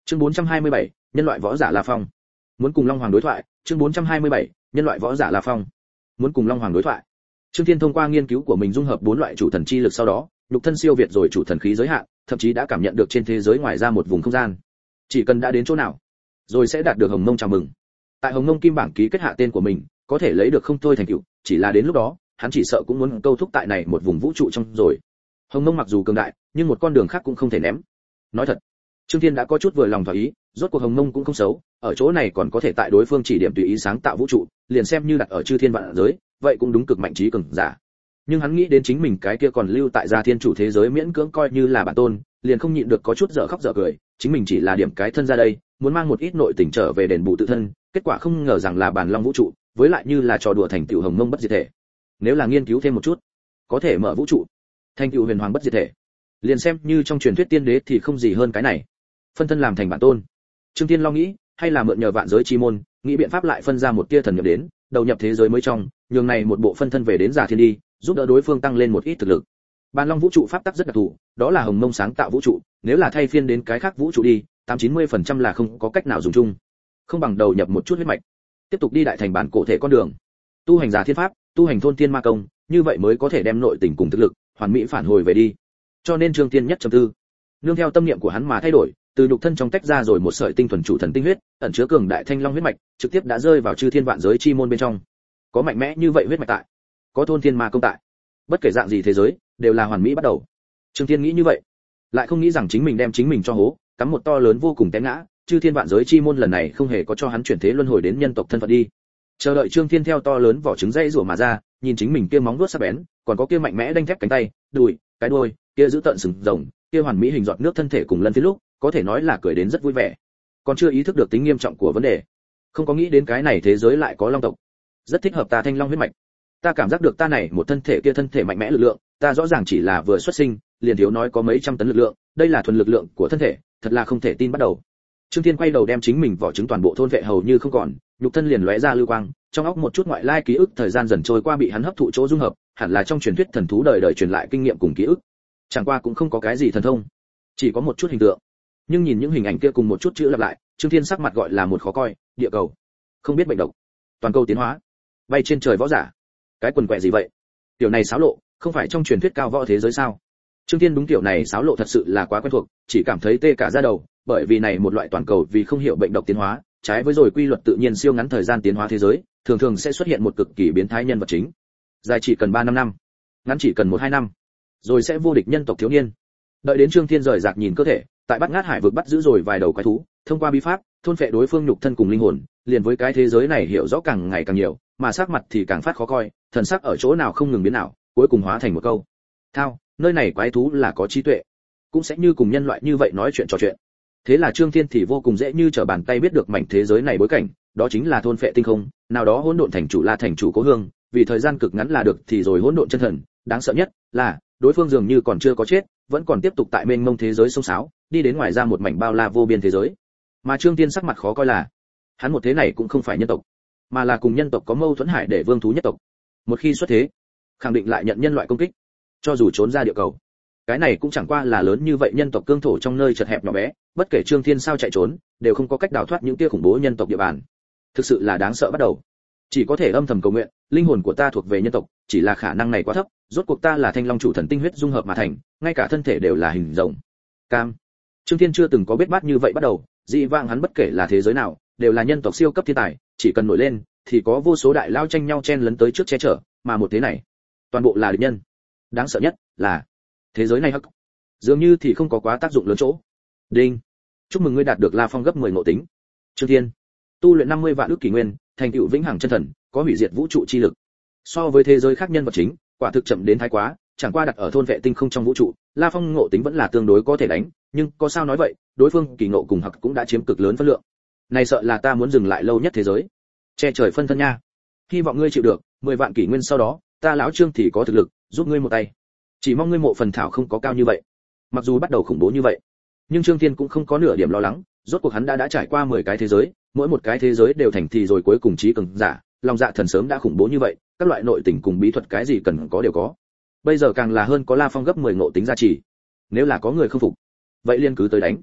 Chương 427, nhân loại võ giả La Phong. Muốn cùng Long Hoàng đối thoại, chương 427, nhân loại võ giả La Phong. Muốn cùng Long Hoàng đối thoại. Trương Thiên thông qua nghiên cứu của mình dung hợp 4 loại chủ thần chi lực sau đó, nhục thân siêu việt rồi chủ thần khí giới hạn, thậm chí đã cảm nhận được trên thế giới ngoài ra một vùng không gian. Chỉ cần đã đến chỗ nào, rồi sẽ đạt được Hồng Mông chào mừng. Tại Hồng Mông Kim bảng ký kết hạ tên của mình, có thể lấy được không thôi thành tựu, chỉ là đến lúc đó, hắn chỉ sợ cũng muốn câu thúc tại này một vùng vũ trụ trong rồi. Hồng Mông mặc dù cường đại, nhưng một con đường khác cũng không thể ném. Nói thật, Trương Thiên đã có chút vừa lòng thỏa ý, rốt cuộc Hồng Mông cũng không xấu, ở chỗ này còn có thể tại đối phương chỉ điểm tùy ý sáng tạo vũ trụ, liền xem như đặt ở chư thiên vạn giới, vậy cũng đúng cực mạnh trí cường giả. Nhưng hắn nghĩ đến chính mình cái kia còn lưu tại gia thiên chủ thế giới miễn cưỡng coi như là bản tôn, liền không nhịn được có chút dở khóc dở cười, chính mình chỉ là điểm cái thân ra đây, muốn mang một ít nội tình trở về đền bù tự thân, kết quả không ngờ rằng là bản long vũ trụ, với lại như là trò đùa thành tựu Hồng Mông bất diệt thể. Nếu là nghiên cứu thêm một chút, có thể mở vũ trụ, thành tựu huyền hoàng bất diệt thể, liền xem như trong truyền thuyết tiên đế thì không gì hơn cái này. Phân thân làm thành bản tôn. Trương Thiên lo nghĩ, hay là mượn nhờ vạn giới chi môn, nghĩ biện pháp lại phân ra một tia thần nhập đến, đầu nhập thế giới mới trong, nhường này một bộ phân thân về đến giả thiên đi, giúp đỡ đối phương tăng lên một ít thực lực. Bàn long vũ trụ pháp tắc rất đặc thù, đó là Hồng Mông sáng tạo vũ trụ, nếu là thay phiên đến cái khác vũ trụ đi, 80-90% là không có cách nào dùng chung. Không bằng đầu nhập một chút huyết mạch, tiếp tục đi đại thành bản cổ thể con đường. Tu hành giả thiên pháp, tu hành thôn thiên ma công, như vậy mới có thể đem nội tình cùng thực lực hoàn mỹ phản hồi về đi. Cho nên Trương Thiên nhất trầm tư, nương theo tâm niệm của hắn mà thay đổi, từ nhục thân trong tách ra rồi một sợi tinh thuần chủ thần tinh huyết, ẩn chứa cường đại thanh long huyết mạch, trực tiếp đã rơi vào chư thiên vạn giới chi môn bên trong. Có mạnh mẽ như vậy huyết mạch tại, có thôn thiên ma công tại, bất kể dạng gì thế giới đều là hoàn mỹ bắt đầu. Trương Thiên nghĩ như vậy, lại không nghĩ rằng chính mình đem chính mình cho hố, cắm một to lớn vô cùng té ngã, chư thiên vạn giới chi môn lần này không hề có cho hắn chuyển thế luân hồi đến nhân tộc thân phận đi. Chờ đợi Trương Thiên theo to lớn vỏ trứng dây rủa mà ra, nhìn chính mình kia móng vuốt sắc bén, còn có kia mạnh mẽ đanh thép cánh tay, đùi, cái đuôi, kia giữ tận sừng rồng, kia hoàn mỹ hình giọt nước thân thể cùng lân phiến lúc, có thể nói là cười đến rất vui vẻ. Còn chưa ý thức được tính nghiêm trọng của vấn đề, không có nghĩ đến cái này thế giới lại có long tộc, rất thích hợp ta thanh long huyết mạch. Ta cảm giác được ta này một thân thể kia thân thể mạnh mẽ lực lượng, ta rõ ràng chỉ là vừa xuất sinh, liền thiếu nói có mấy trăm tấn lực lượng, đây là thuần lực lượng của thân thể, thật là không thể tin bắt đầu. Trương Thiên quay đầu đem chính mình vỏ trứng toàn bộ thôn vệ hầu như không còn, nhục thân liền lóe ra lưu quang, trong óc một chút ngoại lai ký ức thời gian dần trôi qua bị hắn hấp thụ chỗ dung hợp, hẳn là trong truyền thuyết thần thú đời đời truyền lại kinh nghiệm cùng ký ức. Chẳng qua cũng không có cái gì thần thông, chỉ có một chút hình tượng. Nhưng nhìn những hình ảnh kia cùng một chút chữ lặp lại, Trương Thiên sắc mặt gọi là một khó coi, địa cầu, không biết bệnh độc, toàn cầu tiến hóa, bay trên trời võ giả, cái quần quẹ gì vậy? Tiểu này xáo lộ, không phải trong truyền thuyết cao võ thế giới sao? Trương Thiên đúng tiểu này xáo lộ thật sự là quá quen thuộc, chỉ cảm thấy tê cả da đầu, bởi vì này một loại toàn cầu vì không hiểu bệnh độc tiến hóa, trái với rồi quy luật tự nhiên siêu ngắn thời gian tiến hóa thế giới, thường thường sẽ xuất hiện một cực kỳ biến thái nhân vật chính. Dài chỉ cần 3-5 năm, ngắn chỉ cần 1-2 năm, rồi sẽ vô địch nhân tộc thiếu niên. Đợi đến Trương Thiên rời rạc nhìn cơ thể, tại Bát Ngát Hải vực bắt giữ rồi vài đầu quái thú, thông qua bí pháp thôn phệ đối phương nhục thân cùng linh hồn, liền với cái thế giới này hiểu rõ càng ngày càng nhiều, mà sắc mặt thì càng phát khó coi, thần sắc ở chỗ nào không ngừng biến ảo, cuối cùng hóa thành một câu: "Thao, nơi này quái thú là có trí tuệ, cũng sẽ như cùng nhân loại như vậy nói chuyện trò chuyện." Thế là Trương Thiên thì vô cùng dễ như trở bàn tay biết được mảnh thế giới này bối cảnh, đó chính là thôn phệ tinh không, nào đó hỗn độn thành chủ La thành chủ cố hương, vì thời gian cực ngắn là được thì rồi hỗn độn chân thần, đáng sợ nhất là đối phương dường như còn chưa có chết, vẫn còn tiếp tục tại mênh mông thế giới sông sáo, đi đến ngoài ra một mảnh bao la vô biên thế giới. Mà Trương Thiên sắc mặt khó coi là, hắn một thế này cũng không phải nhân tộc, mà là cùng nhân tộc có mâu thuẫn hải để vương thú nhất tộc. Một khi xuất thế, khẳng định lại nhận nhân loại công kích, cho dù trốn ra địa cầu, cái này cũng chẳng qua là lớn như vậy nhân tộc cương thổ trong nơi chật hẹp nhỏ bé, bất kể Trương Thiên sao chạy trốn, đều không có cách đào thoát những tia khủng bố nhân tộc địa bàn. Thực sự là đáng sợ bắt đầu. Chỉ có thể âm thầm cầu nguyện, linh hồn của ta thuộc về nhân tộc, chỉ là khả năng này quá thấp, rốt cuộc ta là thanh long chủ thần tinh huyết dung hợp mà thành, ngay cả thân thể đều là hình rồng. Cam. Trương Thiên chưa từng có biết bát như vậy bắt đầu, dị vãng hắn bất kể là thế giới nào, đều là nhân tộc siêu cấp thiên tài, chỉ cần nổi lên, thì có vô số đại lao tranh nhau chen lấn tới trước che chở, mà một thế này, toàn bộ là địch nhân. Đáng sợ nhất là thế giới này hắc, dường như thì không có quá tác dụng lớn chỗ. Đinh. Chúc mừng ngươi đạt được La Phong gấp 10 ngộ tính. Trương Thiên, tu luyện 50 vạn ước kỷ nguyên, thành tựu vĩnh hằng chân thần, có hủy diệt vũ trụ chi lực. So với thế giới khác nhân vật chính, quả thực chậm đến thái quá, chẳng qua đặt ở thôn vệ tinh không trong vũ trụ, La Phong ngộ tính vẫn là tương đối có thể đánh, nhưng có sao nói vậy, đối phương kỳ ngộ cùng hặc cũng đã chiếm cực lớn phân lượng. Này sợ là ta muốn dừng lại lâu nhất thế giới. Che trời phân thân nha. Hy vọng ngươi chịu được, 10 vạn kỷ nguyên sau đó, ta lão Trương thì có thực lực, giúp ngươi một tay. Chỉ mong ngươi mộ phần thảo không có cao như vậy. Mặc dù bắt đầu khủng bố như vậy, nhưng Trương Thiên cũng không có nửa điểm lo lắng, rốt cuộc hắn đã trải qua 10 cái thế giới, mỗi một cái thế giới đều thành thì rồi cuối cùng trí cường giả, lòng dạ thần sớm đã khủng bố như vậy, các loại nội tình cùng bí thuật cái gì cần có đều có. Bây giờ càng là hơn có La Phong gấp 10 ngộ tính gia trì. Nếu là có người không phục, vậy liên cứ tới đánh.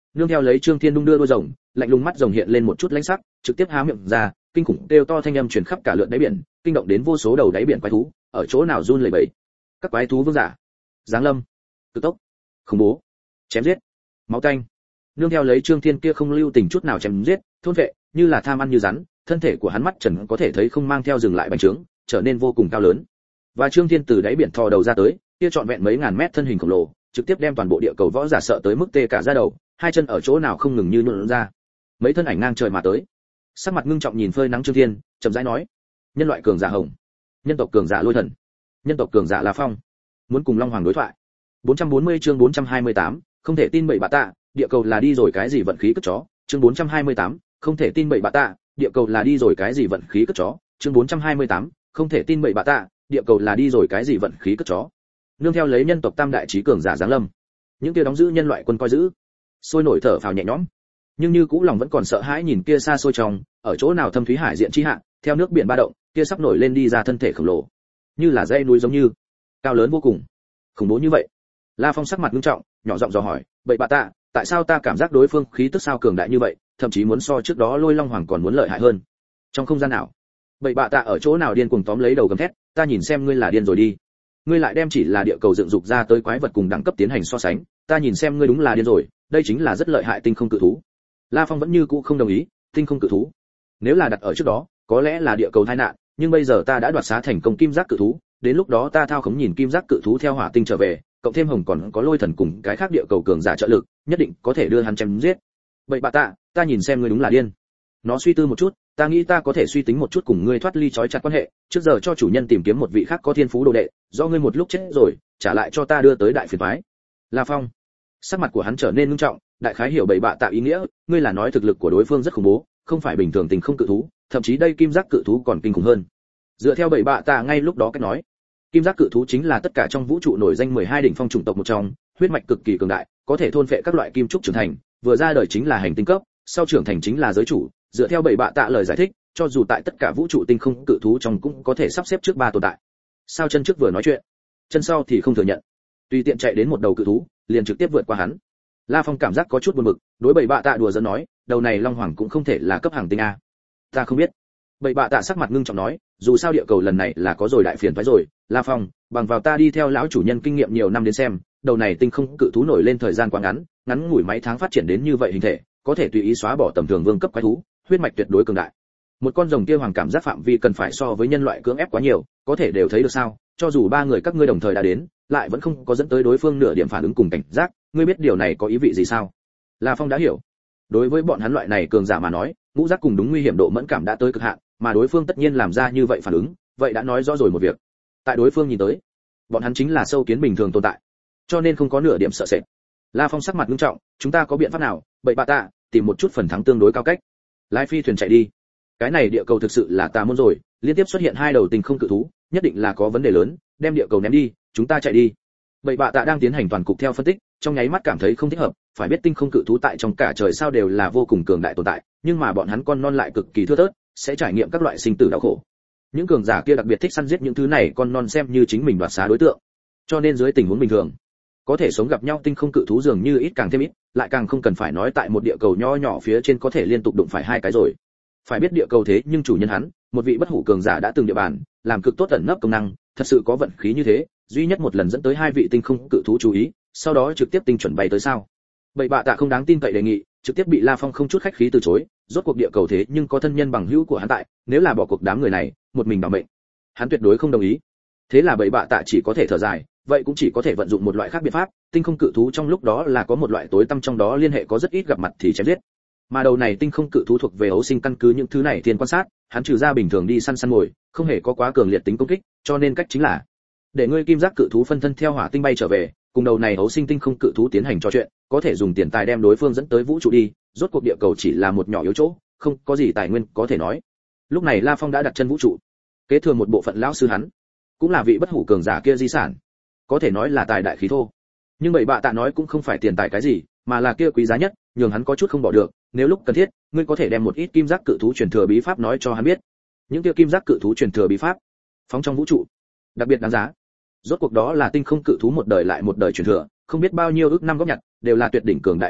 Nương theo lấy Trương Thiên đung đưa đuôi rồng, lạnh lùng mắt rồng hiện lên một chút lãnh sắc, trực tiếp há miệng ra, kinh khủng kêu to thanh âm truyền khắp cả lượn đáy biển, kinh động đến vô số đầu đáy biển quái thú, ở chỗ nào run lẩy bẩy. Các quái thú vương giả, giáng lâm, cực tốc, khủng bố, chém giết, máu tanh. Nương theo lấy Trương Thiên kia không lưu tình chút nào chém giết, thôn vệ, như là tham ăn như rắn, thân thể của hắn mắt trần có thể thấy không mang theo dừng lại bành trướng, trở nên vô cùng cao lớn. Và Trương Thiên từ đáy biển thò đầu ra tới, kia trọn vẹn mấy ngàn mét thân hình khổng lồ, trực tiếp đem toàn bộ địa cầu võ giả sợ tới mức tê cả da đầu, hai chân ở chỗ nào không ngừng như nhũn ra. Mấy thân ảnh ngang trời mà tới. Sắc mặt ngưng trọng nhìn phơi nắng Trương Thiên, chậm rãi nói: "Nhân loại cường giả Hồng, nhân tộc cường giả Lôi Thần, nhân tộc cường giả La Phong, muốn cùng Long Hoàng đối thoại." 440 chương 428, không thể tin bậy bạ tạ, địa cầu là đi rồi cái gì vận khí cất chó, chương 428, không thể tin bậy bạ tạ, địa cầu là đi rồi cái gì vận khí cất chó, chương 428, không thể tin bậy bạ tạ, địa cầu là đi rồi cái gì vận khí cất chó. Nương theo lấy nhân tộc tam đại chí cường giả giáng lâm, những kia đóng giữ nhân loại quân coi giữ, sôi nổi thở phào nhẹ nhõm, nhưng như cũ lòng vẫn còn sợ hãi nhìn kia xa xôi trong, ở chỗ nào thâm thúy hải diện chi hạ, theo nước biển ba động, kia sắp nổi lên đi ra thân thể khổng lồ, như là dãy núi giống như, cao lớn vô cùng, khủng bố như vậy. La Phong sắc mặt nghiêm trọng, nhỏ giọng dò hỏi: "Bậy bạ tạ, tại sao ta cảm giác đối phương khí tức sao cường đại như vậy, thậm chí muốn so trước đó Lôi Long Hoàng còn muốn lợi hại hơn?" Trong không gian nào, bậy bạ tạ ở chỗ nào điên cuồng tóm lấy đầu gầm thét: "Ta nhìn xem ngươi là điên rồi đi. Ngươi lại đem chỉ là địa cầu dựng dục ra tới quái vật cùng đẳng cấp tiến hành so sánh, ta nhìn xem ngươi đúng là điên rồi, đây chính là rất lợi hại tinh không cự thú." La Phong vẫn như cũ không đồng ý, tinh không cự thú. Nếu là đặt ở trước đó, có lẽ là địa cầu tai nạn, nhưng bây giờ ta đã đoạt xá thành công kim giác cự thú, đến lúc đó ta thao khống nhìn kim giác cự thú theo hỏa tinh trở về, cộng thêm Hồng còn có Lôi Thần cùng cái khác địa cầu cường giả trợ lực, nhất định có thể đưa hắn chém giết. Bậy bạ tạ, ta nhìn xem ngươi đúng là điên. Nó suy tư một chút, ta nghĩ ta có thể suy tính một chút cùng ngươi thoát ly trói chặt quan hệ, trước giờ cho chủ nhân tìm kiếm một vị khác có thiên phú đồ đệ, do ngươi một lúc chết rồi, trả lại cho ta đưa tới đại phiền toái. La Phong, sắc mặt của hắn trở nên nghiêm trọng, đại khái hiểu bậy bạ tạ ý nghĩa, ngươi là nói thực lực của đối phương rất khủng bố, không phải bình thường tình không cự thú, thậm chí đây kim giác cự thú còn kinh khủng hơn. Dựa theo bậy bạ tạ ngay lúc đó cách nói, kim giác cự thú chính là tất cả trong vũ trụ nổi danh 12 đỉnh phong chủng tộc một trong, huyết mạch cực kỳ cường đại, có thể thôn phệ các loại kim trúc trưởng thành, vừa ra đời chính là hành tinh cấp, sau trưởng thành chính là giới chủ. Dựa theo bậy bạ tạ lời giải thích, cho dù tại tất cả vũ trụ tinh không cự thú trong cũng có thể sắp xếp trước ba tồn tại. Sao chân trước vừa nói chuyện, chân sau thì không thừa nhận, tùy tiện chạy đến một đầu cự thú, liền trực tiếp vượt qua hắn. La Phong cảm giác có chút buồn bực, đối bậy bạ tạ đùa giỡn nói, đầu này Long Hoàng cũng không thể là cấp hàng tinh a. Ta không biết. Bậy bạ tạ sắc mặt ngưng trọng nói, dù sao địa cầu lần này là có rồi đại phiền toái rồi, La Phong, bằng vào ta đi theo lão chủ nhân kinh nghiệm nhiều năm đến xem, đầu này tinh không cự thú nổi lên thời gian quá ngắn, ngắn ngủi mấy tháng phát triển đến như vậy hình thể, có thể tùy ý xóa bỏ tầm thường vương cấp quái thú, huyết mạch tuyệt đối cường đại. Một con rồng kia hoàng cảm giác phạm vi cần phải so với nhân loại cưỡng ép quá nhiều, có thể đều thấy được sao? Cho dù ba người các ngươi đồng thời đã đến, lại vẫn không có dẫn tới đối phương nửa điểm phản ứng cùng cảnh giác, ngươi biết điều này có ý vị gì sao? La Phong đã hiểu. Đối với bọn hắn loại này cường giả mà nói, ngũ giác cùng đúng nguy hiểm độ mẫn cảm đã tới cực hạn, mà đối phương tất nhiên làm ra như vậy phản ứng, vậy đã nói rõ rồi một việc. Tại đối phương nhìn tới, bọn hắn chính là sâu kiến bình thường tồn tại, cho nên không có nửa điểm sợ sệt. La Phong sắc mặt nghiêm trọng, chúng ta có biện pháp nào? Bậy bạ tạ, tìm một chút phần thắng tương đối cao cách. Lái phi thuyền chạy đi. Cái này địa cầu thực sự là tà môn rồi, liên tiếp xuất hiện hai đầu tinh không cự thú, nhất định là có vấn đề lớn, đem địa cầu ném đi, chúng ta chạy đi. Bậy bạ tạ đang tiến hành toàn cục theo phân tích, trong nháy mắt cảm thấy không thích hợp, phải biết tinh không cự thú tại trong cả trời sao đều là vô cùng cường đại tồn tại, nhưng mà bọn hắn con non lại cực kỳ thưa thớt, sẽ trải nghiệm các loại sinh tử đau khổ. Những cường giả kia đặc biệt thích săn giết những thứ này con non xem như chính mình đoạt xá đối tượng. Cho nên dưới tình huống bình thường, có thể sống gặp nhau tinh không cự thú dường như ít càng thêm ít, lại càng không cần phải nói tại một địa cầu nho nhỏ phía trên có thể liên tục đụng phải hai cái rồi. Phải biết địa cầu thế nhưng chủ nhân hắn, một vị bất hủ cường giả đã từng địa bàn, làm cực tốt ẩn nấp công năng, thật sự có vận khí như thế, duy nhất một lần dẫn tới hai vị tinh không cự thú chú ý, sau đó trực tiếp tinh chuẩn bay tới sao? Bậy bạ tạ không đáng tin cậy đề nghị, trực tiếp bị La Phong không chút khách khí từ chối, rốt cuộc địa cầu thế nhưng có thân nhân bằng hữu của hắn tại, nếu là bỏ cuộc đám người này, một mình bảo mệnh, hắn tuyệt đối không đồng ý. Thế là bậy bạ tạ chỉ có thể thở dài, vậy cũng chỉ có thể vận dụng một loại khác biện pháp, tinh không cự thú trong lúc đó là có một loại tối tăm trong đó liên hệ có rất ít gặp mặt thì chém giết. Mà đầu này tinh không cự thú thuộc về ấu sinh căn cứ những thứ này thiên quan sát, hắn trừ ra bình thường đi săn săn mồi, không hề có quá cường liệt tính công kích, cho nên cách chính là để ngươi kim giác cự thú phân thân theo hỏa tinh bay trở về, cùng đầu này ấu sinh tinh không cự thú tiến hành trò chuyện, có thể dùng tiền tài đem đối phương dẫn tới vũ trụ đi, rốt cuộc địa cầu chỉ là một nhỏ yếu chỗ, không có gì tài nguyên có thể nói. Lúc này La Phong đã đặt chân vũ trụ, kế thừa một bộ phận lão sư hắn, cũng là vị bất hủ cường giả kia di sản, có thể nói là tài đại khí thô. Nhưng bậy bạ tạ nói cũng không phải tiền tài cái gì, mà là kia quý giá nhất, nhường hắn có chút không bỏ được, nếu lúc cần thiết, ngươi có thể đem một ít kim giác cự thú truyền thừa bí pháp nói cho hắn biết. Những kia kim giác cự thú truyền thừa bí pháp, phóng trong vũ trụ, đặc biệt đáng giá. Rốt cuộc đó là tinh không cự thú một đời lại một đời truyền thừa, không biết bao nhiêu ước năm góp nhặt, đều là tuyệt đỉnh cường đại hữu dụng,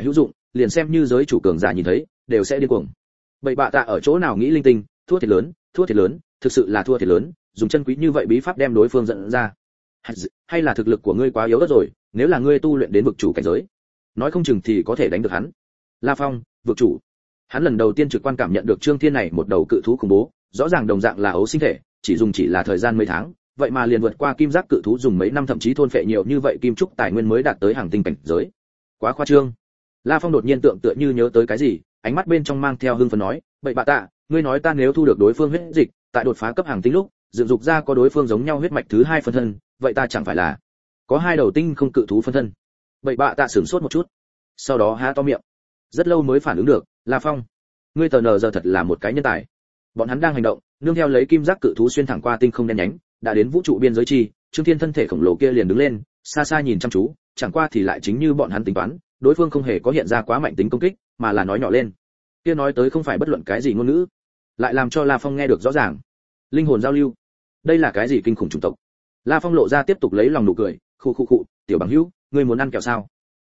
liền xem như giới chủ cường giả nhìn thấy đều sẽ điên cuồng. Bậy bạ tạ ở chỗ nào nghĩ linh tinh, thua thiệt lớn, thực sự là thua thiệt lớn, dùng chân quý như vậy bí pháp đem đối phương dẫn ra. Hay là thực lực của ngươi quá yếu ớt rồi, nếu là ngươi tu luyện đến vực chủ cảnh giới, nói không chừng thì có thể đánh được hắn. La Phong, vực chủ. Hắn lần đầu tiên trực quan cảm nhận được Trương Thiên này một đầu cự thú khủng bố, rõ ràng đồng dạng là ấu sinh thể, chỉ là thời gian mấy tháng, vậy mà liền vượt qua kim giác cự thú dùng mấy năm thậm chí thôn phệ nhiều như vậy kim trúc tài nguyên mới đạt tới hàng tinh cảnh giới. Quá khoa trương. La Phong đột nhiên tựa như nhớ tới cái gì, ánh mắt bên trong mang theo hưng phấn nói, "Bậy bạ tạ, ngươi nói ta nếu thu được đối phương huyết dịch, tại đột phá cấp hàng tinh lúc, dựng dục ra có đối phương giống nhau huyết mạch thứ hai phân thân, vậy ta chẳng phải là có hai đầu tinh không cự thú phân thân?" Bậy bạ tạ sửng sốt một chút, sau đó há to miệng, rất lâu mới phản ứng được, "La Phong, ngươi tờ nờ giờ thật là một cái nhân tài." Bọn hắn đang hành động, nương theo lấy kim giác cự thú xuyên thẳng qua tinh không đen nhánh, đã đến vũ trụ biên giới chi, Trương Thiên thân thể khổng lồ kia liền đứng lên, xa xa nhìn chăm chú, chẳng qua thì lại chính như bọn hắn tính toán, đối phương không hề có hiện ra quá mạnh tính công kích, mà là nói nhỏ lên. Kia nói tới không phải bất luận cái gì ngôn ngữ, lại làm cho La Phong nghe được rõ ràng. Linh hồn giao lưu. Đây là cái gì kinh khủng chủng tộc? La Phong lộ ra tiếp tục lấy lòng nụ cười, khụ, tiểu bằng hữu, ngươi muốn ăn kẹo sao?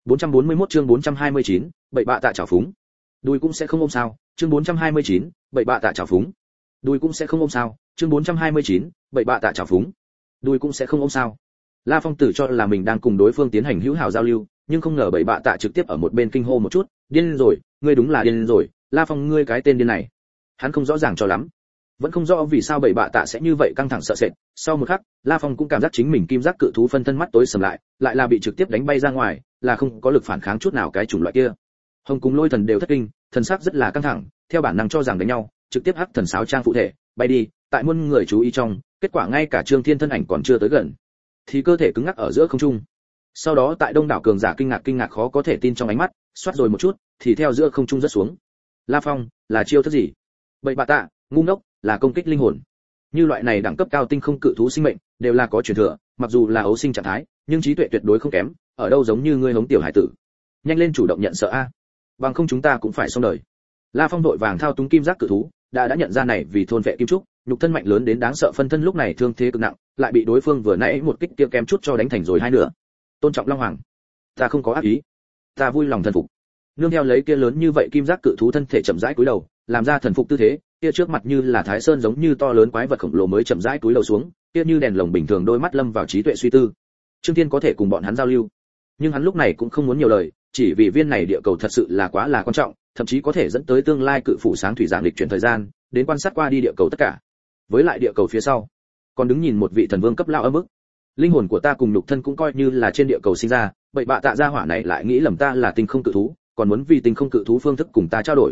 441 chương 429, bậy bạ tạ trào phúng. Đùi cũng sẽ không ôm sao? Chương 429, bậy bạ tạ trào phúng. Đùi cũng sẽ không ôm sao? Chương 429, bậy bạ tạ trào phúng. Đùi cũng sẽ không ôm sao? La Phong tự cho là mình đang cùng đối phương tiến hành hữu hảo giao lưu, nhưng không ngờ bậy bạ tạ trực tiếp ở một bên kinh hô một chút, điên rồi, ngươi đúng là điên rồi, La Phong ngươi cái tên điên này. Hắn không rõ ràng cho lắm, vẫn không rõ vì sao bậy bạ tạ sẽ như vậy căng thẳng sợ sệt. Sau một khắc, La Phong cũng cảm giác chính mình kim giác cự thú phân thân mắt tối sầm lại là bị trực tiếp đánh bay ra ngoài, là không có lực phản kháng chút nào cái chủng loại kia. Hồng cùng Lôi Thần đều thất kinh, thần sắc rất là căng thẳng, theo bản năng cho rằng đánh nhau, trực tiếp hắc thần sáo trang phụ thể, bay đi, tại muôn người chú ý trong, kết quả ngay cả Trương Thiên thân ảnh còn chưa tới gần, thì cơ thể cứng ngắc ở giữa không trung. Sau đó tại đông đảo cường giả kinh ngạc khó có thể tin trong ánh mắt, xoát rồi một chút, thì theo giữa không trung rất xuống. La Phong, là chiêu thức gì? Bậy bạ tạ, ngu ngốc, là công kích linh hồn. Như loại này đẳng cấp cao tinh không cự thú sinh mệnh, đều là có truyền thừa, mặc dù là ấu sinh trạng thái, nhưng trí tuệ tuyệt đối không kém, ở đâu giống như ngươi hống tiểu hải tử. Nhanh lên chủ động nhận sợ a, bằng không chúng ta cũng phải xong đời. La Phong đội vàng thao túng kim giác cự thú, đã nhận ra này vì thôn vệ kim trúc, nhục thân mạnh lớn đến đáng sợ phân thân lúc này thương thế cực nặng, lại bị đối phương vừa nãy một kích kia kém chút cho đánh thành rồi hai nửa. Tôn trọng Long Hoàng, ta không có ác ý, ta vui lòng thần phục. Nương theo lấy kia lớn như vậy kim giác cự thú thân thể chậm rãi cúi đầu, làm ra thần phục tư thế, kia trước mặt như là Thái Sơn giống như to lớn quái vật khổng lồ mới chậm rãi cúi đầu xuống, kia như đèn lồng bình thường đôi mắt lâm vào trí tuệ suy tư. Trương Thiên có thể cùng bọn hắn giao lưu, nhưng hắn lúc này cũng không muốn nhiều lời, chỉ vì viên này địa cầu thật sự là quá là quan trọng, thậm chí có thể dẫn tới tương lai cự phủ sáng thủy giảng lịch chuyển thời gian, đến quan sát qua đi địa cầu tất cả. Với lại địa cầu phía sau, còn đứng nhìn một vị thần vương cấp lao âm ức. Linh hồn của ta cùng nhục thân cũng coi như là trên địa cầu sinh ra, bậy bạ tạ gia hỏa này lại nghĩ lầm ta là tinh không cự thú, còn muốn vì tinh không cự thú phương thức cùng ta trao đổi.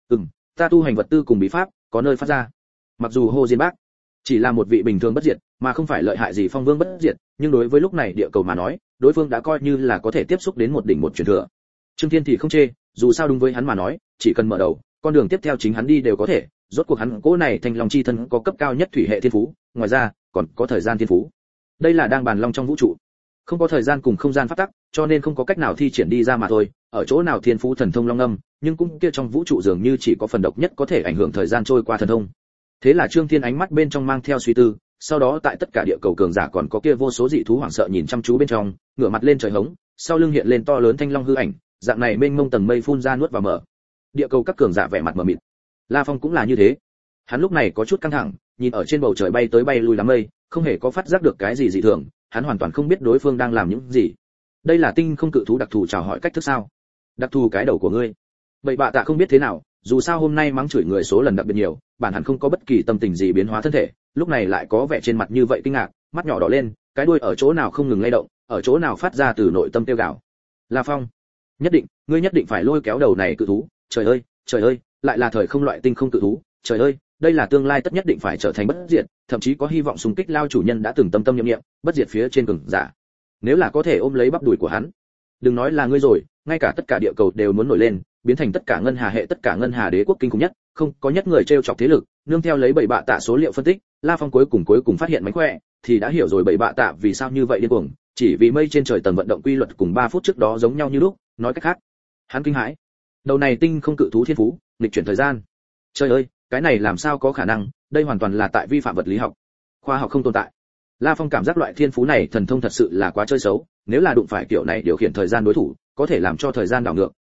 Ta tu hành vật tư cùng bí pháp, có nơi phát ra. Mặc dù Hồ Diên Bác chỉ là một vị bình thường bất diệt, mà không phải lợi hại gì phong vương bất diệt, nhưng đối với lúc này địa cầu mà nói, đối phương đã coi như là có thể tiếp xúc đến một đỉnh một truyền thừa. Trương Thiên thì không chê, dù sao đúng với hắn mà nói, chỉ cần mở đầu, con đường tiếp theo chính hắn đi đều có thể, rốt cuộc hắn cố này thành long chi thân có cấp cao nhất thủy hệ thiên phú, ngoài ra, còn có thời gian thiên phú. Đây là đang bàn long trong vũ trụ, không có thời gian cùng không gian pháp tắc, cho nên không có cách nào thi triển đi ra mà thôi, ở chỗ nào thiên phú thần thông long âm, nhưng cũng kia trong vũ trụ dường như chỉ có phần độc nhất có thể ảnh hưởng thời gian trôi qua thần thông. Thế là Trương Thiên ánh mắt bên trong mang theo suy tư, sau đó tại tất cả địa cầu cường giả còn có kia vô số dị thú hoảng sợ nhìn chăm chú bên trong, ngửa mặt lên trời hống, sau lưng hiện lên to lớn thanh long hư ảnh, dạng này mênh mông tầng mây phun ra nuốt vào mở. Địa cầu các cường giả vẻ mặt mờ mịt. La Phong cũng là như thế. Hắn lúc này có chút căng thẳng, nhìn ở trên bầu trời bay tới bay lui đám mây, không hề có phát giác được cái gì dị thường, hắn hoàn toàn không biết đối phương đang làm những gì. Đây là tinh không cự thú đặc thù chào hỏi cách thức sao? Đặc thù cái đầu của ngươi. Bậy bạ tạ không biết thế nào, dù sao hôm nay mắng chửi người số lần đặc biệt nhiều, bản hắn không có bất kỳ tâm tình gì biến hóa thân thể, lúc này lại có vẻ trên mặt như vậy kinh ngạc, mắt nhỏ đỏ lên, cái đuôi ở chỗ nào không ngừng lay động, ở chỗ nào phát ra từ nội tâm tiêu gào. La Phong, ngươi nhất định phải lôi kéo đầu này cự thú, trời ơi, lại là thời không loại tinh không cự thú, trời ơi, đây là tương lai tất nhất định phải trở thành bất diệt, thậm chí có hy vọng xung kích lao chủ nhân đã từng tâm niệm bất diệt phía trên cường giả. Nếu là có thể ôm lấy bắp đùi của hắn, đừng nói là ngươi rồi, ngay cả tất cả địa cầu đều muốn nổi lên, biến thành tất cả ngân hà hệ tất cả ngân hà đế quốc kinh khủng nhất, không có nhất người trêu chọc thế lực. Nương theo lấy bảy bạ tạ số liệu phân tích, La Phong cuối cùng phát hiện mánh khỏe, thì đã hiểu rồi bảy bạ tạ vì sao như vậy điên cuồng, chỉ vì mây trên trời tầng vận động quy luật cùng 3 phút trước đó giống nhau như lúc, nói cách khác, hắn kinh hãi. Đầu này tinh không cự thú thiên phú, nghịch chuyển thời gian. Trời ơi, cái này làm sao có khả năng, đây hoàn toàn là tại vi phạm vật lý học. Khoa học không tồn tại. La Phong cảm giác loại thiên phú này thần thông thật sự là quá chơi xấu, nếu là đụng phải kiểu này điều khiển thời gian đối thủ, có thể làm cho thời gian đảo ngược,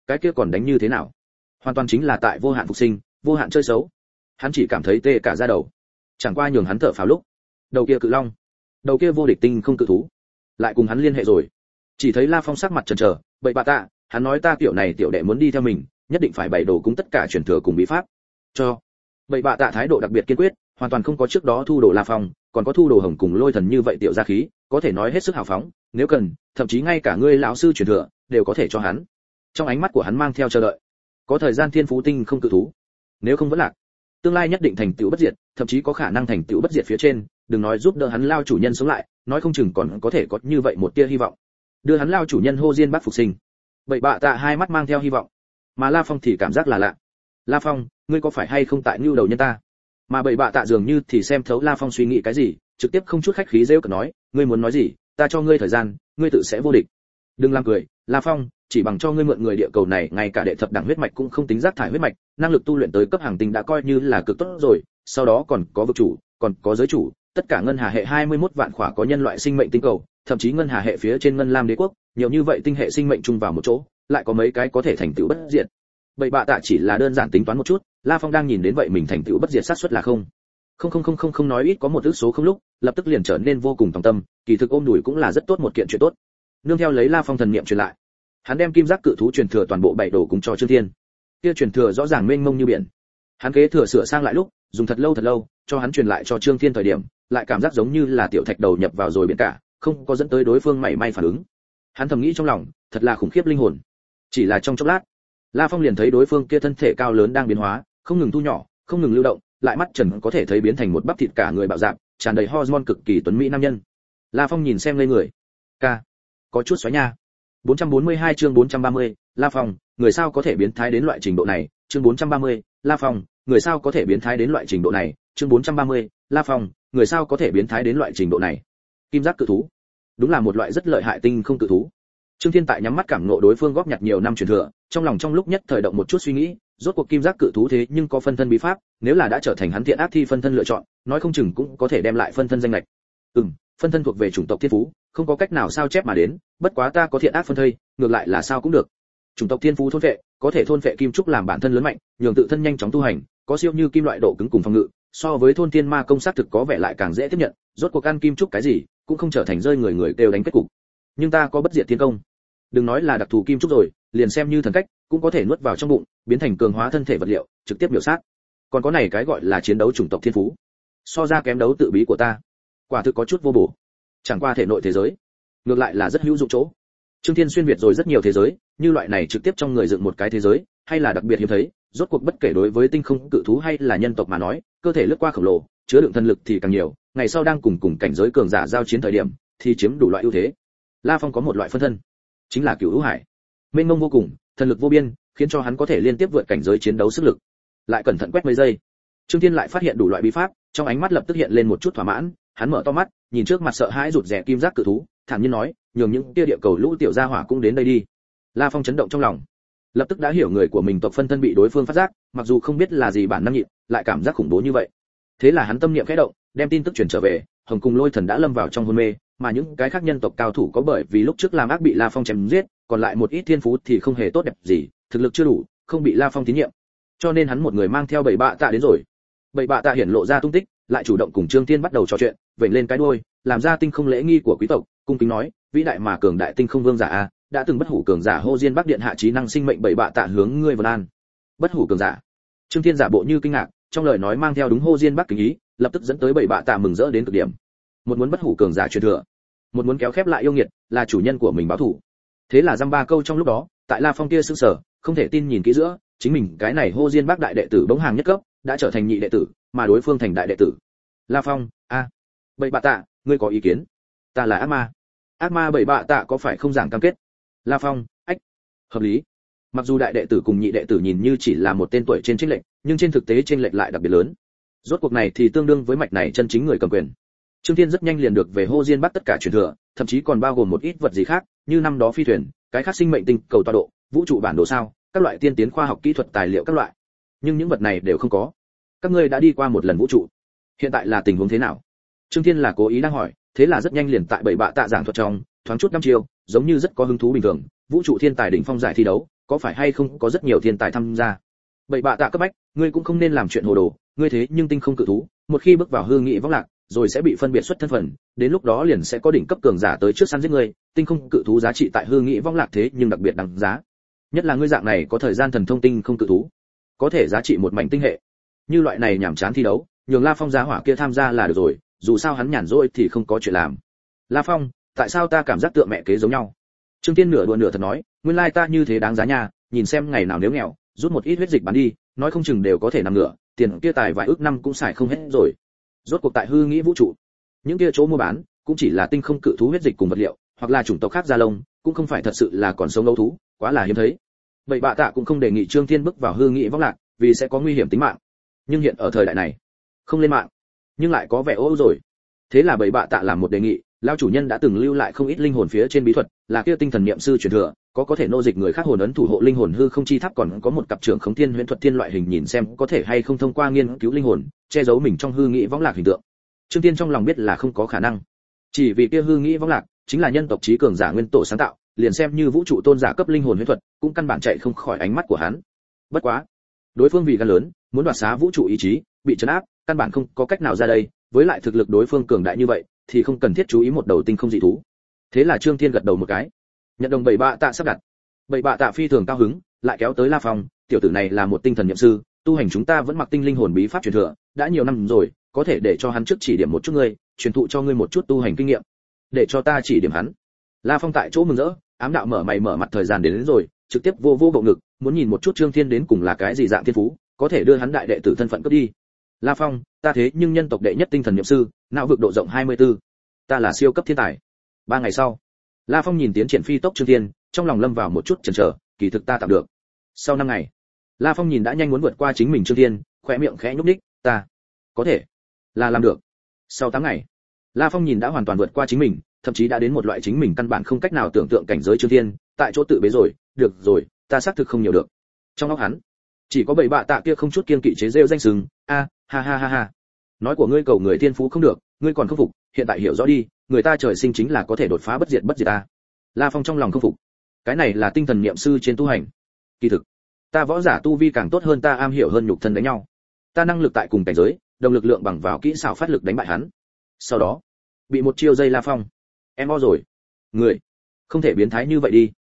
cái kia còn đánh như thế nào? Hoàn toàn chính là tại vô hạn phục sinh, vô hạn chơi xấu. Hắn chỉ cảm thấy tê cả da đầu. Chẳng qua nhường hắn thở phào lúc, đầu kia cự long, đầu kia vô địch tinh không cự thú, lại cùng hắn liên hệ rồi. Chỉ thấy La Phong sắc mặt chần chờ, bậy bạ tạ, hắn nói ta kiểu này tiểu đệ muốn đi theo mình, nhất định phải bày đồ cúng tất cả truyền thừa cùng bí pháp. Cho. Bậy bạ tạ thái độ đặc biệt kiên quyết, hoàn toàn không có trước đó thu đồ La Phong, còn có thu đồ hồng cùng lôi thần như vậy tiểu gia khí, có thể nói hết sức hào phóng, nếu cần, thậm chí ngay cả ngươi lão sư truyền thừa đều có thể cho hắn. Trong ánh mắt của hắn mang theo chờ đợi. Có thời gian thiên phú tinh không cự thú, nếu không vẫn lạc, tương lai nhất định thành tựu bất diệt, thậm chí có khả năng thành tựu bất diệt phía trên, đừng nói giúp đỡ hắn lao chủ nhân sống lại, nói không chừng còn có thể có như vậy một tia hy vọng. Đưa hắn lao chủ nhân Hô Diên Bắc phục sinh. Bậy bạ tạ hai mắt mang theo hy vọng, mà La Phong thì cảm giác là lạ. La Phong, ngươi có phải hay không tại nưu đầu nhân ta? Mà bậy bạ tạ dường như thì xem thấu La Phong suy nghĩ cái gì, trực tiếp không chút khách khí rêu cợt nói, ngươi muốn nói gì, ta cho ngươi thời gian, ngươi tự sẽ vô địch. Đừng làm cười, La Phong, chỉ bằng cho ngươi mượn người địa cầu này, ngay cả đệ thập đẳng huyết mạch cũng không tính rác thải huyết mạch, năng lực tu luyện tới cấp hàng tinh đã coi như là cực tốt rồi, sau đó còn có vực chủ, còn có giới chủ, tất cả ngân hà hệ 21 vạn khỏa có nhân loại sinh mệnh tinh cầu, thậm chí ngân hà hệ phía trên ngân lam đế quốc, nhiều như vậy tinh hệ sinh mệnh chung vào một chỗ, lại có mấy cái có thể thành tựu bất diệt. Bậy bạ tạ chỉ là đơn giản tính toán một chút, La Phong đang nhìn đến vậy mình thành tựu bất diệt xác suất là không nói ít có một ước số không lúc, lập tức liền trở nên vô cùng tòng tâm, kỳ thực ôm đùi cũng là rất tốt một kiện chuyện tốt. Nương theo lấy La Phong thần niệm truyền lại, hắn đem kim giác cự thú truyền thừa toàn bộ bảy đồ cùng cho Trương Thiên. Kia truyền thừa rõ ràng mênh mông như biển. Hắn kế thừa sửa sang lại lúc, dùng thật lâu, cho hắn truyền lại cho Trương Thiên thời điểm, lại cảm giác giống như là tiểu thạch đầu nhập vào rồi biển cả, không có dẫn tới đối phương mảy may phản ứng. Hắn thầm nghĩ trong lòng, thật là khủng khiếp linh hồn. Chỉ là trong chốc lát, La Phong liền thấy đối phương kia thân thể cao lớn đang biến hóa, không ngừng thu nhỏ, không ngừng lưu động, lại mắt trần có thể thấy biến thành một bắp thịt cả người bạo dạn, tràn đầy hormone cực kỳ tuấn mỹ nam nhân. La Phong nhìn xem ngây người. Có chút xoáy nha. 442 chương 430, La Phong, người sao có thể biến thái đến loại trình độ này, chương 430, La Phong, người sao có thể biến thái đến loại trình độ này, chương 430, La Phong, người sao có thể biến thái đến loại trình độ này. Kim giác cự thú, đúng là một loại rất lợi hại tinh không cự thú. Trương Thiên tại nhắm mắt cảm ngộ đối phương góp nhặt nhiều năm truyền thừa, trong lòng trong lúc nhất thời động một chút suy nghĩ, rốt cuộc kim giác cự thú thế nhưng có phân thân bí pháp, nếu là đã trở thành hắn thiện ác thi phân thân lựa chọn, nói không chừng cũng có thể đem lại phân thân danh lệch. Phân thân thuộc về chủng tộc thiên phú, không có cách nào sao chép mà đến, bất quá ta có thiện ác phân thây, ngược lại là sao cũng được. Chủng tộc thiên phú thôn phệ, có thể thôn phệ kim trúc làm bản thân lớn mạnh, nhường tự thân nhanh chóng tu hành, có siêu như kim loại độ cứng cùng phòng ngự, so với thôn thiên ma công sát thực có vẻ lại càng dễ tiếp nhận, rốt cuộc ăn kim trúc cái gì, cũng không trở thành rơi người đều đánh kết cục. Nhưng ta có bất diệt thiên công. Đừng nói là đặc thù kim trúc rồi, liền xem như thần cách, cũng có thể nuốt vào trong bụng, biến thành cường hóa thân thể vật liệu, trực tiếp miểu sát. Còn có này cái gọi là chiến đấu chủng tộc thiên phú, so ra kém đấu tự bí của ta, quả thực có chút vô bổ. Chẳng qua thể nội thế giới, ngược lại là rất hữu dụng chỗ. Trương Thiên xuyên việt rồi rất nhiều thế giới, như loại này trực tiếp trong người dựng một cái thế giới, hay là đặc biệt hiếm thấy, rốt cuộc bất kể đối với tinh không cự thú hay là nhân tộc mà nói, cơ thể lướt qua khổng lồ, chứa đựng thần lực thì càng nhiều, ngày sau đang cùng cảnh giới cường giả giao chiến thời điểm, thì chiếm đủ loại ưu thế. La Phong có một loại phân thân, chính là Cửu Hữu Hải, mênh mông vô cùng, thần lực vô biên, khiến cho hắn có thể liên tiếp vượt cảnh giới chiến đấu sức lực. Lại cẩn thận quét mấy giây, Trương Thiên lại phát hiện đủ loại bí pháp, trong ánh mắt lập tức hiện lên một chút thỏa mãn, hắn mở to mắt, nhìn trước mặt sợ hãi rụt rè kim giác cự thú, thản nhiên nói, nhường những kia địa cầu lũ tiểu gia hỏa cũng đến đây đi. La Phong chấn động trong lòng, lập tức đã hiểu người của mình tộc phân thân bị đối phương phát giác, mặc dù không biết là gì bản năng nhịn, lại cảm giác khủng bố như vậy. Thế là hắn tâm niệm khẽ động, đem tin tức truyền trở về, Hồng cùng Lôi Thần đã lâm vào trong hôn mê, mà những cái khác nhân tộc cao thủ có bởi vì lúc trước làm ác bị La Phong chém giết, còn lại một ít thiên phú thì không hề tốt đẹp gì, thực lực chưa đủ, không bị La Phong tín nhiệm. Cho nên hắn một người mang theo bảy bạ tạ đến rồi. Bảy bạ tạ hiển lộ ra tung tích, lại chủ động cùng Trương Thiên bắt đầu trò chuyện, vểnh lên cái đuôi, làm ra tinh không lễ nghi của quý tộc, cung kính nói, vĩ đại mà cường đại tinh không vương giả a, đã từng bất hủ cường giả Hô Diên Bắc điện hạ trí năng sinh mệnh bảy bạ tạ hướng ngươi vân an. Bất hủ cường giả. Trương Thiên giả bộ như kinh ngạc, trong lời nói mang theo đúng Hô Diên Bắc kính ý, lập tức dẫn tới bảy bạ tạ mừng rỡ đến cực điểm. Một muốn bất hủ cường giả truyền thừa, một muốn kéo khép lại yêu nghiệt, là chủ nhân của mình báo thù. Thế là dăm ba câu trong lúc đó, tại La Phong kia sững sờ, không thể tin nhìn kỹ giữa, chính mình cái này Hô Diên Bắc đại đệ tử bỗng hàng nhất cấp, đã trở thành nhị đệ tử, mà đối phương thành đại đệ tử. La Phong, bảy bạ tạ, ngươi có ý kiến? Ta là ác ma. Ác ma bảy bạ tạ có phải không giảng cam kết? La Phong, hợp lý. Mặc dù đại đệ tử cùng nhị đệ tử nhìn như chỉ là một tên tuổi trên chênh lệch, nhưng trên thực tế chênh lệch lại đặc biệt lớn. Rốt cuộc này thì tương đương với mạch này chân chính người cầm quyền. Trương Thiên rất nhanh liền được về Hô Diên Bắc tất cả truyền thừa, thậm chí còn bao gồm một ít vật gì khác, như năm đó phi thuyền, cái khác sinh mệnh tinh cầu tọa độ, vũ trụ bản đồ sao, các loại tiên tiến khoa học kỹ thuật tài liệu các loại. Nhưng những vật này đều không có. Các ngươi đã đi qua một lần vũ trụ, hiện tại là tình huống thế nào? Trương Thiên là cố ý đang hỏi, thế là rất nhanh liền tại bảy bạ tạ giảng thuật trong, thoáng chút năm chiều, giống như rất có hứng thú bình thường, vũ trụ thiên tài đỉnh phong giải thi đấu, có phải hay không có rất nhiều thiên tài tham gia. Bậy bạ tạ cấp bách, ngươi cũng không nên làm chuyện hồ đồ, ngươi thế nhưng tinh không cự thú, một khi bước vào hư nghị võng lạc, rồi sẽ bị phân biệt xuất thân phận, đến lúc đó liền sẽ có đỉnh cấp cường giả tới trước săn giết ngươi, tinh không cự thú giá trị tại hư nghị võng lạc thế nhưng đặc biệt đáng giá. Nhất là ngươi dạng này có thời gian thần thông tinh không cự thú, có thể giá trị một mảnh tinh hệ. Như loại này nhảm chán thi đấu, nhường La Phong giá hỏa kia tham gia là được rồi, dù sao hắn nhàn rỗi thì không có chuyện làm. La Phong, tại sao ta cảm giác tựa mẹ kế giống nhau? Trương Tiên nửa đùa nửa thật nói, nguyên lai ta như thế đáng giá nha, nhìn xem ngày nào nếu nghèo, rút một ít huyết dịch bán đi, nói không chừng đều có thể nằm ngửa, tiền kia tài vài ước năm cũng xài không hết rồi. Rốt cuộc tại hư nghĩ vũ trụ, những kia chỗ mua bán cũng chỉ là tinh không cự thú huyết dịch cùng vật liệu, hoặc là chủng tộc khác da lông, cũng không phải thật sự là còn sống ấu thú, quá là hiếm thấy. Vậy bạ tạ cũng không đề nghị Trương Thiên bước vào hư nghĩ võng lạc, vì sẽ có nguy hiểm tính mạng. Nhưng hiện ở thời đại này, không lên mạng, nhưng lại có vẻ ô rồi. Thế là bảy bạ tạ làm một đề nghị, lão chủ nhân đã từng lưu lại không ít linh hồn phía trên bí thuật, là kia tinh thần niệm sư truyền thừa, có thể nô dịch người khác hồn ấn thủ hộ linh hồn hư không chi tháp, còn có một cặp trưởng khống thiên huyễn thuật thiên loại hình, nhìn xem có thể hay không thông qua nghiên cứu linh hồn, che giấu mình trong hư nghĩ võng lạc hình tượng. Trương Tiên trong lòng biết là không có khả năng, chỉ vì kia hư nghĩ võng lạc chính là nhân tộc trí cường giả nguyên tổ sáng tạo, liền xem như vũ trụ tôn giả cấp linh hồn huyễn thuật, cũng căn bản chạy không khỏi ánh mắt của hắn. Bất quá, đối phương vì gan lớn, muốn đoạt xá vũ trụ ý chí, bị trấn áp, căn bản không có cách nào ra đây, với lại thực lực đối phương cường đại như vậy, thì không cần thiết chú ý một đầu tinh không dị thú. Thế là Trương Thiên gật đầu một cái, nhận đồng bảy bạ tạ sắp đặt. Bảy bạ tạ phi thường cao hứng, lại kéo tới La Phong, tiểu tử này là một tinh thần niệm sư, tu hành chúng ta vẫn mặc tinh linh hồn bí pháp truyền thừa, đã nhiều năm rồi, có thể để cho hắn trước chỉ điểm một chút ngươi, truyền thụ cho ngươi một chút tu hành kinh nghiệm, để cho ta chỉ điểm hắn. La Phong tại chỗ mừng rỡ, ám đạo mở mày mở mặt thời gian đến rồi, trực tiếp vô bộ ngực, muốn nhìn một chút Trương Thiên đến cùng là cái gì dạng thiên phú, có thể đưa hắn đại đệ tử thân phận cướp đi. La Phong, ta thế nhưng nhân tộc đệ nhất tinh thần niệm sư, não vực độ rộng 24. Ta là siêu cấp thiên tài. 3 ngày sau, La Phong nhìn tiến triển phi tốc Trương Thiên, trong lòng lâm vào một chút chần chờ, kỳ thực ta tạm được. Sau 5 ngày, La Phong nhìn đã nhanh muốn vượt qua chính mình Trương Thiên, khóe miệng khẽ nhúc nhích, ta có thể là làm được. Sau 8 ngày, La Phong nhìn đã hoàn toàn vượt qua chính mình, thậm chí đã đến một loại chính mình căn bản không cách nào tưởng tượng cảnh giới Trương Thiên, tại chỗ tự bế rồi, được rồi, ta xác thực không nhiều được. Trong óc hắn, chỉ có bảy bạ tạ kia không chút kiên kỵ chế rêu danh sừng, ha ha ha ha. Nói của ngươi cầu người thiên phú không được, ngươi còn không phục, hiện tại hiểu rõ đi, người ta trời sinh chính là có thể đột phá bất diệt ta. La Phong trong lòng không phục. Cái này là tinh thần niệm sư trên tu hành. Kỳ thực, ta võ giả tu vi càng tốt hơn, ta am hiểu hơn nhục thân đánh nhau. Ta năng lực tại cùng cảnh giới, đồng lực lượng bằng vào kỹ xảo phát lực đánh bại hắn. Sau đó, bị một chiêu dây La Phong. Em o rồi. Người, không thể biến thái như vậy đi.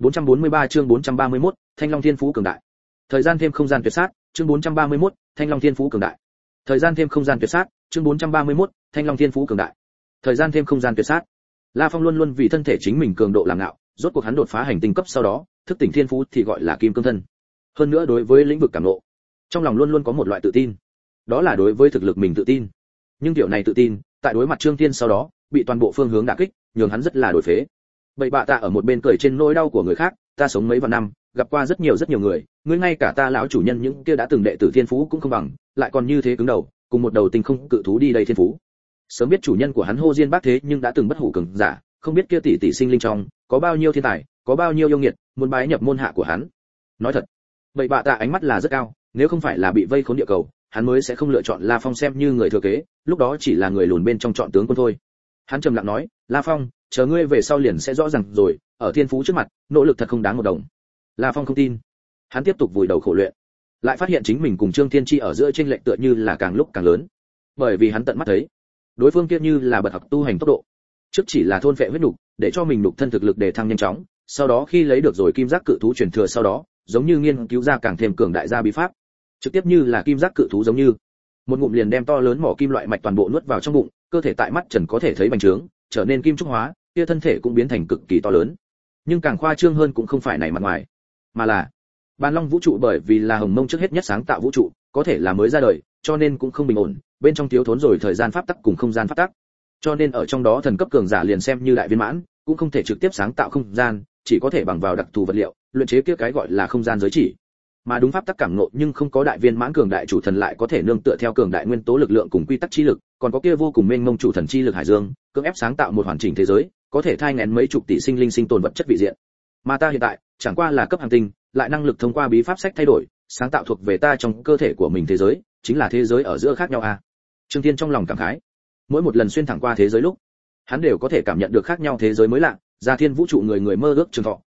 443 chương 431, Thanh Long Thiên Phú cường đại. Thời gian thêm không gian tuyệt sát, chương 431, Thanh Long Thiên Phú cường đại. Thời gian thêm không gian tuyệt sát, chương 431, Thanh Long Thiên Phú cường đại. Thời gian thêm không gian tuyệt sát. La Phong luôn luôn vì thân thể chính mình cường độ làm ngạo, rốt cuộc hắn đột phá hành tinh cấp sau đó, thức tỉnh thiên phú thì gọi là kim cương thân. Hơn nữa đối với lĩnh vực cảm ngộ, trong lòng luôn luôn có một loại tự tin. Đó là đối với thực lực mình tự tin. Nhưng điều này tự tin, tại đối mặt Trương Thiên sau đó, bị toàn bộ phương hướng đả kích, nhường hắn rất là đổi phế. Bậy bạ tạ ở một bên cười trên nỗi đau của người khác, ta sống mấy vạn năm, gặp qua rất nhiều người, ngươi ngay cả ta lão chủ nhân những kia đã từng đệ tử thiên phú cũng không bằng, lại còn như thế cứng đầu, cùng một đầu tinh không cự thú đi đây thiên phú. Sớm biết chủ nhân của hắn hô diên bác thế nhưng đã từng bất hủ cường giả, không biết kia tỷ tỷ sinh linh trong có bao nhiêu thiên tài, có bao nhiêu yêu nghiệt, muốn bái nhập môn hạ của hắn. Nói thật, bậy bạ tạ ánh mắt là rất cao, nếu không phải là bị vây khốn địa cầu, hắn mới sẽ không lựa chọn La Phong xem như người thừa kế, lúc đó chỉ là người lùn bên trong chọn tướng quân thôi. Hắn trầm lặng nói, La Phong, chờ ngươi về sau liền sẽ rõ ràng rồi, ở thiên phú trước mặt, nỗ lực thật không đáng một đồng. La Phong không tin. Hắn tiếp tục vùi đầu khổ luyện, lại phát hiện chính mình cùng Trương Thiên Chi ở giữa chênh lệch tựa như là càng lúc càng lớn. Bởi vì hắn tận mắt thấy, đối phương kia như là bật học tu hành tốc độ, trước chỉ là thôn phệ huyết nục, để cho mình nục thân thực lực đề thăng nhanh chóng, sau đó khi lấy được rồi kim giác cự thú truyền thừa sau đó, giống như nghiên cứu ra càng thêm cường đại gia bí pháp, trực tiếp như là kim giác cự thú giống như một ngụm liền đem to lớn mỏ kim loại mạch toàn bộ nuốt vào trong bụng, cơ thể tại mắt trần có thể thấy bành trướng, trở nên kim trúc hóa, kia thân thể cũng biến thành cực kỳ to lớn. Nhưng càng khoa trương hơn cũng không phải này mặt ngoài, mà là Bàn Long vũ trụ, bởi vì là Hồng Mông trước hết nhất sáng tạo vũ trụ, có thể là mới ra đời, cho nên cũng không bình ổn, bên trong thiếu thốn rồi thời gian pháp tắc cùng không gian pháp tắc. Cho nên ở trong đó thần cấp cường giả liền xem như đại viên mãn, cũng không thể trực tiếp sáng tạo không gian, chỉ có thể bằng vào đặc thù vật liệu, luyện chế kia cái gọi là không gian giới chỉ. Mà đúng pháp tắc cảm ngộ nhưng không có đại viên mãn cường đại chủ thần lại có thể nương tựa theo cường đại nguyên tố lực lượng cùng quy tắc chi lực, còn có kia vô cùng mênh mông chủ thần chi lực hải dương, cưỡng ép sáng tạo một hoàn chỉnh thế giới, có thể thai nghén mấy chục tỷ sinh linh sinh tồn vật chất vị diện. Mà ta hiện tại, chẳng qua là cấp hành tinh, lại năng lực thông qua bí pháp sách thay đổi, sáng tạo thuộc về ta trong cơ thể của mình thế giới, chính là thế giới ở giữa khác nhau à? Trương Thiên trong lòng cảm khái. Mỗi một lần xuyên thẳng qua thế giới lúc, hắn đều có thể cảm nhận được khác nhau thế giới mới lạ, gia thiên vũ trụ người người mơ ước trường thọ,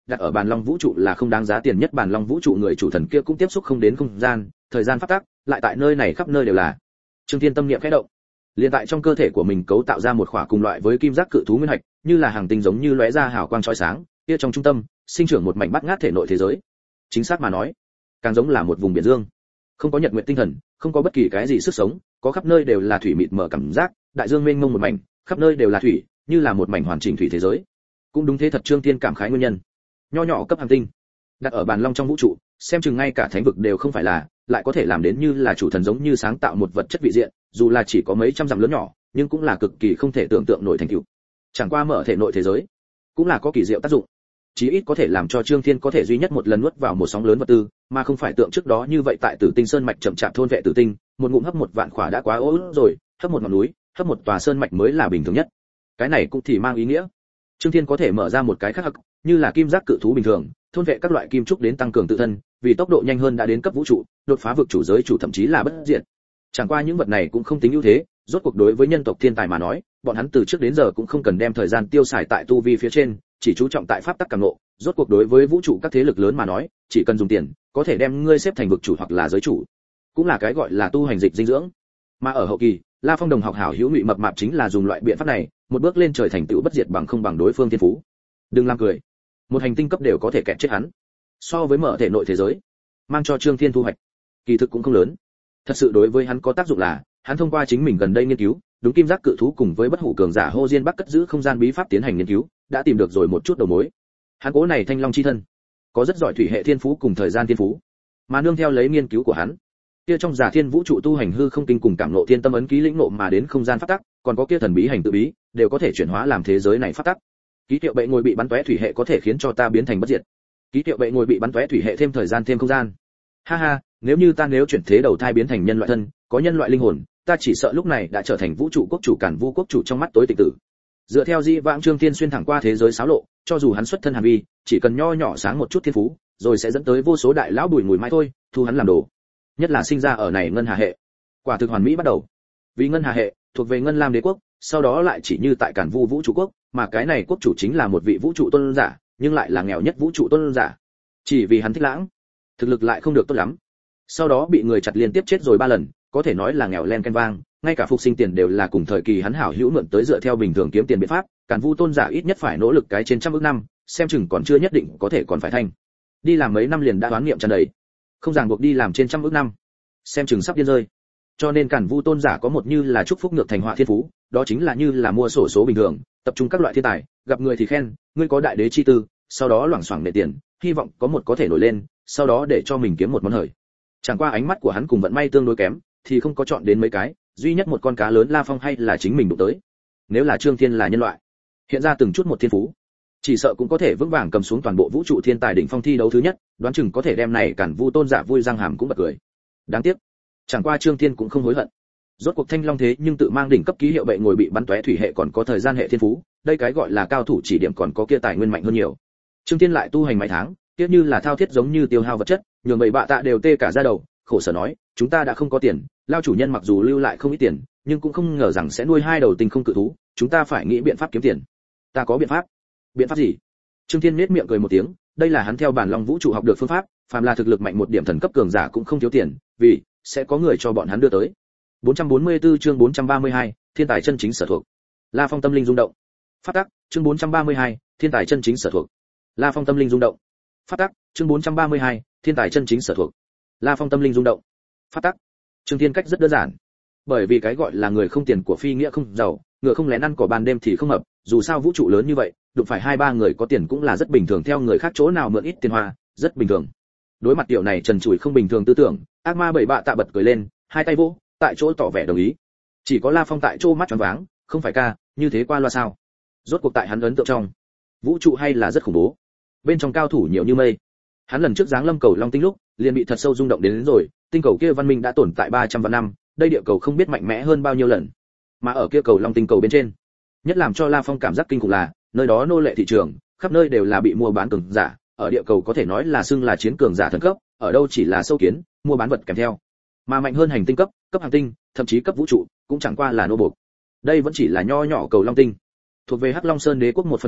đặt ở bàn long vũ trụ là không đáng giá tiền nhất. Bàn long vũ trụ người chủ thần kia cũng tiếp xúc không đến không gian, thời gian pháp tắc, lại tại nơi này khắp nơi đều là. Trương Thiên tâm niệm khẽ động, liền tại trong cơ thể của mình cấu tạo ra một khỏa cùng loại với kim giác cự thú nguyên hạch, như là hàng tinh giống như lóe ra hào quang chói sáng, kia trong trung tâm sinh trưởng một mảnh bát ngát thể nội thế giới. Chính xác mà nói, càng giống là một vùng biển dương, không có nhật nguyệt tinh thần, không có bất kỳ cái gì sức sống, có khắp nơi đều là thủy mịt mờ cảm giác, đại dương mênh mông một mảnh, khắp nơi đều là thủy, như là một mảnh hoàn chỉnh thủy thế giới. Cũng đúng thế thật. Trương Thiên cảm khái nguyên nhân. Nho nhỏ cấp hành tinh, đặt ở bàn long trong vũ trụ, xem chừng ngay cả thánh vực đều không phải là, lại có thể làm đến như là chủ thần giống như sáng tạo một vật chất vị diện, dù là chỉ có mấy trăm dặm lớn nhỏ, nhưng cũng là cực kỳ không thể tưởng tượng nổi thành tựu. Chẳng qua mở thể nội thế giới, cũng là có kỳ diệu tác dụng. Chí ít có thể làm cho Trương Thiên có thể duy nhất một lần nuốt vào một sóng lớn vật tư, mà không phải tượng trước đó như vậy tại Tử Tinh Sơn mạch chậm chạp thôn vệ tử tinh, một ngụm hấp một vạn khỏa đã quá ố rồi, hấp một ngọn núi, hấp một tòa sơn mạch mới là bình thường nhất. Cái này cũng thì mang ý nghĩa, Trương Thiên có thể mở ra một cái khác hắc, như là kim giác cự thú bình thường, thôn vệ các loại kim trúc đến tăng cường tự thân, vì tốc độ nhanh hơn đã đến cấp vũ trụ, đột phá vực chủ giới chủ thậm chí là bất diệt. Chẳng qua những vật này cũng không tính ưu thế, rốt cuộc đối với nhân tộc thiên tài mà nói, bọn hắn từ trước đến giờ cũng không cần đem thời gian tiêu xài tại tu vi phía trên, chỉ chú trọng tại pháp tắc cảm ngộ. Rốt cuộc đối với vũ trụ các thế lực lớn mà nói, chỉ cần dùng tiền, có thể đem ngươi xếp thành vực chủ hoặc là giới chủ, cũng là cái gọi là tu hành dịch dinh dưỡng. Mà ở hậu kỳ, La Phong đồng học hảo hữu Ngụy Mập Mạp chính là dùng loại biện pháp này, một bước lên trời thành tựu bất diệt bằng không bằng đối phương thiên phú. Đừng làm cười, một hành tinh cấp đều có thể kẹt chết hắn. So với mở thể nội thế giới, mang cho Trương Thiên thu hoạch, kỳ thực cũng không lớn. Thật sự đối với hắn có tác dụng là, hắn thông qua chính mình gần đây nghiên cứu, đúng kim giác cự thú cùng với bất hủ cường giả Hồ Diên Bắc cất giữ không gian bí pháp tiến hành nghiên cứu, đã tìm được rồi một chút đầu mối. Hắn cố này thanh long chi thân, có rất giỏi thủy hệ thiên phú cùng thời gian thiên phú, mà nương theo lấy nghiên cứu của hắn, kia trong giả thiên vũ trụ tu hành hư không kinh cùng cảm ngộ thiên tâm ấn ký lĩnh ngộ mà đến không gian pháp tắc, còn có kia thần bí hành tự bí, đều có thể chuyển hóa làm thế giới này pháp tắc. Ký hiệu bệ ngồi bị bắn tóe thủy hệ có thể khiến cho ta biến thành bất diệt. Ký hiệu bệ ngồi bị bắn tóe thủy hệ thêm thời gian thêm không gian. Ha ha, nếu như ta nếu chuyển thế đầu thai biến thành nhân loại thân, có nhân loại linh hồn, ta chỉ sợ lúc này đã trở thành vũ trụ quốc chủ Càn Vu quốc chủ trong mắt tối tịch tử. Dựa theo Di vãng Trương Thiên xuyên thẳng qua thế giới xáo lộ, cho dù hắn xuất thân hàn vi, chỉ cần nho nhỏ sáng một chút thiên phú, rồi sẽ dẫn tới vô số đại lão bùi ngùi mãi thôi, thu hắn làm đồ. Nhất là sinh ra ở này ngân hà hệ, quả thực hoàn mỹ bắt đầu. Vì ngân hà hệ thuộc về ngân lam đế quốc, sau đó lại chỉ như tại Càn Vu vũ trụ quốc, mà cái này quốc chủ chính là một vị vũ trụ tôn giả, nhưng lại là nghèo nhất vũ trụ tôn giả. Chỉ vì hắn thích lãng, thực lực lại không được tốt lắm. Sau đó bị người chặt liên tiếp chết rồi 3 lần, có thể nói là nghèo len ken vang, ngay cả phục sinh tiền đều là cùng thời kỳ hắn hảo hữu mượn tới dựa theo bình thường kiếm tiền biện pháp, Càn Vu tôn giả ít nhất phải nỗ lực cái trên trăm ức năm, xem chừng còn chưa nhất định có thể còn phải thành. Đi làm mấy năm liền đã đoán nghiệm tràn đầy, không ràng buộc đi làm trên trăm ức năm, xem chừng sắp điên rơi. Cho nên Càn Vu tôn giả có một như là chúc phúc ngược thành họa thiên phú, đó chính là như là mua sổ số bình thường, tập trung các loại thiên tài, gặp người thì khen, ngươi có đại đế chi tư, sau đó loảng xoảng để tiền, hy vọng có một có thể nổi lên, sau đó để cho mình kiếm một món hời. Chẳng qua ánh mắt của hắn cùng vận may tương đối kém, thì không có chọn đến mấy cái, duy nhất một con cá lớn La Phong hay là chính mình đụng tới. Nếu là Trương Thiên là nhân loại, hiện ra từng chút một thiên phú, chỉ sợ cũng có thể vững vàng cầm xuống toàn bộ vũ trụ thiên tài đỉnh phong thi đấu thứ nhất, đoán chừng có thể đem này Càn Vu tôn giả vui răng hàm cũng bật cười. Đáng tiếc, chẳng qua Trương Thiên cũng không hối hận. Rốt cuộc Thanh Long thế nhưng tự mang đỉnh cấp ký hiệu bệ ngồi bị bắn tóe thủy hệ còn có thời gian hệ thiên phú, đây cái gọi là cao thủ chỉ điểm còn có kia tài nguyên mạnh hơn nhiều. Trương Thiên lại tu hành mấy tháng, tiếc như là thao thiết giống như tiêu hao vật chất, nhường bầy bạ tạ đều tê cả da đầu, khổ sở nói, chúng ta đã không có tiền, lao chủ nhân mặc dù lưu lại không ít tiền, nhưng cũng không ngờ rằng sẽ nuôi 2 đầu tinh không cự thú, chúng ta phải nghĩ biện pháp kiếm tiền. Ta có biện pháp. Biện pháp gì? Trương Thiên nhếch miệng cười một tiếng, đây là hắn theo bản long vũ trụ học được phương pháp, phàm là thực lực mạnh một điểm thần cấp cường giả cũng không thiếu tiền, vì sẽ có người cho bọn hắn đưa tới. 444 chương 432, thiên tài chân chính sở thuộc. La Phong tâm linh rung động. Phát tắc, chương 432, thiên tài chân chính sở thuộc. La Phong tâm linh rung động. Phát tắc, chương 432, thiên tài chân chính sở thuộc. La Phong tâm linh rung động. Phát tắc. Trương Thiên cách rất đơn giản. Bởi vì cái gọi là người không tiền của phi nghĩa không giàu, ngựa không lén ăn cỏ ban đêm thì không hợp, dù sao vũ trụ lớn như vậy, đụng phải 2-3 người có tiền cũng là rất bình thường, theo người khác chỗ nào mượn ít tiền hoa, rất bình thường. Đối mặt tiểu này trần trụi không bình thường tư tưởng, ác ma bảy bạ tạ bật cười lên, hai tay vỗ, tại chỗ tỏ vẻ đồng ý. Chỉ có La Phong tại chỗ mắt tròn váng, không phải ca, như thế qua loa sao? Rốt cuộc tại hắn ấn tượng trong, vũ trụ hay là rất khủng bố. Bên trong cao thủ nhiều như mây. Hắn lần trước giáng lâm cầu Long Tinh lúc, liền bị thật sâu rung động đến rồi, tinh cầu kia văn minh đã tồn tại 300 vạn năm, đây địa cầu không biết mạnh mẽ hơn bao nhiêu lần. Mà ở kia cầu Long Tinh cầu bên trên, nhất làm cho La Phong cảm giác kinh khủng là, nơi đó nô lệ thị trường, khắp nơi đều là bị mua bán cường giả, ở địa cầu có thể nói là xưng là chiến cường giả thần cấp, ở đâu chỉ là sâu kiến, mua bán vật kèm theo. Mà mạnh hơn hành tinh cấp, cấp hành tinh, thậm chí cấp vũ trụ, cũng chẳng qua là nô buộc. Đây vẫn chỉ là nho nhỏ cầu Long Tinh, thuộc về Hắc Long Sơn đế quốc một phần nhỏ,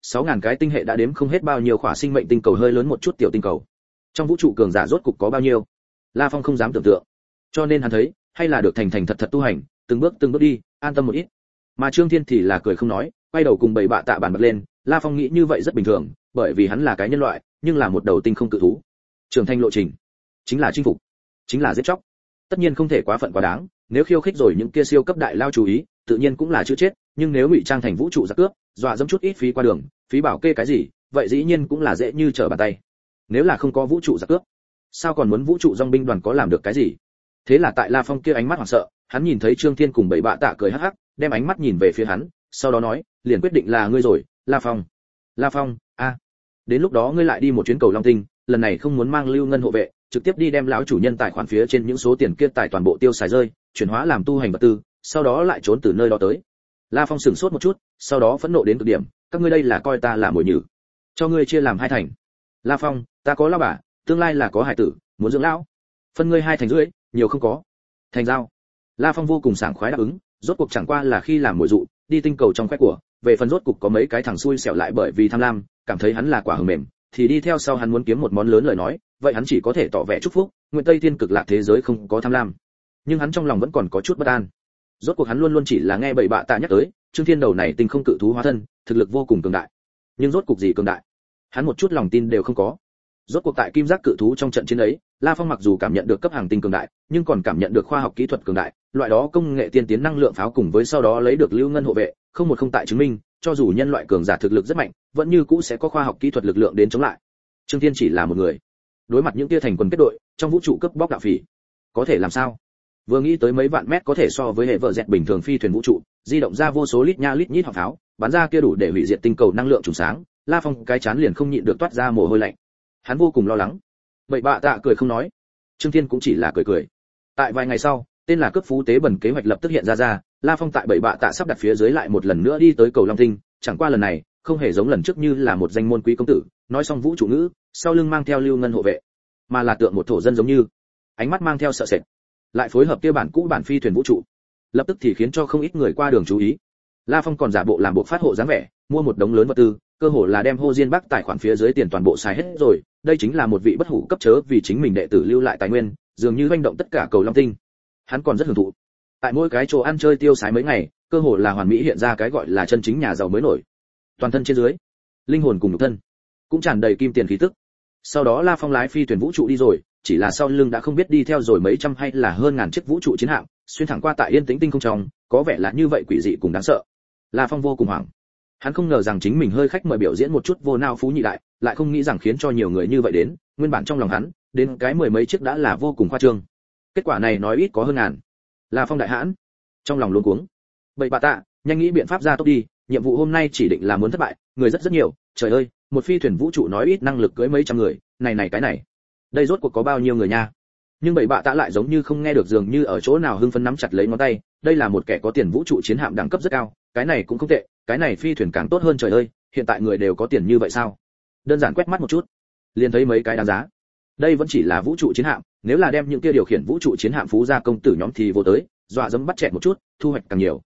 6.000 cái tinh hệ đã đếm không hết bao nhiêu khỏa sinh mệnh tinh cầu hơi lớn một chút tiểu tinh cầu. Trong vũ trụ cường giả rốt cục có bao nhiêu? La Phong không dám tưởng tượng. Cho nên hắn thấy, hay là được thành thành thật thật tu hành, từng bước đi, an tâm một ít. Mà Trương Thiên thì là cười không nói, quay đầu cùng bầy bạ tạ bàn bật lên. La Phong nghĩ như vậy rất bình thường, bởi vì hắn là cái nhân loại, nhưng là một đầu tinh không cự thú. Trưởng thành lộ trình chính là chinh phục, chính là giết chóc. Tất nhiên không thể quá phận quá đáng, nếu khiêu khích rồi những kia siêu cấp đại lao chú ý, tự nhiên cũng là chữ chết, nhưng nếu ngụy trang thành vũ trụ giặc cướp, dọa dẫm chút ít phí qua đường, phí bảo kê cái gì, vậy dĩ nhiên cũng là dễ như trở bàn tay. Nếu là không có vũ trụ giặc cướp, sao còn muốn vũ trụ dòng binh đoàn có làm được cái gì? Thế là tại La Phong kia ánh mắt hoảng sợ, hắn nhìn thấy Trương Thiên cùng bảy bạ tạ cười hắc hắc, đem ánh mắt nhìn về phía hắn, sau đó nói, liền quyết định là ngươi rồi, La Phong. La Phong, a, đến lúc đó ngươi lại đi một chuyến cầu Long Tinh, lần này không muốn mang Lưu Ngân hộ vệ, trực tiếp đi đem lão chủ nhân tài khoản phía trên những số tiền kia tài toàn bộ tiêu xài rơi, chuyển hóa làm tu hành vật tư, sau đó lại trốn từ nơi đó tới. La Phong sửng sốt một chút, sau đó phẫn nộ đến cực điểm, các ngươi đây là coi ta là mồi nhử, cho ngươi chia làm hai thành. La Phong, ta có lão bà, tương lai là có hài tử, muốn dưỡng lão, phân ngươi hai thành rưỡi, nhiều không có. Thành giao. La Phong vô cùng sảng khoái đáp ứng, rốt cuộc chẳng qua là khi làm mồi dụ, đi tinh cầu trong khoe của, về phần rốt cuộc có mấy cái thằng xui xẻo lại bởi vì tham lam, cảm thấy hắn là quả hờ mềm, thì đi theo sau hắn muốn kiếm một món lớn lời nói, vậy hắn chỉ có thể tỏ vẻ chúc phúc, nguyện Tây Thiên cực lạc thế giới không có tham lam. Nhưng hắn trong lòng vẫn còn có chút bất an. Rốt cuộc hắn luôn luôn chỉ là nghe bậy bạ tạ nhắc tới, Trương Thiên đầu này tinh không cự thú hóa thân, thực lực vô cùng cường đại. Nhưng rốt cuộc gì cường đại? Hắn một chút lòng tin đều không có. Rốt cuộc tại kim giác cự thú trong trận chiến ấy, La Phong mặc dù cảm nhận được cấp hàng tinh cường đại, nhưng còn cảm nhận được khoa học kỹ thuật cường đại, loại đó công nghệ tiên tiến năng lượng pháo cùng với sau đó lấy được Lưu Ngân hộ vệ, không một không tại chứng minh, cho dù nhân loại cường giả thực lực rất mạnh, vẫn như cũ sẽ có khoa học kỹ thuật lực lượng đến chống lại. Trương Thiên chỉ là một người, đối mặt những tia thành quần kết đội, trong vũ trụ cướp bóc đạo phỉ, có thể làm sao? Vừa nghĩ tới mấy vạn mét có thể so với hệ vợ dẹt bình thường phi thuyền vũ trụ, di động ra vô số lít nha lít nhít hỏa pháo, bắn ra kia đủ để hủy diệt tinh cầu năng lượng trùng sáng, La Phong cái chán liền không nhịn được toát ra mồ hôi lạnh. Hắn vô cùng lo lắng. Bậy bạ tạ cười không nói, Trương Thiên cũng chỉ là cười cười. Tại vài ngày sau, tên là cướp phú tế bẩn kế hoạch lập tức hiện ra, La Phong tại bậy bạ tạ sắp đặt phía dưới lại một lần nữa đi tới cầu Long Tinh, chẳng qua lần này, không hề giống lần trước như là một danh môn quý công tử, nói xong vũ trụ ngữ, sau lưng mang theo Lưu Ngân hộ vệ, mà là tượng một thổ dân giống như, ánh mắt mang theo sợ sệt, lại phối hợp kia bản cũ bản phi thuyền vũ trụ, lập tức thì khiến cho không ít người qua đường chú ý. La Phong còn giả bộ làm bộ phát hộ dáng vẻ, mua một đống lớn vật tư, cơ hồ là đem Hồ Diên Bắc tài khoản phía dưới tiền toàn bộ xài hết rồi, đây chính là một vị bất hủ cấp chớ vì chính mình đệ tử lưu lại tài nguyên, dường như doanh động tất cả cầu Long Tinh. Hắn còn rất hưởng thụ. Tại mỗi cái chỗ ăn chơi tiêu xài mấy ngày, cơ hồ là hoàn mỹ hiện ra cái gọi là chân chính nhà giàu mới nổi. Toàn thân trên dưới, linh hồn cùng nhục thân, cũng tràn đầy kim tiền khí tức. Sau đó La Phong lái phi thuyền vũ trụ đi rồi, chỉ là sau lưng đã không biết đi theo rồi mấy trăm hay là hơn ngàn chiếc vũ trụ chiến hạm, xuyên thẳng qua tại yên tĩnh tinh không trong, có vẻ là như vậy quỷ dị cùng đáng sợ. La Phong vô cùng hoảng. Hắn không ngờ rằng chính mình hơi khách mời biểu diễn một chút vô nao phú nhị đại, lại không nghĩ rằng khiến cho nhiều người như vậy đến, nguyên bản trong lòng hắn, đến cái mười mấy chiếc đã là vô cùng khoa trương. Kết quả này nói ít có hơn ngàn. La Phong đại hãn, trong lòng luống cuống. Bậy bạ tạ, nhanh nghĩ biện pháp ra tốc đi, nhiệm vụ hôm nay chỉ định là muốn thất bại, người rất nhiều, trời ơi, một phi thuyền vũ trụ nói ít năng lực cưỡi mấy trăm người, này cái này. Đây rốt cuộc có bao nhiêu người nha? Nhưng bậy bạ tạ lại giống như không nghe được, dường như ở chỗ nào hưng phấn nắm chặt lấy ngón tay, đây là một kẻ có tiền vũ trụ chiến hạm đẳng cấp rất cao, cái này cũng không tệ, cái này phi thuyền càng tốt hơn, trời ơi, hiện tại người đều có tiền như vậy sao? Đơn giản quét mắt một chút, liền thấy mấy cái đáng giá. Đây vẫn chỉ là vũ trụ chiến hạm, nếu là đem những kia điều khiển vũ trụ chiến hạm phú gia công tử nhóm thì vô tới, dọa dẫm bắt chẹt một chút, thu hoạch càng nhiều.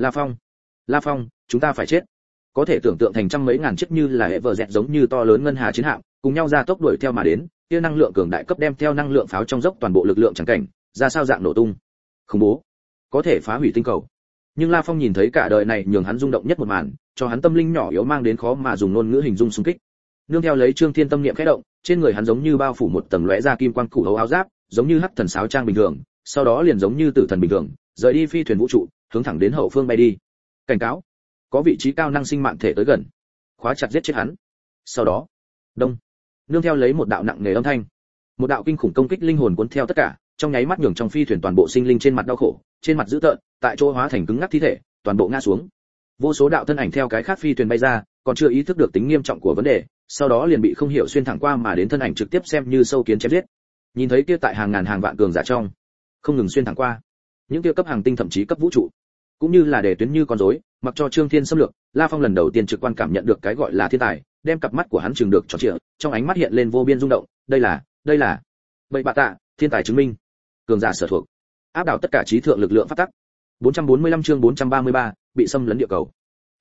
La Phong, chúng ta phải chết. Có thể tưởng tượng thành trăm mấy ngàn chiếc như là hệ vợ dẹt giống như to lớn ngân hà chiến hạm, cùng nhau ra tốc đuổi theo mà đến, kia năng lượng cường đại cấp đem theo năng lượng pháo trong dốc toàn bộ lực lượng chẳng cảnh, ra sao dạng nổ tung. Khủng bố, có thể phá hủy tinh cầu. Nhưng La Phong nhìn thấy cả đời này nhường hắn rung động nhất một màn, cho hắn tâm linh nhỏ yếu mang đến khó mà dùng ngôn ngữ hình dung xung kích. Nương theo lấy Trương Thiên tâm niệm khẽ động, trên người hắn giống như bao phủ một tầng lóe ra kim quang củ hấu áo giáp, giống như hắc thần sáo trang bình thường, sau đó liền giống như tử thần bình thường, rời đi phi thuyền vũ trụ, hướng thẳng đến hậu phương bay đi. Cảnh cáo, có vị trí cao năng sinh mạng thể tới gần, khóa chặt giết chết hắn. Sau đó, đông, nương theo lấy một đạo nặng nề âm thanh, một đạo kinh khủng công kích linh hồn cuốn theo tất cả, trong nháy mắt nhường trong phi thuyền toàn bộ sinh linh trên mặt đau khổ, trên mặt dữ tợn, tại chỗ hóa thành cứng ngắc thi thể, toàn bộ ngã xuống. Vô số đạo thân ảnh theo cái khác phi thuyền bay ra, còn chưa ý thức được tính nghiêm trọng của vấn đề, sau đó liền bị không hiểu xuyên thẳng qua mà đến thân ảnh trực tiếp xem như sâu kiến chém giết. Nhìn thấy kia tại hàng ngàn hàng vạn cường giả trong, không ngừng xuyên thẳng qua, những kia cấp hàng tinh thậm chí cấp vũ trụ, cũng như là để tuyến như con rối, mặc cho Trương Thiên xâm lược, La Phong lần đầu tiên trực quan cảm nhận được cái gọi là thiên tài, đem cặp mắt của hắn trừng được tròn trịa, trong ánh mắt hiện lên vô biên rung động, đây là bậy bạ tạ, thiên tài chứng minh, cường giả sở thuộc, áp đảo tất cả trí thượng lực lượng pháp tắc. 445 chương 433, bị xâm lấn địa cầu.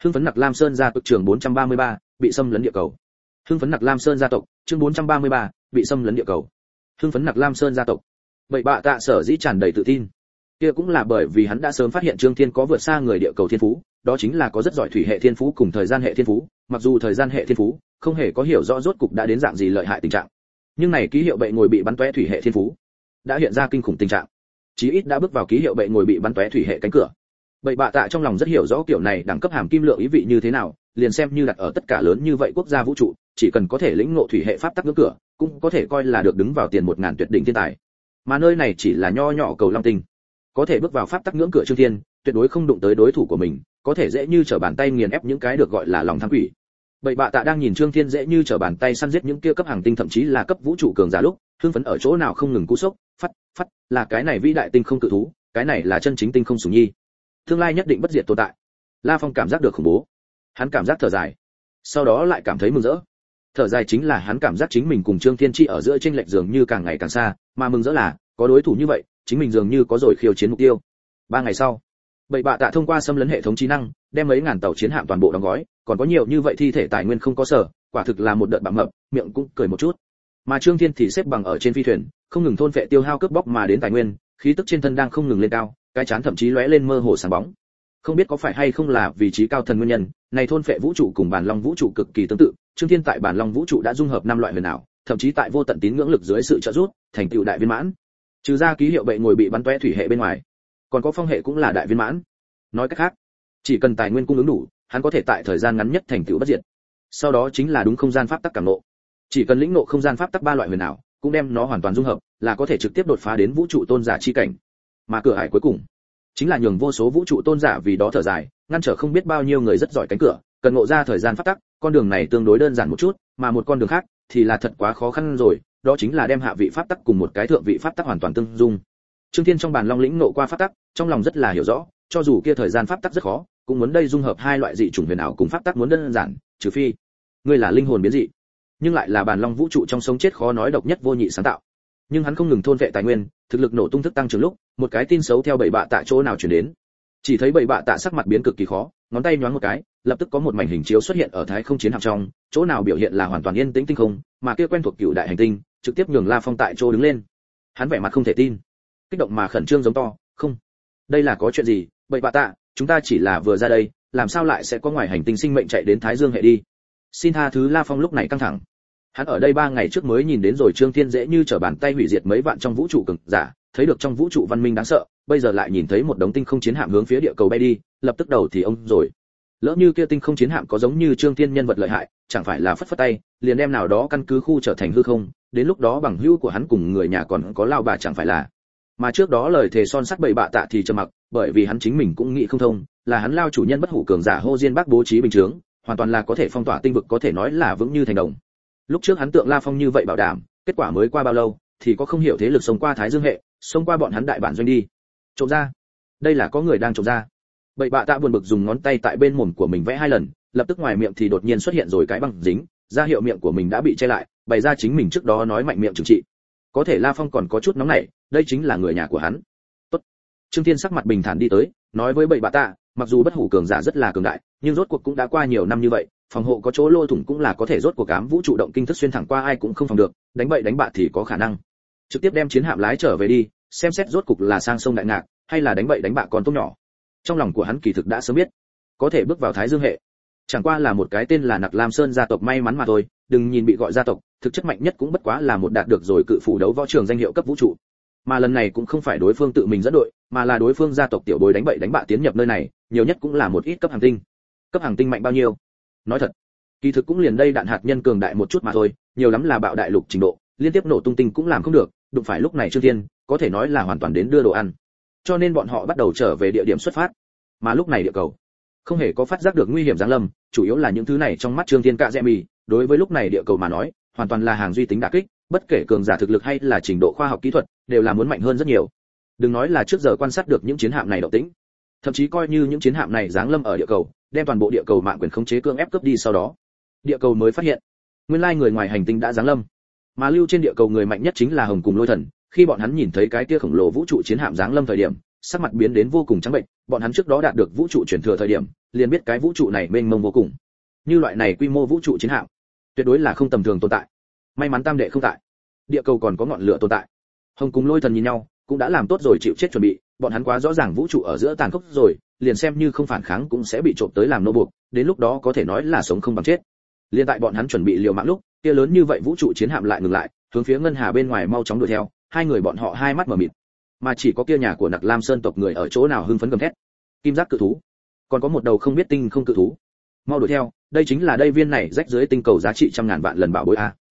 Hưng phấn Nặc Lam Sơn gia tộc trường 433, bị xâm lấn địa cầu. Hưng phấn Nặc Lam Sơn gia tộc, chương 433, bị xâm lấn địa cầu. Hưng phấn Nặc Lam Sơn gia tộc. Bậy bạ tạ sở dĩ tràn đầy tự tin. Kia cũng là bởi vì hắn đã sớm phát hiện Trương Thiên có vượt xa người địa cầu thiên phú, đó chính là có rất giỏi thủy hệ thiên phú cùng thời gian hệ thiên phú, mặc dù thời gian hệ thiên phú không hề có hiểu rõ rốt cục đã đến dạng gì lợi hại tình trạng. Nhưng này ký hiệu bậy ngồi bị bắn tóe thủy hệ thiên phú, đã hiện ra kinh khủng tình trạng. Chí ít đã bước vào ký hiệu bậy ngồi bị bắn tóe thủy hệ cánh cửa. Bậy bạ tạ trong lòng rất hiểu rõ kiểu này đẳng cấp hàm kim lượng ý vị như thế nào, liền xem như đặt ở tất cả lớn như vậy quốc gia vũ trụ, chỉ cần có thể lĩnh ngộ thủy hệ pháp tắc ngưỡng cửa, cũng có thể coi là được đứng vào tiền 1000 tuyệt đỉnh thiên tài. Mà nơi này chỉ là nho nhỏ cầu Long Tinh, có thể bước vào pháp tắc ngưỡng cửa Trương Thiên, tuyệt đối không đụng tới đối thủ của mình, có thể dễ như trở bàn tay nghiền ép những cái được gọi là lòng tham quỷ. Bậy bạ tạ đang nhìn Trương Thiên dễ như trở bàn tay săn giết những kia cấp hàng tinh thậm chí là cấp vũ trụ cường giả lúc, hưng phấn ở chỗ nào không ngừng cú sốc, phát, là cái này vĩ đại tinh không cự thú, cái này là chân chính tinh không sủng nhi. Tương lai nhất định bất diệt tồn tại. La Phong cảm giác được khủng bố. Hắn cảm giác thở dài, sau đó lại cảm thấy mừng rỡ. Thở dài chính là hắn cảm giác chính mình cùng Trương Thiên Chi ở giữa chênh lệch dường như càng ngày càng xa, mà mừng rỡ là có đối thủ như vậy, chính mình dường như có rồi khiêu chiến mục tiêu. 3 ngày sau, Bậy bạ tạ thông qua xâm lấn hệ thống trí năng, đem mấy ngàn tàu chiến hạm toàn bộ đóng gói, còn có nhiều như vậy thi thể tài nguyên không có sở, quả thực là một đợt bặm mập, miệng cũng cười một chút. Mà Trương Thiên thì xếp bằng ở trên phi thuyền, không ngừng thôn phệ tiêu hao cướp bóc mà đến tài nguyên, khí tức trên thân đang không ngừng lên cao, cái chán thậm chí lóe lên mơ hồ sáng bóng. Không biết có phải hay không là vị trí cao thần nguyên nhân, này thôn phệ vũ trụ cùng bản long vũ trụ cực kỳ tương tự, Trương Thiên tại bản long vũ trụ đã dung hợp 5 loại huyền ảo, thậm chí tại vô tận tín ngưỡng lực dưới sự trợ giúp, thành tựu đại viên mãn. Trừ ra ký hiệu bậy ngồi bị bắn tóe thủy hệ bên ngoài, còn có phong hệ cũng là đại viên mãn. Nói cách khác, chỉ cần tài nguyên cung ứng đủ, hắn có thể tại thời gian ngắn nhất thành tựu bất diệt. Sau đó chính là đúng không gian pháp tắc cảm ngộ. Chỉ cần lĩnh ngộ không gian pháp tắc 3 loại huyền ảo, cũng đem nó hoàn toàn dung hợp, là có thể trực tiếp đột phá đến vũ trụ tôn giả chi cảnh. Mà cửa ải cuối cùng, chính là nhường vô số vũ trụ tôn giả vì đó thở dài, ngăn trở không biết bao nhiêu người rất giỏi cánh cửa, cần ngộ ra thời gian pháp tắc, con đường này tương đối đơn giản một chút, mà một con đường khác thì là thật quá khó khăn rồi, đó chính là đem hạ vị pháp tắc cùng một cái thượng vị pháp tắc hoàn toàn tương dung. Trương Thiên trong bản long lĩnh ngộ qua pháp tắc, trong lòng rất là hiểu rõ, cho dù kia thời gian pháp tắc rất khó, cũng muốn đây dung hợp 2 loại dị chủng huyền ảo cùng pháp tắc muốn đơn giản, trừ phi ngươi là linh hồn biến dị, nhưng lại là bản long vũ trụ trong sống chết khó nói độc nhất vô nhị sáng tạo. Nhưng hắn không ngừng thôn vệ tài nguyên, thực lực nổ tung thức tăng trưởng lúc, một cái tin xấu theo bậy bạ tạ chỗ nào truyền đến. Chỉ thấy bậy bạ tạ sắc mặt biến cực kỳ khó, ngón tay nhoáng một cái, lập tức có một mảnh hình chiếu xuất hiện ở thái không chiến hạm trong, chỗ nào biểu hiện là hoàn toàn yên tĩnh tinh không, mà kia quen thuộc cựu đại hành tinh, trực tiếp nhường La Phong tại chỗ đứng lên. Hắn vẻ mặt không thể tin, kích động mà khẩn trương giống to, "Không, đây là có chuyện gì? Bậy bạ tạ, chúng ta chỉ là vừa ra đây, làm sao lại sẽ có ngoài hành tinh sinh mệnh chạy đến Thái Dương hệ đi?" Xin tha thứ. La Phong lúc này căng thẳng. Hắn ở đây 3 ngày trước mới nhìn đến rồi Trương Thiên dễ như trở bàn tay hủy diệt mấy vạn trong vũ trụ cường giả, thấy được trong vũ trụ văn minh đáng sợ, bây giờ lại nhìn thấy một đống tinh không chiến hạm hướng phía địa cầu bay đi, lập tức đầu thì ông rồi. Lỡ như kia tinh không chiến hạm có giống như Trương Thiên nhân vật lợi hại, chẳng phải là phất phất tay, liền đem nào đó căn cứ khu trở thành hư không, đến lúc đó bằng hữu của hắn cùng người nhà còn có lao bà chẳng phải là. Mà trước đó lời thề son sắt bậy bạ tạ thì trầm mặc, bởi vì hắn chính mình cũng nghĩ không thông, là hắn lao chủ nhân bất hủ cường giả Hồ Diên Bắc bố trí bình chướng, hoàn toàn là có thể phong tỏa tinh vực, có thể nói là vững như thành đồng. Lúc trước hắn tượng La Phong như vậy bảo đảm, kết quả mới qua bao lâu, thì có không hiểu thế lực xông qua Thái Dương hệ, xông qua bọn hắn đại bản doanh đi. Trộm ra, đây là có người đang trộm ra. Bậy bạ tạ buồn bực dùng ngón tay tại bên mồm của mình vẽ 2 lần, lập tức ngoài miệng thì đột nhiên xuất hiện rồi cái băng dính, ra hiệu miệng của mình đã bị che lại, bày ra chính mình trước đó nói mạnh miệng trừng trị. Có thể La Phong còn có chút nóng nảy, đây chính là người nhà của hắn. Tốt. Trương Thiên sắc mặt bình thản đi tới, nói với bậy bạ tạ, mặc dù bất hủ cường giả rất là cường đại, nhưng rốt cuộc cũng đã qua nhiều năm như vậy, phòng hộ có chỗ lỗ thủng cũng là có thể rốt cuộc ám vũ trụ động kinh thức xuyên thẳng qua ai cũng không phòng được, đánh bậy đánh bạ thì có khả năng. Trực tiếp đem chiến hạm lái trở về đi, xem xét rốt cuộc là sang sông đại ngạc, hay là đánh bậy đánh bạ còn tốt nhỏ. Trong lòng của hắn kỳ thực đã sớm biết, có thể bước vào Thái Dương hệ, chẳng qua là một cái tên là Nặc Lam Sơn gia tộc may mắn mà thôi, đừng nhìn bị gọi gia tộc, thực chất mạnh nhất cũng bất quá là một đạt được rồi cự phủ đấu võ trường danh hiệu cấp vũ trụ. Mà lần này cũng không phải đối phương tự mình dẫn đội, mà là đối phương gia tộc tiểu bối đánh bậy đánh bạ tiến nhập nơi này, nhiều nhất cũng là một ít cấp hàng tinh. Cấp hàng tinh mạnh bao nhiêu? Nói thật, kỳ thực cũng liền đây đạn hạt nhân cường đại một chút mà thôi, nhiều lắm là bạo đại lục trình độ, liên tiếp nổ tung tinh cũng làm không được, đụng phải lúc này Trương Thiên, có thể nói là hoàn toàn đến đưa đồ ăn. Cho nên bọn họ bắt đầu trở về địa điểm xuất phát. Mà lúc này địa cầu không hề có phát giác được nguy hiểm giáng lâm, chủ yếu là những thứ này trong mắt Trương Thiên cạ dẹ mì, đối với lúc này địa cầu mà nói, hoàn toàn là hàng duy tính đả kích, bất kể cường giả thực lực hay là trình độ khoa học kỹ thuật, đều là muốn mạnh hơn rất nhiều. Đừng nói là trước giờ quan sát được những chiến hạm này động tĩnh, thậm chí coi như những chiến hạm này giáng lâm ở địa cầu, đem toàn bộ địa cầu mạng quyền khống chế cưỡng ép cướp đi sau đó, địa cầu mới phát hiện, nguyên lai người ngoài hành tinh đã giáng lâm. Mà lưu trên địa cầu người mạnh nhất chính là Hồng cùng Lôi Thần, khi bọn hắn nhìn thấy cái kia khổng lồ vũ trụ chiến hạm giáng lâm thời điểm, sắc mặt biến đến vô cùng trắng bệnh, bọn hắn trước đó đạt được vũ trụ truyền thừa thời điểm, liền biết cái vũ trụ này mênh mông vô cùng. Như loại này quy mô vũ trụ chiến hạm, tuyệt đối là không tầm thường tồn tại. May mắn tam đệ không tại, địa cầu còn có ngọn lửa tồn tại. Hồng cùng Lôi Thần nhìn nhau, cũng đã làm tốt rồi chịu chết chuẩn bị, bọn hắn quá rõ ràng vũ trụ ở giữa tàn khốc rồi, liền xem như không phản kháng cũng sẽ bị trộm tới làm nô buộc, đến lúc đó có thể nói là sống không bằng chết. Liên tại bọn hắn chuẩn bị liều mạng lúc, kia lớn như vậy vũ trụ chiến hạm lại ngừng lại, hướng phía ngân hà bên ngoài mau chóng đuổi theo, hai người bọn họ hai mắt mở mịt. Mà chỉ có kia nhà của Nặc Lam Sơn tộc người ở chỗ nào hưng phấn gầm thét. Kim giác cự thú, còn có một đầu không biết tinh không cự thú. Mau đuổi theo, đây chính là đây viên này rách dưới tinh cầu giá trị trăm ngàn vạn lần bảo bối a.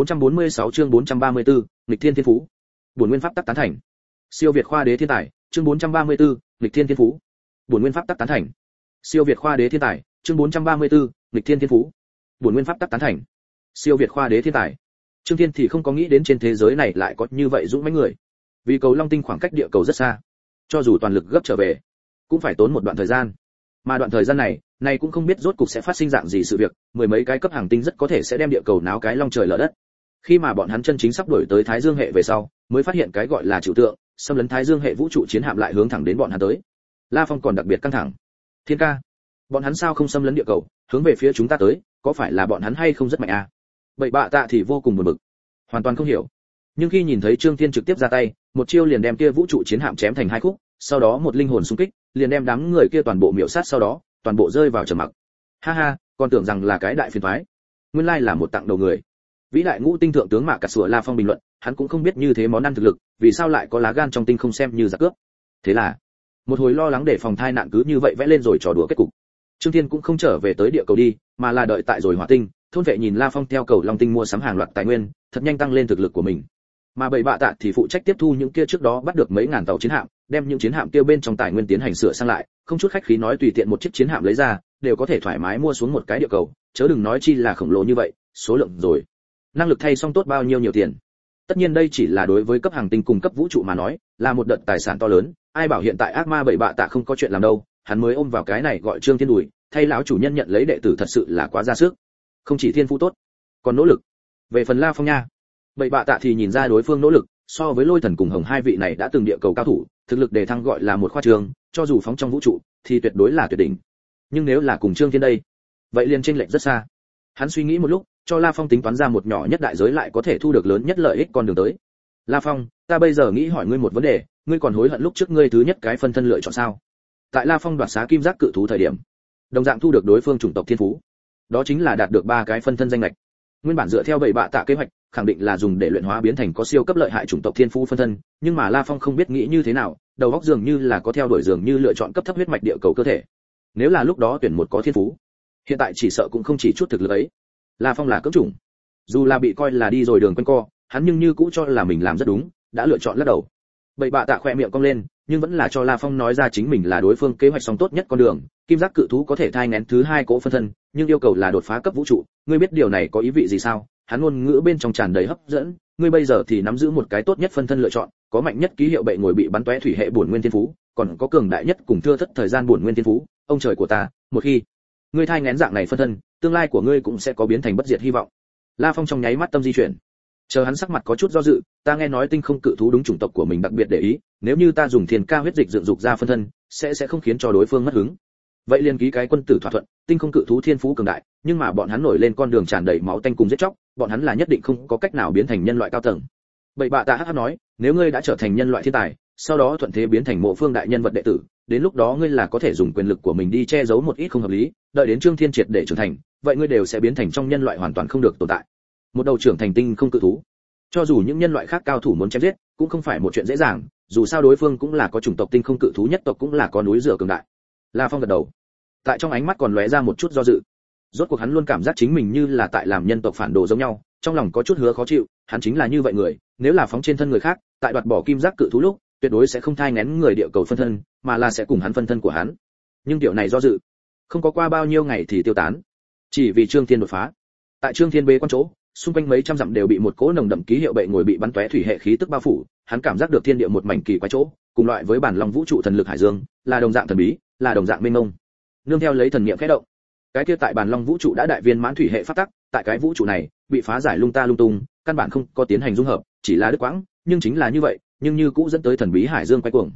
446 chương 434, nghịch thiên thiên phú. Bổn nguyên pháp tắc tán thành. Siêu việt khoa đế thiên tài, chương 434, nghịch thiên thiên phú. Bổn nguyên pháp tắc tán thành. Siêu việt khoa đế thiên tài, chương 434, nghịch thiên thiên phú. Bổn nguyên pháp tắc tán thành. Siêu việt khoa đế thiên tài. Trương Thiên thì không có nghĩ đến trên thế giới này lại có như vậy dũng mãnh người. Vì cầu Long tinh khoảng cách địa cầu rất xa, cho dù toàn lực gấp trở về, cũng phải tốn một đoạn thời gian. Mà đoạn thời gian này cũng không biết rốt cục sẽ phát sinh dạng gì sự việc, mười mấy cái cấp hàng tinh rất có thể sẽ đem địa cầu náo cái long trời lở đất. Khi mà bọn hắn chân chính sắp đuổi tới Thái Dương hệ về sau, mới phát hiện cái gọi là trừu tượng, xâm lấn Thái Dương hệ vũ trụ chiến hạm lại hướng thẳng đến bọn hắn tới. La Phong còn đặc biệt căng thẳng. Thiên ca, bọn hắn sao không xâm lấn địa cầu, hướng về phía chúng ta tới, có phải là bọn hắn hay không rất mạnh à? Bậy bạ tạ thì vô cùng buồn bực, hoàn toàn không hiểu. Nhưng khi nhìn thấy Trương Thiên trực tiếp ra tay, một chiêu liền đem kia vũ trụ chiến hạm chém thành hai khúc, sau đó một linh hồn xung kích, liền đem đám người kia toàn bộ miểu sát, sau đó toàn bộ rơi vào trầm mặc. Ha ha, còn tưởng rằng là cái đại phiền toái, nguyên lai là một tặng đầu người. Vĩ đại ngũ tinh thượng tướng Mạc Cả Sủa La Phong bình luận, hắn cũng không biết như thế món ăn thực lực, vì sao lại có lá gan trong tinh không xem như giặc cướp. Thế là, một hồi lo lắng để phòng thai nạn cứ như vậy vẽ lên rồi trò đùa kết cục. Trương Thiên cũng không trở về tới địa cầu đi, mà là đợi tại rồi Hỏa Tinh, thôn vệ nhìn La Phong theo cầu Long Tinh mua sắm hàng loạt tài nguyên, thật nhanh tăng lên thực lực của mình. Mà Bảy Bạ Tạ thì phụ trách tiếp thu những kia trước đó bắt được mấy ngàn tàu chiến hạm, đem những chiến hạm kia bên trong tài nguyên tiến hành sửa sang lại, không chút khách khí nói tùy tiện một chiếc chiến hạm lấy ra, đều có thể thoải mái mua xuống một cái địa cầu, chớ đừng nói chi là khổng lồ như vậy, số lượng rồi. Năng lực thay xong tốt bao nhiêu nhiều tiền. Tất nhiên đây chỉ là đối với cấp hàng tinh cùng cấp vũ trụ mà nói, là một đợt tài sản to lớn, ai bảo hiện tại ác ma Bảy Bạ Tạ không có chuyện làm đâu, hắn mới ôm vào cái này gọi Trương Thiên đùi, thay lão chủ nhân nhận lấy đệ tử thật sự là quá ra sức. Không chỉ thiên phú tốt, còn nỗ lực. Về phần La Phong nha, Bảy Bạ Tạ thì nhìn ra đối phương nỗ lực, so với Lôi Thần cùng Hồng hai vị này đã từng địa cầu cao thủ, thực lực đề thăng gọi là một khoa trường, cho dù phóng trong vũ trụ thì tuyệt đối là tuyệt đỉnh. Nhưng nếu là cùng Trương Thiên đây, vậy liền chênh lệch rất xa. Hắn suy nghĩ một lúc, cho La Phong tính toán ra một nhỏ nhất đại giới lại có thể thu được lớn nhất lợi ích con đường tới. La Phong, ta bây giờ nghĩ hỏi ngươi một vấn đề, ngươi còn hối hận lúc trước ngươi thứ nhất cái phân thân lựa chọn sao? Tại La Phong đoạt xá kim giác cự thú thời điểm, đồng dạng thu được đối phương chủng tộc thiên phú, đó chính là đạt được 3 cái phân thân danh lệch. Nguyên bản dựa theo Bảy Bạ Tạ kế hoạch, khẳng định là dùng để luyện hóa biến thành có siêu cấp lợi hại chủng tộc thiên phú phân thân, nhưng mà La Phong không biết nghĩ như thế nào, đầu óc dường như là có theo đuổi dường như lựa chọn cấp thấp huyết mạch địa cầu cơ thể. Nếu là lúc đó tuyển một có thiên phú, hiện tại chỉ sợ cũng không chỉ chút thực lực ấy. La Phong là cưỡng chủng, dù là bị coi là đi rồi đường quanh co, hắn nhưng như cũ cho là mình làm rất đúng, đã lựa chọn lắc đầu. Bảy Bạ Tạ khỏe miệng cong lên, nhưng vẫn là cho La Phong nói ra chính mình là đối phương kế hoạch xong tốt nhất con đường. Kim giác cự thú có thể thai nghén thứ 2 cỗ phân thân, nhưng yêu cầu là đột phá cấp vũ trụ. Ngươi biết điều này có ý vị gì sao? Hắn ngôn ngữ bên trong tràn đầy hấp dẫn. Ngươi bây giờ thì nắm giữ một cái tốt nhất phân thân lựa chọn, có mạnh nhất ký hiệu bệ ngồi bị bắn tóe thủy hệ bổn nguyên thiên phú, còn có cường đại nhất cùng thưa thất thời gian bổn nguyên thiên phú. Ông trời của ta, một khi ngươi thai nghén dạng này phân thân, tương lai của ngươi cũng sẽ có biến thành bất diệt hy vọng. La Phong trong nháy mắt tâm di chuyển. Chờ hắn sắc mặt có chút do dự, ta nghe nói tinh không cự thú đúng chủng tộc của mình đặc biệt để ý, nếu như ta dùng thiên ca huyết dịch dựng dục ra phân thân, sẽ không khiến cho đối phương mất hứng. Vậy liền ký cái quân tử thỏa thuận, tinh không cự thú thiên phú cường đại, nhưng mà bọn hắn nổi lên con đường tràn đầy máu tanh cùng giết chóc, bọn hắn là nhất định không có cách nào biến thành nhân loại cao tầng. Bảy Bạ Tạ hắc nói, nếu ngươi đã trở thành nhân loại thiên tài, sau đó thuận thế biến thành Mộ Phương đại nhân vật đệ tử, đến lúc đó ngươi là có thể dùng quyền lực của mình đi che giấu một ít không hợp lý, đợi đến Trương Thiên triệt để trưởng thành, vậy ngươi đều sẽ biến thành trong nhân loại hoàn toàn không được tồn tại. Một đầu trưởng thành tinh không cự thú, cho dù những nhân loại khác cao thủ muốn chém giết, cũng không phải một chuyện dễ dàng, dù sao đối phương cũng là có chủng tộc tinh không cự thú nhất tộc, cũng là có núi rửa cường đại. La Phong gật đầu, tại trong ánh mắt còn lóe ra một chút do dự. Rốt cuộc hắn luôn cảm giác chính mình như là tại làm nhân tộc phản đồ giống nhau, trong lòng có chút hứa khó chịu, hắn chính là như vậy người, nếu là phóng trên thân người khác, tại đoạt bỏ kim giác cự thú lúc, tuyệt đối sẽ không thai nghén người địa cầu phân thân, mà là sẽ cùng hắn phân thân của hắn. Nhưng điều này do dự, không có qua bao nhiêu ngày thì tiêu tán, chỉ vì Trương Thiên đột phá. Tại Trương Thiên bế quan chỗ, xung quanh mấy trăm dặm đều bị một cỗ nồng đậm ký hiệu bệ ngồi bị bắn tóe thủy hệ khí tức bao phủ, hắn cảm giác được thiên địa một mảnh kỳ quái chỗ, cùng loại với bản long vũ trụ thần lực hải dương, là đồng dạng thần bí, là đồng dạng mênh mông. Nương theo lấy thần niệm khẽ động, cái kia tại bản long vũ trụ đã đại viên mãn thủy hệ pháp tắc, tại cái vũ trụ này bị phá giải lung ta lung tung, căn bản không có tiến hành dung hợp, chỉ là đứt quãng, nhưng chính là như vậy, nhưng như cũ dẫn tới thần bí hải dương quay cuồng.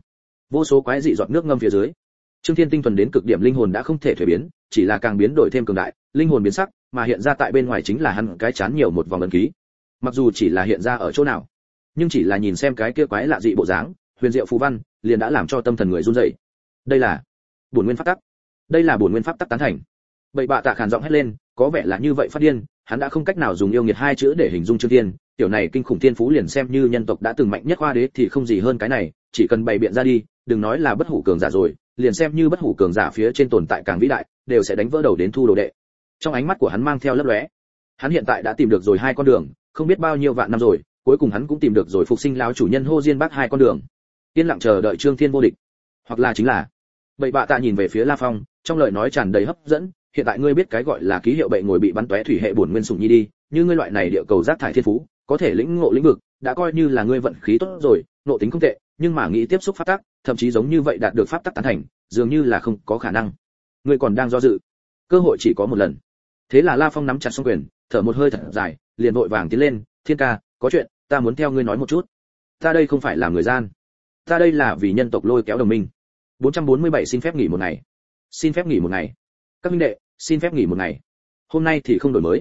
Vô số quái dị giọt nước ngâm phía dưới. Trương Thiên tinh thuần đến cực điểm linh hồn đã không thể thay biến, chỉ là càng biến đổi thêm cường đại, linh hồn biến sắc, mà hiện ra tại bên ngoài chính là hắn cái chán nhiều một vòng ấn ký. Mặc dù chỉ là hiện ra ở chỗ nào, nhưng chỉ là nhìn xem cái kia quái lạ dị bộ dáng, huyền diệu phù văn, liền đã làm cho tâm thần người run rẩy. Đây là bổn nguyên pháp tắc. Đây là bổn nguyên pháp tắc tán thành. Bậy bạ tạ khàn giọng hét lên, có vẻ là như vậy phát điên, hắn đã không cách nào dùng yêu nghiệt hai chữ để hình dung Trương Thiên, tiểu này kinh khủng thiên phú liền xem như nhân tộc đã từng mạnh nhất khoa đế thì không gì hơn cái này, chỉ cần bày biện ra đi, đừng nói là bất hủ cường giả rồi, liền xem như bất hủ cường giả phía trên tồn tại càng vĩ đại, đều sẽ đánh vỡ đầu đến thu đồ đệ. Trong ánh mắt của hắn mang theo lấp lóe. Hắn hiện tại đã tìm được rồi hai con đường, không biết bao nhiêu vạn năm rồi, cuối cùng hắn cũng tìm được rồi phục sinh lão chủ nhân Hồ Diên Bắc hai con đường. Yên lặng chờ đợi Trương Thiên vô địch, hoặc là chính là. Bậy bạ tạ nhìn về phía La Phong, trong lời nói tràn đầy hấp dẫn, hiện tại ngươi biết cái gọi là ký hiệu bậy ngồi bị bắn tóe thủy hệ bổn nguyên sủng nhi đi, như ngươi loại này địa cầu rác thải thiên phú, có thể lĩnh ngộ lĩnh vực, đã coi như là ngươi vận khí tốt rồi, nộ tính không tệ, nhưng mà nghĩ tiếp xúc pháp tắc, thậm chí giống như vậy đạt được pháp tắc tán thành, dường như là không có khả năng. Ngươi còn đang do dự, cơ hội chỉ có một lần. Thế là La Phong nắm chặt song quyền, thở một hơi thật dài, liền vội vàng tiến lên, Thiên ca, có chuyện, ta muốn theo ngươi nói một chút. Ta đây không phải là người gian, ta đây là vì nhân tộc lôi kéo đồng minh. 447 xin phép nghỉ một ngày. Xin phép nghỉ một ngày. Các huynh đệ, xin phép nghỉ một ngày. Hôm nay thì không đổi mới.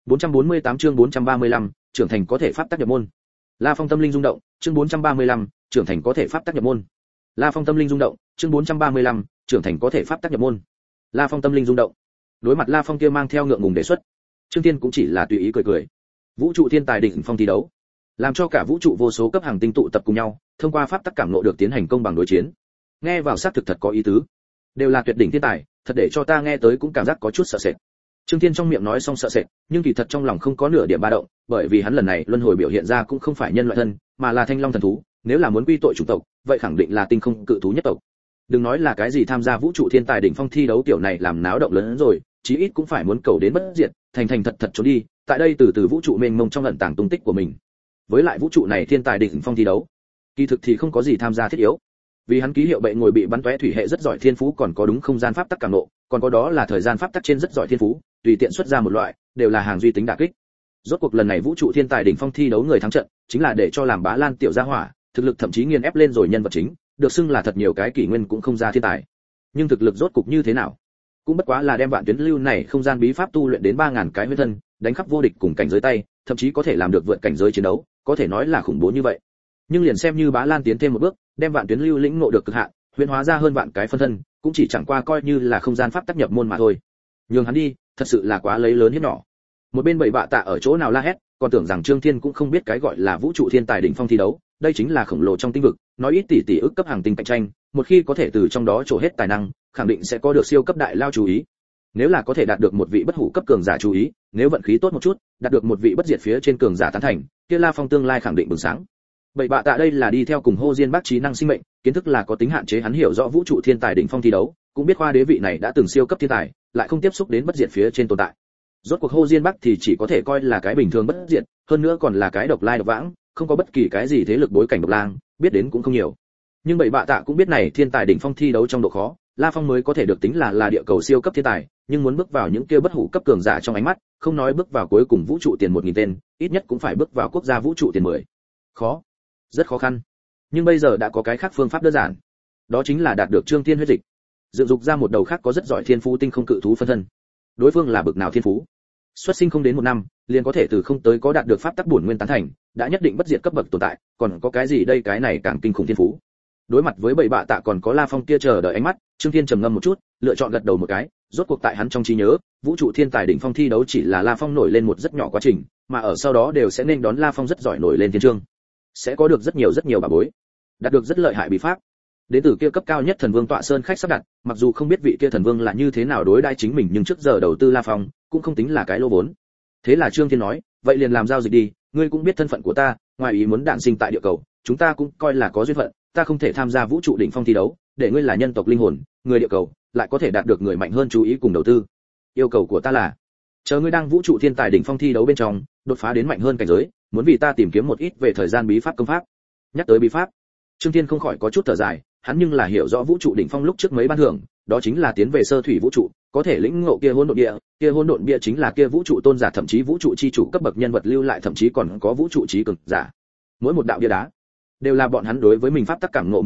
448 chương 435, trưởng thành có thể pháp tắc nhập môn. La Phong tâm linh rung động, chương 435, trưởng thành có thể pháp tắc nhập môn. La Phong tâm linh rung động, chương 435, trưởng thành có thể pháp tắc nhập môn. La Phong tâm linh rung động. Đối mặt La Phong kia mang theo ngượng ngùng đề xuất, Trương Thiên cũng chỉ là tùy ý cười cười. Vũ trụ thiên tài đỉnh phong thi đấu, làm cho cả vũ trụ vô số cấp hàng tinh tụ tập cùng nhau, thông qua pháp tắc cảm ngộ được tiến hành công bằng đối chiến. Nghe vào xác thực thật có ý tứ. Đều là tuyệt đỉnh thiên tài, thật để cho ta nghe tới cũng cảm giác có chút sợ sệt. Trương Thiên trong miệng nói xong sợ sệt, nhưng kỳ thật trong lòng không có nửa điểm ba động, bởi vì hắn lần này luân hồi biểu hiện ra cũng không phải nhân loại thân, mà là thanh long thần thú, nếu là muốn quy tội chủng tộc, vậy khẳng định là tinh không cự thú nhất tộc. Đừng nói là cái gì tham gia vũ trụ thiên tài đỉnh phong thi đấu tiểu này làm náo động lớn hơn rồi, chí ít cũng phải muốn cầu đến bất diệt, thành thành thật thật trốn đi, tại đây từ vũ trụ mênh mông trong ẩn tàng tung tích của mình. Với lại vũ trụ này thiên tài đỉnh phong thi đấu, kỳ thực thì không có gì tham gia thiết yếu. Vì hắn ký hiệu bậy ngồi bị bắn tóe thủy hệ rất giỏi thiên phú, còn có đúng không gian pháp tắc cảm nộ, còn có đó là thời gian pháp tắc trên rất giỏi thiên phú, tùy tiện xuất ra một loại, đều là hàng duy tính đả kích. Rốt cuộc lần này vũ trụ thiên tài đỉnh phong thi đấu người thắng trận, chính là để cho làm Bá Lan tiểu gia hỏa, thực lực thậm chí nghiền ép lên rồi nhân vật chính, được xưng là thật nhiều cái kỷ nguyên cũng không ra thiên tài. Nhưng thực lực rốt cục như thế nào? Cũng bất quá là đem vạn tuyến lưu này không gian bí pháp tu luyện đến 3000 cái huyết thân, đánh khắp vô địch cùng cảnh giới tay, thậm chí có thể làm được vượt cảnh giới chiến đấu, có thể nói là khủng bố như vậy. Nhưng liền xem như Bá Lan tiến thêm một bước, đem vạn tuyến lưu lĩnh ngộ được cực hạn, huyễn hóa ra hơn vạn cái phân thân, cũng chỉ chẳng qua coi như là không gian pháp tác nhập môn mà thôi. Nhường hắn đi, thật sự là quá lấy lớn hiếp nhỏ. Một bên bậy bạ tạ ở chỗ nào la hét, còn tưởng rằng Trương Thiên cũng không biết cái gọi là vũ trụ thiên tài đỉnh phong thi đấu, đây chính là khổng lồ trong tinh vực, nói ít tỷ ức cấp hàng tinh cạnh tranh, một khi có thể từ trong đó trổ hết tài năng, khẳng định sẽ có được siêu cấp đại lao chú ý. Nếu là có thể đạt được một vị bất hủ cấp cường giả chú ý, nếu vận khí tốt một chút, đạt được một vị bất diệt phía trên cường giả tán thành, kia La Phong tương lai khẳng định bừng sáng. Bậy bạ tạ đây là đi theo cùng Hồ Diên Bắc trí năng sinh mệnh, kiến thức là có tính hạn chế, hắn hiểu rõ vũ trụ thiên tài đỉnh phong thi đấu, cũng biết khoa đế vị này đã từng siêu cấp thiên tài, lại không tiếp xúc đến bất diệt phía trên tồn tại. Rốt cuộc Hồ Diên Bắc thì chỉ có thể coi là cái bình thường bất diệt, hơn nữa còn là cái độc lai độc vãng, không có bất kỳ cái gì thế lực bối cảnh độc lang, biết đến cũng không nhiều. Nhưng bậy bạ tạ cũng biết này thiên tài đỉnh phong thi đấu trong độ khó, La Phong mới có thể được tính là địa cầu siêu cấp thiên tài, nhưng muốn bước vào những kia bất hủ cấp cường giả trong ánh mắt, không nói bước vào cuối cùng vũ trụ tiền 1000 tên, ít nhất cũng phải bước vào quốc gia vũ trụ tiền 10. Khó, rất khó khăn. Nhưng bây giờ đã có cái khác phương pháp đơn giản, đó chính là đạt được Trương Thiên huyết dịch, dựng dục ra một đầu khác có rất giỏi thiên phú tinh không cự thú phân thân. Đối phương là bực nào thiên phú? Xuất sinh không đến 1 năm, liền có thể từ không tới có đạt được pháp tắc bổn nguyên tán thành, đã nhất định bất diệt cấp bậc tồn tại, còn có cái gì đây, cái này càng kinh khủng thiên phú. Đối mặt với bầy bạ tạ còn có La Phong kia chờ đợi ánh mắt, Trương Thiên trầm ngâm một chút, lựa chọn gật đầu một cái. Rốt cuộc tại hắn trong trí nhớ, vũ trụ thiên tài đỉnh phong thi đấu chỉ là La Phong nổi lên một rất nhỏ quá trình, mà ở sau đó đều sẽ nên đón La Phong rất giỏi nổi lên thiên chương, sẽ có được rất nhiều bà bối, đạt được rất lợi hại bí pháp. Đến từ kia cấp cao nhất thần vương tọa sơn khách sắp đặt, mặc dù không biết vị kia thần vương là như thế nào đối đãi chính mình, nhưng trước giờ đầu tư La Phong cũng không tính là cái lô vốn. Thế là Trương Thiên nói, vậy liền làm giao dịch đi, ngươi cũng biết thân phận của ta, ngoài ý muốn đản sinh tại địa cầu, chúng ta cũng coi là có duyên phận, ta không thể tham gia vũ trụ đỉnh phong thi đấu, để ngươi là nhân tộc linh hồn, người địa cầu, lại có thể đạt được người mạnh hơn chú ý cùng đầu tư. Yêu cầu của ta là, chờ ngươi đang vũ trụ thiên tài đỉnh phong thi đấu bên trong, đột phá đến mạnh hơn cảnh giới, muốn vì ta tìm kiếm một ít về thời gian bí pháp công pháp. Nhắc tới bí pháp, Trương Thiên không khỏi có chút thở dài, hắn nhưng là hiểu rõ vũ trụ đỉnh phong lúc trước mấy ban thưởng, đó chính là tiến về sơ thủy vũ trụ, có thể lĩnh ngộ kia hỗn độn địa, kia hỗn độn bia chính là kia vũ trụ tôn giả, thậm chí vũ trụ chi chủ cấp bậc nhân vật lưu lại, thậm chí còn có vũ trụ trí cường giả. Mỗi một đạo bia đá đều là bọn hắn đối với mình pháp tắc cảm ngộ miêu tả,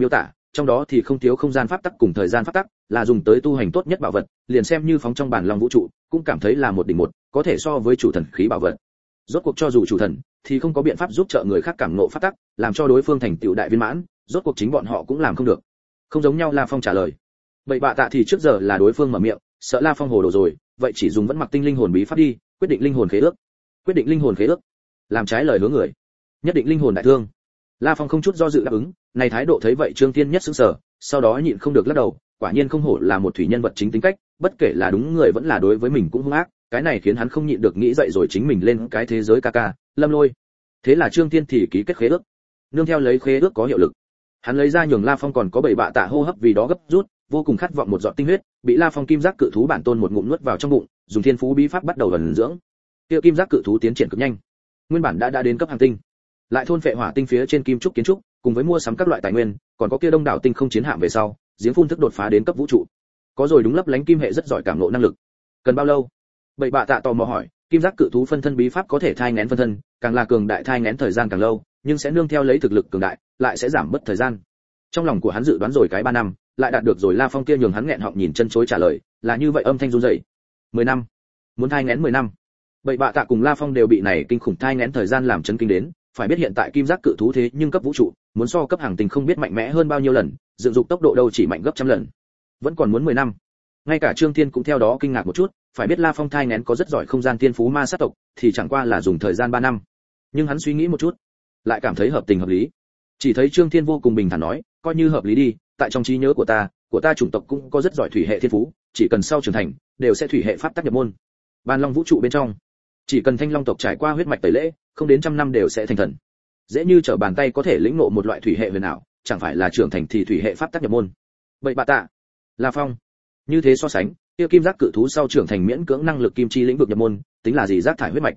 trong đó thì không thiếu không gian pháp tắc cùng thời gian pháp tắc, là dùng tới tu hành tốt nhất bảo vật, liền xem như phóng trong bản long vũ trụ, cũng cảm thấy là một đỉnh một, có thể so với chủ thần khí bảo vật. Rốt cuộc cho dù chủ thần thì không có biện pháp giúp trợ người khác cảm ngộ pháp tắc, làm cho đối phương thành tựu đại viên mãn, rốt cuộc chính bọn họ cũng làm không được. Không giống nhau La Phong trả lời. Bậy bạ tạ thì trước giờ là đối phương mở miệng, sợ La Phong hồ đồ rồi, vậy chỉ dùng vẫn mặc tinh linh hồn bí pháp đi, quyết định linh hồn khế ước. Quyết định linh hồn khế ước. Làm trái lời hứa người, nhất định linh hồn đại thương. La Phong không chút do dự đáp ứng, này thái độ thấy vậy Trương Thiên nhất sững sờ, sau đó nhịn không được lắc đầu, quả nhiên không hổ là một thủy nhân vật chính tính cách, bất kể là đúng người vẫn là đối với mình cũng hung ác, cái này khiến hắn không nhịn được nghĩ dậy rồi chính mình lên cái thế giới ca ca, Lâm Lôi. Thế là Trương Thiên thì ký kết khế ước. Nương theo lấy khế ước có hiệu lực, hắn lấy ra nhường La Phong còn có 7 bạ tạ hô hấp vì đó gấp rút, vô cùng khát vọng một giọt tinh huyết, bị La Phong kim giác cự thú bản tôn một ngụm nuốt vào trong bụng, dùng thiên phú bí pháp bắt đầu ẩn dưỡng. Kia kim giác cự thú tiến triển cực nhanh, nguyên bản đã đến cấp hàng tinh, lại thôn phệ hỏa tinh phía trên kim trúc kiến trúc, cùng với mua sắm các loại tài nguyên, còn có kia đông đảo tinh không chiến hạm về sau, giếng phun thức đột phá đến cấp vũ trụ. Có rồi đúng lấp lánh kim hệ rất giỏi cảm ngộ năng lực. Cần bao lâu? Bảy bạ tạ tò mò hỏi, kim giác cự thú phân thân bí pháp có thể thai nghén phân thân, càng là cường đại thai nghén thời gian càng lâu, nhưng sẽ nương theo lấy thực lực cường đại, lại sẽ giảm bớt thời gian. Trong lòng của hắn dự đoán rồi cái 3 năm, lại đạt được rồi La Phong kia nhường hắn nghẹn họng nhìn chân chối trả lời, là như vậy âm thanh run rẩy. 10 năm. Muốn thai nghén 10 năm. Bảy bạ tạ cùng La Phong đều bị này kinh khủng thai nghén thời gian làm chấn kinh đến, phải biết hiện tại kim giác cự thú thế nhưng cấp vũ trụ, muốn so cấp hàng tinh không biết mạnh mẽ hơn bao nhiêu lần, dựng dục tốc độ đâu chỉ mạnh gấp trăm lần. Vẫn còn muốn 10 năm. Ngay cả Trương Thiên cũng theo đó kinh ngạc một chút, phải biết La Phong thai nghén có rất giỏi không gian tiên phú ma sát tộc, thì chẳng qua là dùng thời gian 3 năm. Nhưng hắn suy nghĩ một chút, lại cảm thấy hợp tình hợp lý. Chỉ thấy Trương Thiên vô cùng bình thản nói, coi như hợp lý đi, tại trong trí nhớ của ta chủng tộc cũng có rất giỏi thủy hệ thiên phú, chỉ cần sau trưởng thành, đều sẽ thủy hệ pháp tác nhập môn. Ban Long vũ trụ bên trong, chỉ cần Thanh Long tộc trải qua huyết mạch tẩy lễ, không đến trăm năm đều sẽ thành thần. Dễ như trở bàn tay có thể lĩnh ngộ một loại thủy hệ huyền ảo, chẳng phải là trưởng thành thì thủy hệ pháp tác nhập môn. Bậy bạ tạ, La Phong. Như thế so sánh, kia kim giác cự thú sau trưởng thành miễn cưỡng năng lực kim chi lĩnh vực nhập môn, tính là gì rác thải huyết mạch.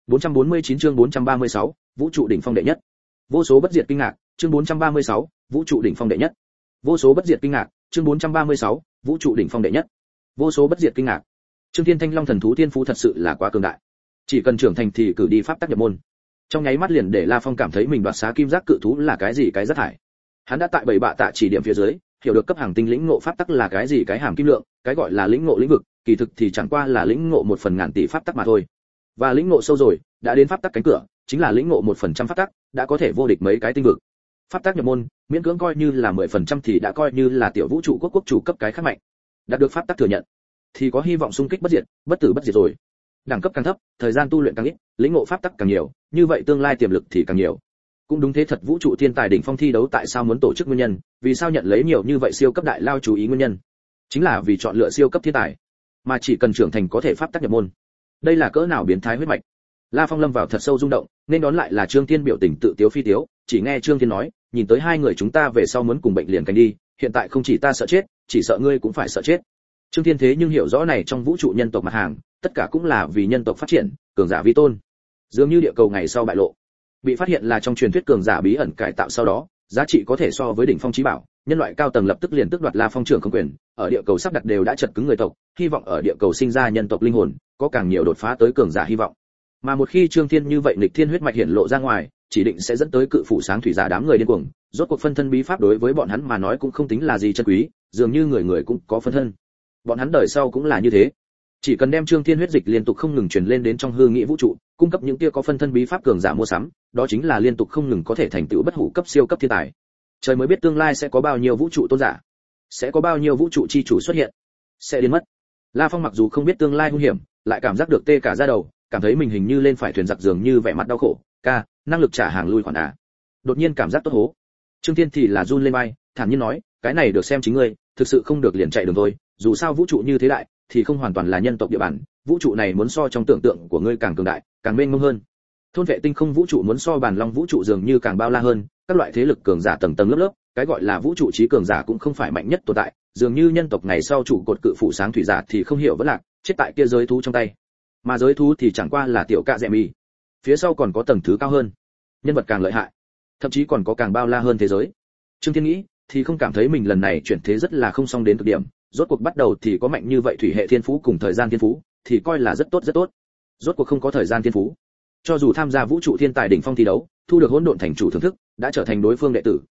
449 chương 436, vũ trụ đỉnh phong đệ nhất. Vô số bất diệt kinh ngạc, chương 436, vũ trụ đỉnh phong đệ nhất. Vô số bất diệt kinh ngạc, chương 436, vũ trụ đỉnh phong đệ nhất. Vô số bất diệt kinh ngạc. Trương Thiên Thanh Long thần thú tiên phú thật sự là quá cường đại. Chỉ cần trưởng thành thì cử đi pháp tác nhập môn. Trong nháy mắt liền để La Phong cảm thấy mình đoạt xá kim giác cự thú là cái gì cái rác thải. Hắn đã tại 7 bạ tạ chỉ điểm phía dưới, hiểu được cấp hàng tinh lĩnh ngộ pháp tắc là cái gì cái hàm kim lượng, cái gọi là lĩnh ngộ lĩnh vực, kỳ thực thì chẳng qua là lĩnh ngộ 1/1000 tỷ pháp tắc mà thôi. Và lĩnh ngộ sâu rồi, đã đến pháp tắc cánh cửa, chính là lĩnh ngộ 1% pháp tắc, đã có thể vô địch mấy cái tinh vực. Pháp tắc nhập môn, miễn cưỡng coi như là 10% thì đã coi như là tiểu vũ trụ quốc chủ cấp cái khác mạnh. Đạt được pháp tắc thừa nhận, thì có hy vọng xung kích bất diệt, bất tử bất diệt rồi. Đẳng cấp càng thấp, thời gian tu luyện càng ít, lĩnh ngộ pháp tắc càng nhiều, như vậy tương lai tiềm lực thì càng nhiều. Cũng đúng thế thật, vũ trụ thiên tài đỉnh phong thi đấu tại sao muốn tổ chức nguyên nhân, vì sao nhận lấy nhiều như vậy siêu cấp đại lao chú ý nguyên nhân, chính là vì chọn lựa siêu cấp thiên tài, mà chỉ cần trưởng thành có thể pháp tắc nhập môn. Đây là cỡ nào biến thái huyết mạch. La Phong lâm vào thật sâu rung động, nên đón lại là Trương Thiên biểu tình tự tiếu phi tiếu, chỉ nghe Trương Thiên nói, nhìn tới hai người chúng ta về sau muốn cùng bệnh liền cánh đi, hiện tại không chỉ ta sợ chết, chỉ sợ ngươi cũng phải sợ chết. Trương Thiên thế nhưng hiểu rõ này trong vũ trụ nhân tộc mặt hàng, tất cả cũng là vì nhân tộc phát triển, cường giả vi tôn. Dường như địa cầu ngày sau bại lộ, bị phát hiện là trong truyền thuyết cường giả bí ẩn cải tạo sau đó, giá trị có thể so với đỉnh phong chí bảo, nhân loại cao tầng lập tức liền tước đoạt La Phong trưởng không quyền, ở địa cầu sắp đặt đều đã chật cứng người tộc, hy vọng ở địa cầu sinh ra nhân tộc linh hồn, có càng nhiều đột phá tới cường giả hy vọng. Mà một khi Trương Thiên như vậy nghịch thiên huyết mạch hiển lộ ra ngoài, chỉ định sẽ dẫn tới cự phủ sáng thủy giả đám người điên cuồng, rốt cuộc phân thân bí pháp đối với bọn hắn mà nói cũng không tính là gì chân quý, dường như người người cũng có phân thân. Bọn hắn đời sau cũng là như thế. Chỉ cần đem Trương Thiên huyết dịch liên tục không ngừng truyền lên đến trong hư nghị vũ trụ, cung cấp những kia có phân thân bí pháp cường giả mua sắm, đó chính là liên tục không ngừng có thể thành tựu bất hủ cấp siêu cấp thiên tài. Trời mới biết tương lai sẽ có bao nhiêu vũ trụ tôn giả, sẽ có bao nhiêu vũ trụ chi chủ xuất hiện, sẽ đến mất. La Phong mặc dù không biết tương lai hung hiểm, lại cảm giác được tê cả da đầu, cảm thấy mình hình như lên phải thuyền giặc, dường như vẻ mặt đau khổ. Ca, năng lực trả hàng lui khoản à? Đột nhiên cảm giác tốt hố. Trương Thiên thì là run lên vai, thản nhiên nói, cái này được xem chính ngươi, thực sự không được liền chạy đường thôi, dù sao vũ trụ như thế đại, thì không hoàn toàn là nhân tộc địa bàn, vũ trụ này muốn so trong tưởng tượng của ngươi càng cường đại, càng mênh mông hơn. Thôn vệ tinh không vũ trụ muốn so bản long vũ trụ dường như càng bao la hơn, các loại thế lực cường giả tầng tầng lớp lớp, cái gọi là vũ trụ trí cường giả cũng không phải mạnh nhất tồn tại, dường như nhân tộc ngày sau trụ cột cự phụ sáng thủy giả thì không hiểu vẫn lạc, chết tại kia giới thú trong tay. Mà giới thú thì chẳng qua là tiểu cạ dẹ mì. Phía sau còn có tầng thứ cao hơn, nhân vật càng lợi hại, thậm chí còn có càng bao la hơn thế giới. Trương Thiên nghĩ, thì không cảm thấy mình lần này chuyển thế rất là không xong đến cực điểm, rốt cuộc bắt đầu thì có mạnh như vậy thủy hệ thiên phú cùng thời gian thiên phú, thì coi là rất tốt rất tốt. Rốt cuộc không có thời gian thiên phú, cho dù tham gia vũ trụ thiên tài đỉnh phong thi đấu, thu được hỗn độn thành chủ thưởng thức, đã trở thành đối phương đệ tử,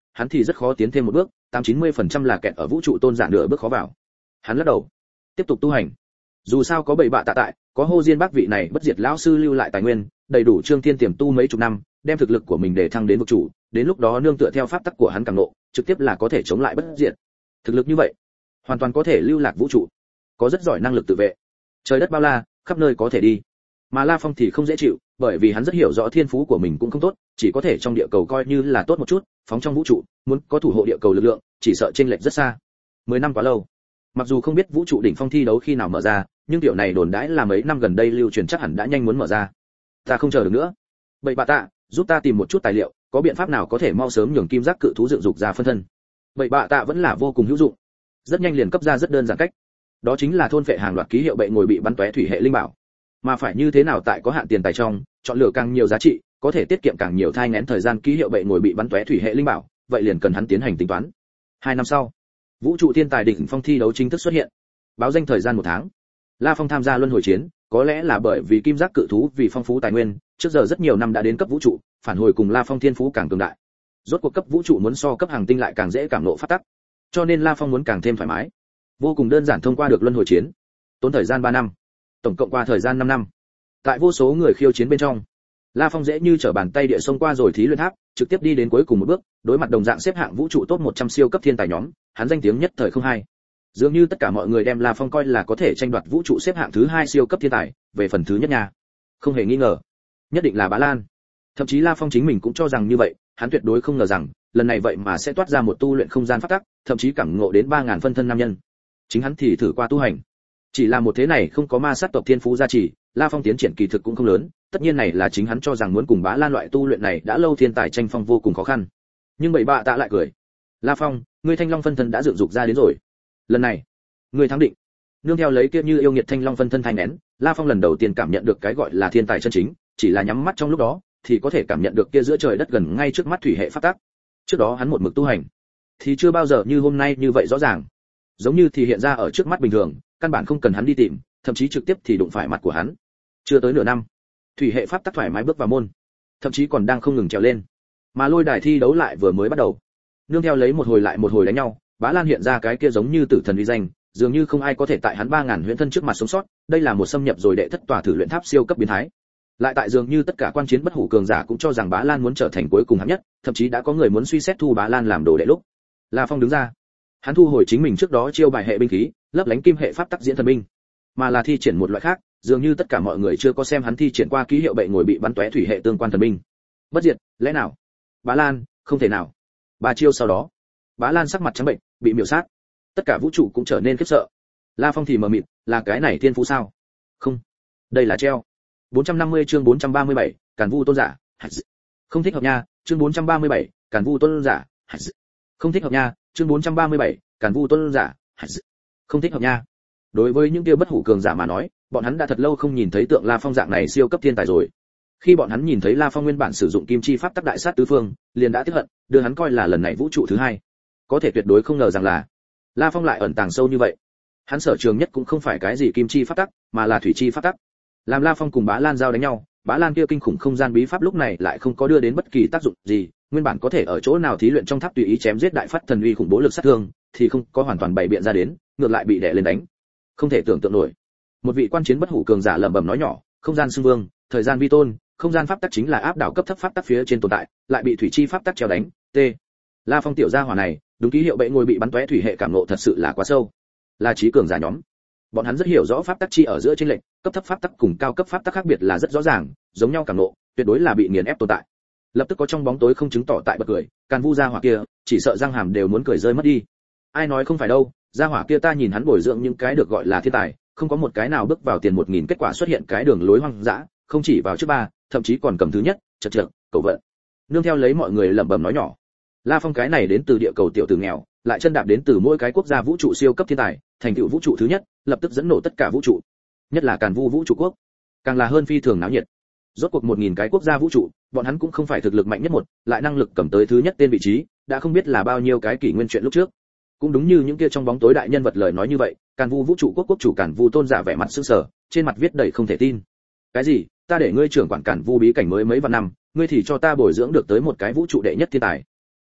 hắn thì rất khó tiến thêm một bước, 80-90% là kẹt ở vũ trụ tôn giả nửa bước khó vào. Hắn lắc đầu, tiếp tục tu hành. Dù sao có bảy bạ tạ tại, có Hồ Diên Bác vị này bất diệt lão sư lưu lại tài nguyên, đầy đủ Trương Thiên tiềm tu mấy chục năm, đem thực lực của mình để thăng đến vực chủ, đến lúc đó nương tựa theo pháp tắc của hắn càng nộ, trực tiếp là có thể chống lại bất diệt. Thực lực như vậy, hoàn toàn có thể lưu lạc vũ trụ, có rất giỏi năng lực tự vệ. Trời đất bao la, khắp nơi có thể đi. Mà La Phong thì không dễ chịu, bởi vì hắn rất hiểu rõ thiên phú của mình cũng không tốt, chỉ có thể trong địa cầu coi như là tốt một chút, phóng trong vũ trụ, muốn có thủ hộ địa cầu lực lượng, chỉ sợ chênh lệch rất xa. 10 năm quá lâu. Mặc dù không biết vũ trụ đỉnh phong thi đấu khi nào mở ra, nhưng điều này đồn đãi là mấy năm gần đây lưu truyền chắc hẳn đã nhanh muốn mở ra. Ta không chờ được nữa. Bậy bạ tạ, giúp ta tìm một chút tài liệu, có biện pháp nào có thể mau sớm nhường kim giác cự thú dựng dục ra phân thân. Bậy bạ tạ vẫn là vô cùng hữu dụng. Rất nhanh liền cấp ra rất đơn giản cách. Đó chính là thôn phệ hàng loạt ký hiệu bậy ngồi bị bắn tóe thủy hệ linh bảo. Mà phải như thế nào tại có hạn tiền tài trong, chọn lựa càng nhiều giá trị, có thể tiết kiệm càng nhiều thai nghén thời gian ký hiệu bậy ngồi bị bắn tóe thủy hệ linh bảo, vậy liền cần hắn tiến hành tính toán. 2 năm sau, vũ trụ thiên tài đỉnh phong thi đấu chính thức xuất hiện. Báo danh thời gian 1 tháng. La Phong tham gia luân hồi chiến, có lẽ là bởi vì kim giác cự thú vì phong phú tài nguyên, trước giờ rất nhiều năm đã đến cấp vũ trụ, phản hồi cùng La Phong thiên phú càng cường đại. Rốt cuộc cấp vũ trụ muốn so cấp hàng tinh lại càng dễ cảm ngộ phát tắc, cho nên La Phong muốn càng thêm thoải mái. Vô cùng đơn giản thông qua được luân hồi chiến, tốn thời gian 3 năm, tổng cộng qua thời gian 5 năm. Tại vô số người khiêu chiến bên trong, La Phong dễ như trở bàn tay địa xông qua rồi thí luyện tháp, trực tiếp đi đến cuối cùng một bước, đối mặt đồng dạng xếp hạng vũ trụ top 100 siêu cấp thiên tài nhóm, hắn danh tiếng nhất thời không hai. Dường như tất cả mọi người đem La Phong coi là có thể tranh đoạt vũ trụ xếp hạng thứ 2 siêu cấp thiên tài, về phần thứ nhất nha. Không hề nghi ngờ, nhất định là Bá Lan. Thậm chí La Phong chính mình cũng cho rằng như vậy, hắn tuyệt đối không ngờ rằng, lần này vậy mà sẽ toát ra một tu luyện không gian pháp tắc, thậm chí cảm ngộ đến 3000 phân thân nam nhân. Chính hắn thì thử qua tu hành, chỉ là một thế này không có ma sát tộc thiên phú gia trì, La Phong tiến triển kỳ thực cũng không lớn, tất nhiên này là chính hắn cho rằng muốn cùng Bá Lan loại tu luyện này đã lâu thiên tài tranh phong vô cùng khó khăn. Nhưng bảy bạ tạ lại cười, La Phong, ngươi thanh long phân thân đã dựng dục ra đến rồi, lần này ngươi thắng định. Nương theo lấy kia như yêu nghiệt thanh long phân thân thanh nén, La Phong lần đầu tiên cảm nhận được cái gọi là thiên tài chân chính, chỉ là nhắm mắt trong lúc đó thì có thể cảm nhận được kia giữa trời đất gần ngay trước mắt thủy hệ pháp tắc. Trước đó hắn một mực tu hành thì chưa bao giờ như hôm nay như vậy rõ ràng, giống như thì hiện ra ở trước mắt bình thường, căn bản không cần hắn đi tìm, thậm chí trực tiếp thì đụng phải mặt của hắn. Chưa tới nửa năm, thủy hệ pháp tắc thoải mái bước vào môn, thậm chí còn đang không ngừng trèo lên. Mà lôi đài thi đấu lại vừa mới bắt đầu, nương theo lấy một hồi lại một hồi đánh nhau, Bá Lan hiện ra cái kia giống như tử thần uy danh, dường như không ai có thể tại hắn 3000 huyễn thân trước mặt sống sót, đây là một xâm nhập rồi đệ thất tòa thử luyện tháp siêu cấp biến thái. Lại tại dường như tất cả quan chiến bất hủ cường giả cũng cho rằng Bá Lan muốn trở thành cuối cùng hạng nhất, thậm chí đã có người muốn suy xét thu Bá Lan làm đồ đệ lúc. La Phong đứng ra, hắn thu hồi chính mình trước đó chiêu bài hệ binh khí, lấp lánh kim hệ pháp tắc diễn thần binh, mà là thi triển một loại khác, dường như tất cả mọi người chưa có xem hắn thi triển qua ký hiệu bệ ngồi bị bắn tóe thủy hệ tương quan thần binh. Bất diệt, lẽ nào? Bá Lan, không thể nào. 3 chiêu sau đó, Bá Lan sắc mặt trắng bệnh, bị miểu sát. Tất cả vũ trụ cũng trở nên khiếp sợ. La Phong thì mờ mịt, là cái này thiên phú sao? Không, đây là treo. 450 chương 437, Càn Vu tôn giả. Không thích hợp nha, chương 437, Càn Vu tôn giả. Không thích hợp nha, chương 437, Càn Vu tôn giả. Không thích hợp nha. Đối với những kia bất hủ cường giả mà nói, bọn hắn đã thật lâu không nhìn thấy tượng La Phong dạng này siêu cấp thiên tài rồi. Khi bọn hắn nhìn thấy La Phong nguyên bản sử dụng kim chi pháp tắc đại sát tứ phương, liền đã tiếc hận, đưa hắn coi là lần này vũ trụ thứ 2. Có thể tuyệt đối không ngờ rằng là La Phong lại ẩn tàng sâu như vậy. Hắn sở trường nhất cũng không phải cái gì kim chi pháp tắc, mà là thủy chi pháp tắc. Làm La Phong cùng Bá Lan giao đánh nhau, Bá Lan kia kinh khủng không gian bí pháp lúc này lại không có đưa đến bất kỳ tác dụng gì, nguyên bản có thể ở chỗ nào thí luyện trong tháp tùy ý chém giết đại phát thần uy khủng bố lực sát thương, thì không có hoàn toàn bày biện ra đến, ngược lại bị đè lên đánh. Không thể tưởng tượng nổi. Một vị quan chiến bất hủ cường giả lẩm bẩm nói nhỏ, không gian xưng vương, thời gian vi tôn, không gian pháp tắc chính là áp đảo cấp thấp pháp tắc phía trên tồn tại, lại bị thủy chi pháp tắc treo đánh. T. La Phong tiểu gia hỏa này, đúng ký hiệu bệ ngồi bị bắn tóe thủy hệ cảm ngộ thật sự là quá sâu. Là trí cường giả nhóm. Bọn hắn rất hiểu rõ pháp tắc chi ở giữa chênh lệch, cấp thấp pháp tắc cùng cao cấp pháp tắc khác biệt là rất rõ ràng, giống nhau cảm ngộ, tuyệt đối là bị nghiền ép tồn tại. Lập tức có trong bóng tối không chứng tỏ tại bật cười, Càn Vu gia hỏa kia, chỉ sợ răng hàm đều muốn cười rơi mất đi. Ai nói không phải đâu, gia hỏa kia ta nhìn hắn bồi dưỡng những cái được gọi là thiên tài, không có một cái nào bước vào tiền 1000 kết quả xuất hiện cái đường lối hoang dã, không chỉ vào trước 3, thậm chí còn cầm thứ nhất, chật chật, cầu vận. Nương theo lấy mọi người lẩm bẩm nói nhỏ. La Phong cái này đến từ địa cầu tiểu tử nghèo, lại chân đạp đến từ mỗi cái quốc gia vũ trụ siêu cấp thiên tài, thành tựu vũ trụ thứ nhất, lập tức dẫn nổ tất cả vũ trụ. Nhất là Càn Vu vũ trụ quốc, càng là hơn phi thường náo nhiệt. Rốt cuộc 1000 cái quốc gia vũ trụ, bọn hắn cũng không phải thực lực mạnh nhất một, lại năng lực cầm tới thứ nhất tên vị trí, đã không biết là bao nhiêu cái kỷ nguyên chuyện lúc trước. Cũng đúng như những kia trong bóng tối đại nhân vật lời nói như vậy, Càn Vu vũ trụ quốc quốc chủ Càn Vu tôn giả vẻ mặt sững sờ, trên mặt viết đầy không thể tin. Cái gì? Ta để ngươi trưởng quản Càn Vu bí cảnh mới mấy vạn năm, ngươi thì cho ta bồi dưỡng được tới một cái vũ trụ đệ nhất thiên tài.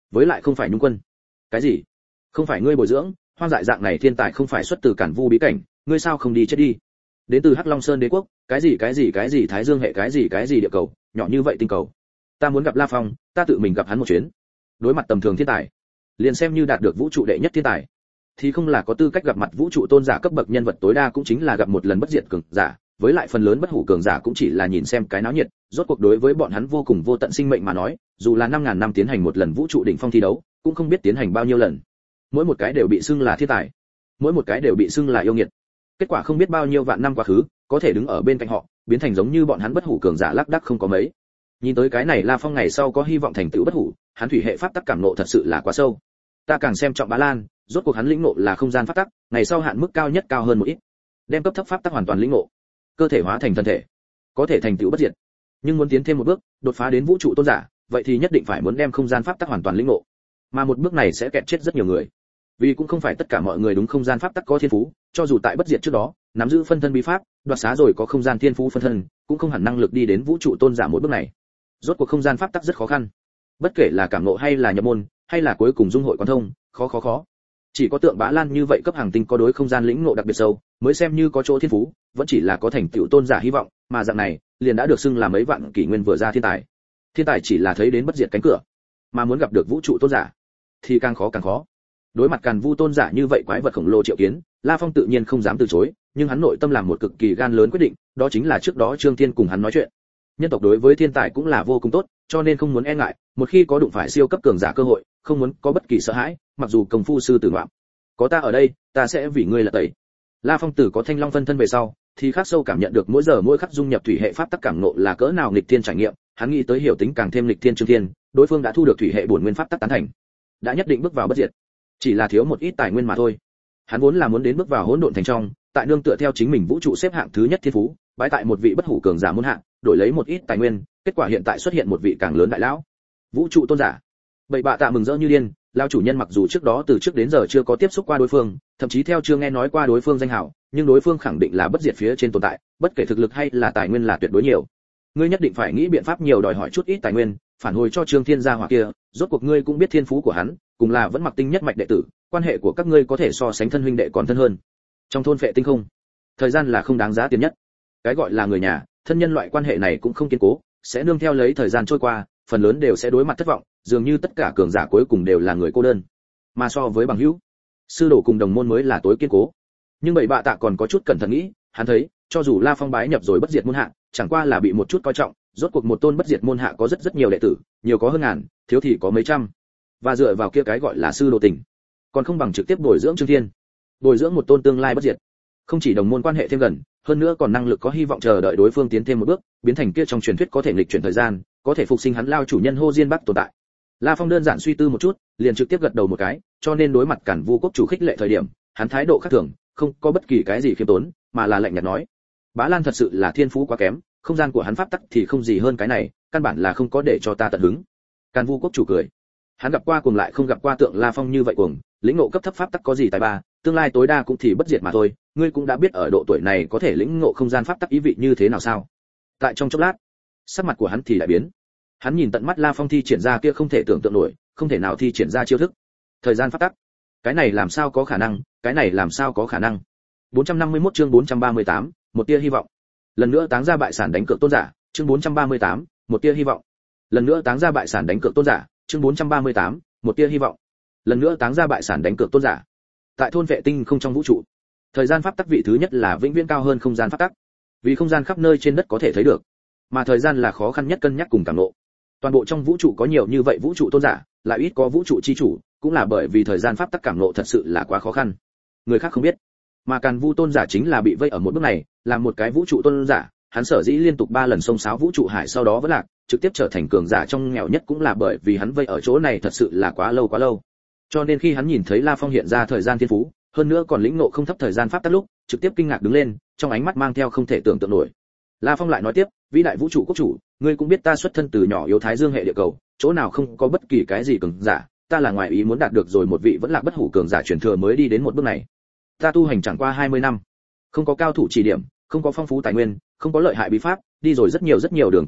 với lại không phải nhung quân. Cái gì? Không phải ngươi bồi dưỡng? Hoang dại dạng này thiên tài không phải xuất từ Cản Vu bí cảnh, ngươi sao không đi chết đi? Đến từ Hắc Long Sơn đế quốc, cái gì Thái Dương hệ cái gì địa cầu, nhỏ như vậy tinh cầu. Ta muốn gặp La Phong, ta tự mình gặp hắn một chuyến. Đối mặt tầm thường thiên tài, liền xem như đạt được vũ trụ đệ nhất thiên tài, thì không là có tư cách gặp mặt vũ trụ tôn giả cấp bậc nhân vật, tối đa cũng chính là gặp một lần bất diệt cường giả, với lại phần lớn bất hủ cường giả cũng chỉ là nhìn xem cái náo nhiệt, rốt cuộc đối với bọn hắn vô cùng vô tận sinh mệnh mà nói, dù là 5000 năm tiến hành một lần vũ trụ đỉnh phong thi đấu, cũng không biết tiến hành bao nhiêu lần. Mỗi một cái đều bị xưng là thiên tài, mỗi một cái đều bị xưng là yêu nghiệt. Kết quả không biết bao nhiêu vạn năm quá khứ, có thể đứng ở bên cạnh họ, biến thành giống như bọn hắn bất hủ cường giả lác đác không có mấy. Nhìn tới cái này La Phong ngày sau có hy vọng thành tựu bất hủ, hắn thủy hệ pháp tắc cảm ngộ thật sự là quá sâu. Ta càng xem trọng Bá Lan, rốt cuộc hắn lĩnh ngộ là không gian pháp tắc, ngày sau hạn mức cao nhất cao hơn một ít. Đem cấp thấp pháp tắc hoàn toàn lĩnh ngộ, cơ thể hóa thành thân thể, có thể thành tựu bất diệt. Nhưng muốn tiến thêm một bước, đột phá đến vũ trụ tôn giả, vậy thì nhất định phải muốn đem không gian pháp tắc hoàn toàn lĩnh ngộ. Mà một bước này sẽ kẹt chết rất nhiều người. Vì cũng không phải tất cả mọi người đúng không gian pháp tắc có thiên phú, cho dù tại bất diệt trước đó, nắm giữ phân thân bí pháp, đoạt xá rồi có không gian thiên phú phân thân, cũng không hẳn năng lực đi đến vũ trụ tôn giả một bước này. Rốt cuộc không gian pháp tắc rất khó khăn. Bất kể là cảm ngộ hay là nhập môn, hay là cuối cùng dung hội quan thông, khó. Chỉ có Tượng Bá Lan như vậy cấp hàng tinh có đối không gian lĩnh ngộ đặc biệt sâu, mới xem như có chỗ thiên phú, vẫn chỉ là có thành tựu tôn giả hy vọng, mà dạng này, liền đã được xưng là mấy vạn kỷ nguyên vừa ra thiên tài. Thiên tài chỉ là thấy đến bất diệt cánh cửa, mà muốn gặp được vũ trụ tôn giả thì càng khó. Đối mặt Càn Vu tôn giả như vậy quái vật khổng lồ triệu kiến, La Phong tự nhiên không dám từ chối, nhưng hắn nội tâm làm một cực kỳ gan lớn quyết định, đó chính là trước đó Trương Thiên cùng hắn nói chuyện. Nhân tộc đối với thiên tài cũng là vô cùng tốt, cho nên không muốn e ngại, một khi có đụng phải siêu cấp cường giả cơ hội, không muốn có bất kỳ sợ hãi, mặc dù công phu sư tử ngoạm. Có ta ở đây, ta sẽ vì ngươi là tẩy. La Phong tử có Thanh Long phân thân về sau, thì khắc sâu cảm nhận được mỗi giờ mỗi khắc dung nhập thủy hệ pháp tắc cảm ngộ là cỡ nào nghịch thiên trải nghiệm, hắn nghĩ tới hiểu tính càng thêm nghịch thiên Trương Thiên, đối phương đã thu được thủy hệ bổn nguyên pháp tắc tán thành, đã nhất định bước vào bất diệt, chỉ là thiếu một ít tài nguyên mà thôi. Hắn vốn là muốn đến bước vào hỗn độn thành trong, tại nương tựa theo chính mình vũ trụ xếp hạng thứ nhất thiên phú, bái tại một vị bất hủ cường giả môn hạng, đổi lấy một ít tài nguyên, kết quả hiện tại xuất hiện một vị càng lớn đại lão, vũ trụ tôn giả. Bậy bạ tạ mừng rỡ như điên, lão chủ nhân mặc dù trước đó từ trước đến giờ chưa có tiếp xúc qua đối phương, thậm chí theo chưa nghe nói qua đối phương danh hào, nhưng đối phương khẳng định là bất diệt phía trên tồn tại, bất kể thực lực hay là tài nguyên là tuyệt đối nhiều. Ngươi nhất định phải nghĩ biện pháp nhiều đòi hỏi chút ít tài nguyên, phản hồi cho Trương Thiên gia hỏa kia, rốt cuộc ngươi cũng biết thiên phú của hắn, cùng là vẫn mặc tinh nhất mạch đệ tử, quan hệ của các ngươi có thể so sánh thân huynh đệ còn thân hơn. Trong thôn Phệ Tinh không, thời gian là không đáng giá tiền nhất. Cái gọi là người nhà, thân nhân loại quan hệ này cũng không kiên cố, sẽ nương theo lấy thời gian trôi qua, phần lớn đều sẽ đối mặt thất vọng, dường như tất cả cường giả cuối cùng đều là người cô đơn. Mà so với bằng hữu, sư đồ cùng đồng môn mới là tối kiên cố. Nhưng Bậy Bạ Tạ còn có chút cẩn thận nghĩ, hắn thấy, cho dù La Phong bái nhập rồi bất diệt môn hạ, chẳng qua là bị một chút coi trọng, rốt cuộc một tôn bất diệt môn hạ có rất nhiều đệ tử, nhiều có hơn ngàn, thiếu thì có mấy trăm. Và dựa vào kia cái gọi là sư đồ tình, còn không bằng trực tiếp bồi dưỡng Trương Thiên, bồi dưỡng một tôn tương lai bất diệt. Không chỉ đồng môn quan hệ thêm gần, hơn nữa còn năng lực có hy vọng chờ đợi đối phương tiến thêm một bước, biến thành kia trong truyền thuyết có thể nghịch chuyển thời gian, có thể phục sinh hắn lao chủ nhân Hồ Diên Bắc tồn tại. La Phong đơn giản suy tư một chút, liền trực tiếp gật đầu một cái, cho nên đối mặt Cản Vu quốc chủ khích lệ thời điểm, hắn thái độ khác thường, không có bất kỳ cái gì khiêm tốn, mà là lạnh nhạt nói: Bá Lan thật sự là thiên phú quá kém, không gian của hắn pháp tắc thì không gì hơn cái này, căn bản là không có để cho ta tận hứng. Càn Vu quốc chủ cười, hắn gặp qua cuồng lại không gặp qua Tượng La Phong như vậy cuồng, lĩnh ngộ cấp thấp pháp tắc có gì tài ba, tương lai tối đa cũng thì bất diệt mà thôi, ngươi cũng đã biết ở độ tuổi này có thể lĩnh ngộ không gian pháp tắc ý vị như thế nào sao? Tại trong chốc lát, sắc mặt của hắn thì đại biến. Hắn nhìn tận mắt La Phong thi triển ra kia không thể tưởng tượng nổi, không thể nào thi triển ra chiêu thức. Thời gian pháp tắc, cái này làm sao có khả năng, cái này làm sao có khả năng? 451 chương 438, một tia hy vọng. Lần nữa táng ra bại sản đánh cược tôn giả, chương 438, một tia hy vọng. Lần nữa táng ra bại sản đánh cược tôn giả, chương 438, một tia hy vọng. Lần nữa táng ra bại sản đánh cược tôn giả. Tại thôn Vệ Tinh không trong vũ trụ, thời gian pháp tắc vị thứ nhất là vĩnh viễn cao hơn không gian pháp tắc, vì không gian khắp nơi trên đất có thể thấy được, mà thời gian là khó khăn nhất cân nhắc cùng cảm ngộ. Toàn bộ trong vũ trụ có nhiều như vậy vũ trụ tôn giả, lại ít có vũ trụ chi chủ, cũng là bởi vì thời gian pháp tắc cảm ngộ thật sự là quá khó khăn. Người khác không biết, mà Càn Vu tôn giả chính là bị vây ở một bước này, làm một cái vũ trụ tôn giả, hắn sở dĩ liên tục 3 lần xông xáo vũ trụ hải sau đó vẫn lạc, trực tiếp trở thành cường giả trong nghèo nhất cũng là bởi vì hắn vây ở chỗ này thật sự là quá lâu. Cho nên khi hắn nhìn thấy La Phong hiện ra thời gian thiên phú, hơn nữa còn lĩnh ngộ không thấp thời gian pháp tắc lúc, trực tiếp kinh ngạc đứng lên, trong ánh mắt mang theo không thể tưởng tượng nổi. La Phong lại nói tiếp, vĩ đại vũ trụ quốc chủ, ngươi cũng biết ta xuất thân từ nhỏ yếu Thái Dương hệ địa cầu, chỗ nào không có bất kỳ cái gì cường giả, ta là ngoài ý muốn đạt được rồi một vị vẫn là bất hủ cường giả truyền thừa mới đi đến một bước này. Ta tu hành chẳng qua 20 năm, không có cao thủ chỉ điểm, không có phong phú tài nguyên, không có lợi hại bí pháp, đi rồi rất nhiều đường quanh co,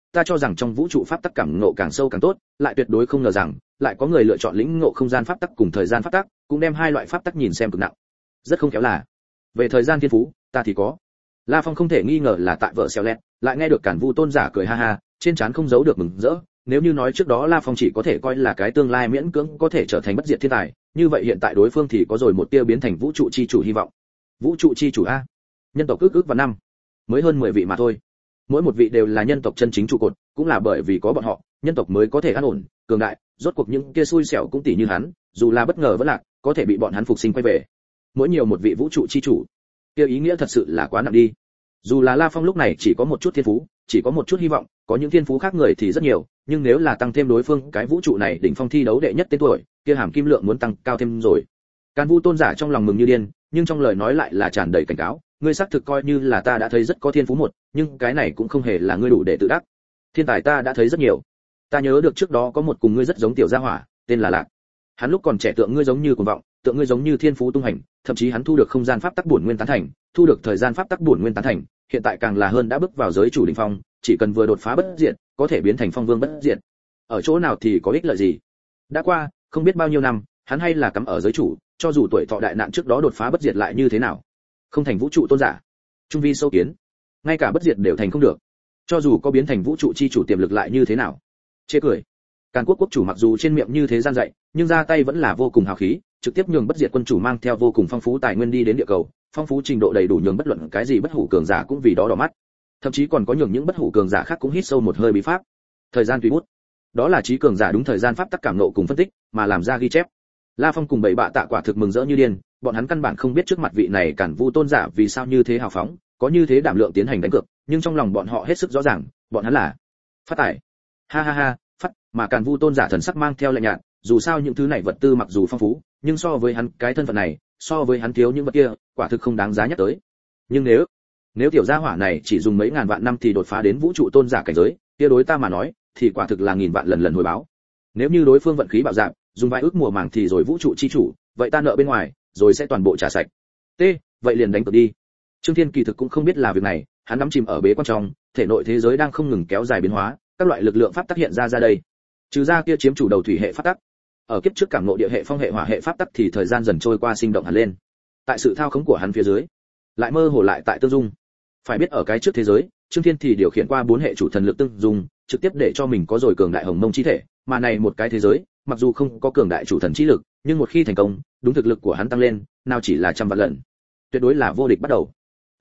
ta cho rằng trong vũ trụ pháp tắc cảm ngộ càng sâu càng tốt, lại tuyệt đối không ngờ rằng lại có người lựa chọn lĩnh ngộ không gian pháp tắc cùng thời gian pháp tắc, cũng đem hai loại pháp tắc nhìn xem cực nặng. Rất không khéo là, về thời gian thiên phú, ta thì có. La Phong không thể nghi ngờ là tại vợ xéo lẹt, lại nghe được Cản Vu tôn giả cười ha ha, trên trán không giấu được mừng rỡ. Nếu như nói trước đó La Phong chỉ có thể coi là cái tương lai miễn cưỡng có thể trở thành bất diệt thiên tài, như vậy hiện tại đối phương thì có rồi một tia biến thành vũ trụ chi chủ hy vọng. Vũ trụ chi chủ a, nhân tộc ước và năm, mới hơn 10 vị mà thôi. Mỗi một vị đều là nhân tộc chân chính trụ cột, cũng là bởi vì có bọn họ, nhân tộc mới có thể an ổn, cường đại, rốt cuộc những kia xui xẻo cũng tỷ như hắn, dù là bất ngờ vẫn lạc, có thể bị bọn hắn phục sinh quay về. Mỗi nhiều một vị vũ trụ chi chủ, kia ý nghĩa thật sự là quá nặng đi. Dù là La Phong lúc này chỉ có một chút thiên phú, chỉ có một chút hy vọng, có những thiên phú khác người thì rất nhiều, nhưng nếu là tăng thêm đối phương cái vũ trụ này đỉnh phong thi đấu đệ nhất tên tuổi, kia hàm kim lượng muốn tăng cao thêm rồi. Càn Vu tôn giả trong lòng mừng như điên, nhưng trong lời nói lại là tràn đầy cảnh cáo, ngươi xác thực coi như là ta đã thấy rất có thiên phú một, nhưng cái này cũng không hề là ngươi đủ để tự đắc. Thiên tài ta đã thấy rất nhiều. Ta nhớ được trước đó có một cùng ngươi rất giống tiểu gia hỏa, tên là Lạc. Hắn lúc còn trẻ tượng ngươi giống như cuồng vọng, tượng ngươi giống như thiên phú tung hành, thậm chí hắn thu được không gian pháp tắc bổn nguyên tán thành, thu được thời gian pháp tắc bổn nguyên tán thành, hiện tại càng là hơn đã bước vào giới chủ đỉnh phong, chỉ cần vừa đột phá bất diệt, có thể biến thành phong vương bất diệt. Ở chỗ nào thì có ích lợi gì? Đã qua, không biết bao nhiêu năm, hắn hay là cắm ở giới chủ, cho dù tuổi thọ đại nạn trước đó đột phá bất diệt lại như thế nào, không thành vũ trụ tôn giả, trung vi sâu kiến, ngay cả bất diệt đều thành không được, cho dù có biến thành vũ trụ chi chủ tiềm lực lại như thế nào? Chê cười. Càn Quốc quốc chủ mặc dù trên miệng như thế gian dạy, nhưng ra tay vẫn là vô cùng hào khí, trực tiếp nhường bất diệt quân chủ mang theo vô cùng phong phú tài nguyên đi đến địa cầu, phong phú trình độ đầy đủ nhường bất luận cái gì bất hủ cường giả cũng vì đó đỏ mắt. Thậm chí còn có nhường những bất hủ cường giả khác cũng hít sâu một hơi bí pháp. Thời gian tùy bút. Đó là trí cường giả đúng thời gian pháp tắc cảm nộ cùng phân tích, mà làm ra ghi chép. La Phong cùng bảy bạ tạ quả thực mừng rỡ như điên, bọn hắn căn bản không biết trước mặt vị này Càn Vu tôn giả vì sao như thế hào phóng, có như thế đảm lượng tiến hành đánh cược, nhưng trong lòng bọn họ hết sức rõ ràng, bọn hắn là phát tài. Ha ha ha, phát, mà Càn Vu tôn giả thần sắc mang theo lạnh nhạt, dù sao những thứ này vật tư mặc dù phong phú, nhưng so với hắn cái thân phận này, so với hắn thiếu những vật kia, quả thực không đáng giá nhắc tới. Nhưng nếu tiểu gia hỏa này chỉ dùng mấy ngàn vạn năm thì đột phá đến vũ trụ tôn giả cảnh giới, kia đối ta mà nói, thì quả thực là nghìn vạn lần hồi báo. Nếu như đối phương vận khí bạo dạn, dùng vài ước mùa màng thì rồi vũ trụ chi chủ, vậy ta nợ bên ngoài, rồi sẽ toàn bộ trả sạch. Vậy liền đánh cược đi. Trương Thiên kỳ thực cũng không biết là việc này, hắn đắm chìm ở bế quan trong, thể nội thế giới đang không ngừng kéo dài biến hóa, các loại lực lượng pháp tắc hiện ra đây. Trừ ra kia chiếm chủ đầu thủy hệ pháp tắc, ở kiếp trước cảm ngộ địa hệ phong hệ hỏa hệ pháp tắc thì thời gian dần trôi qua sinh động hẳn lên. Tại sự thao khống của hắn phía dưới, lại mơ hồ lại tại tương dung. Phải biết ở cái trước thế giới, Trương Thiên thì điều khiển qua 4 hệ chủ thần lực tương dung, trực tiếp để cho mình có rồi cường đại hồng mông chi thể, mà này một cái thế giới, mặc dù không có cường đại chủ thần chi lực, nhưng một khi thành công, đúng thực lực của hắn tăng lên, nào chỉ là trăm vạn lần, tuyệt đối là vô địch bắt đầu.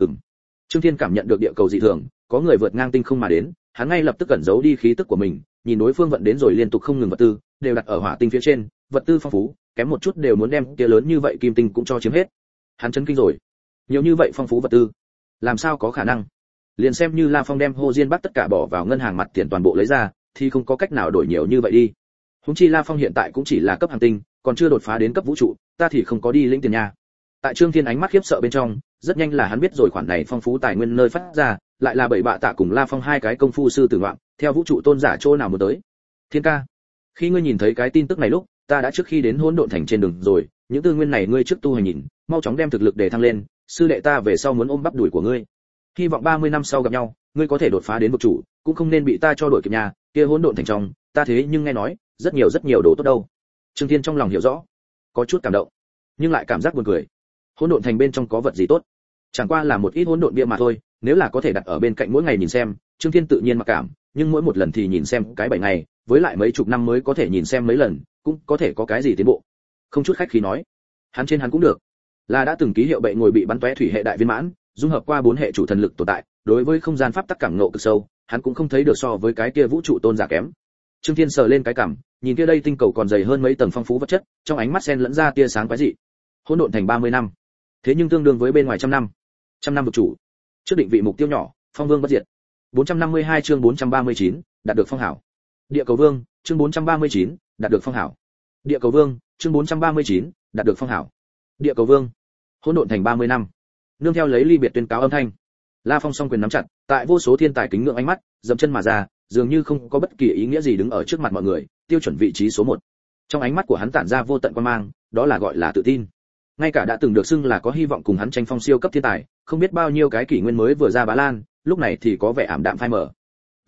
Trương Thiên cảm nhận được địa cầu dị thường, có người vượt ngang tinh không mà đến, hắn ngay lập tức cẩn giấu đi khí tức của mình, nhìn đối phương vận đến rồi liên tục không ngừng vật tư, đều đặt ở hỏa tinh phía trên, vật tư phong phú, kém một chút đều muốn đem kia lớn như vậy kim tinh cũng cho chiếm hết. Hắn chấn kinh rồi, nhiều như vậy phong phú vật tư, làm sao có khả năng? Liền xem như La Phong đem Hồ Diên Bắc tất cả bỏ vào ngân hàng mặt tiền toàn bộ lấy ra, thì không có cách nào đổi nhiều như vậy đi. Huống chi La Phong hiện tại cũng chỉ là cấp hàng tinh, còn chưa đột phá đến cấp vũ trụ, ta thì không có đi lĩnh tiền nha. Tại Trương Thiên ánh mắt khiếp sợ bên trong, rất nhanh là hắn biết rồi khoản này phong phú tài nguyên nơi phát ra, lại là bảy bạ tạ cùng La Phong hai cái công phu sư tử ngoạm, theo vũ trụ tôn giả chỗ nào muốn tới. Thiên ca, khi ngươi nhìn thấy cái tin tức này lúc, ta đã trước khi đến hỗn độn thành trên đường rồi, những tư nguyên này ngươi trước tu hành nhìn, mau chóng đem thực lực để thăng lên, sư đệ ta về sau muốn ôm bắp đuổi của ngươi. Hy vọng 30 năm sau gặp nhau, ngươi có thể đột phá đến vực chủ, cũng không nên bị ta cho đuổi kịp nhà, kia hỗn độn thành trong, ta thế nhưng nghe nói, rất nhiều đồ tốt đâu. Trương Thiên trong lòng hiểu rõ, có chút cảm động, nhưng lại cảm giác buồn cười. Hỗn độn thành bên trong có vật gì tốt? Chẳng qua là một ít hỗn độn bia mà thôi, nếu là có thể đặt ở bên cạnh mỗi ngày nhìn xem, Trương Thiên tự nhiên mặc cảm, nhưng mỗi một lần thì nhìn xem cái 7 ngày, với lại mấy chục năm mới có thể nhìn xem mấy lần, cũng có thể có cái gì tiến bộ. Không chút khách khí nói, hắn cũng được. Là đã từng ký hiệu bệ ngồi bị bắn tóe thủy hệ đại viên mãn, dung hợp qua 4 hệ chủ thần lực tồn tại, đối với không gian pháp tắc cảm ngộ cực sâu, hắn cũng không thấy được so với cái kia vũ trụ tôn giả kém. Trương Thiên sờ lên cái cằm, nhìn kia đây tinh cầu còn dày hơn mấy tầng phong phú vật chất, trong ánh mắt xen lẫn ra tia sáng quái dị. Hỗn độn thành 30 năm, thế nhưng tương đương với bên ngoài trăm năm. Trăm năm vực chủ. Trước định vị mục tiêu nhỏ, phong vương bất diệt. 452 chương 439, đạt được phong hảo. Địa cầu vương, chương 439, đạt được phong hảo. Địa cầu vương, chương 439, đạt được phong hảo. Địa cầu vương. Hỗn độn thành 30 năm. Nương theo lấy ly biệt tuyên cáo âm thanh, La Phong song quyền nắm chặt, tại vô số thiên tài kính ngưỡng ánh mắt, dậm chân mà ra, dường như không có bất kỳ ý nghĩa gì đứng ở trước mặt mọi người, tiêu chuẩn vị trí số 1. Trong ánh mắt của hắn tản ra vô tận quan mang, đó là gọi là tự tin. Ngay cả đã từng được xưng là có hy vọng cùng hắn tranh phong siêu cấp thiên tài, không biết bao nhiêu cái kỷ nguyên mới vừa ra bá lan, lúc này thì có vẻ ảm đạm phai mờ.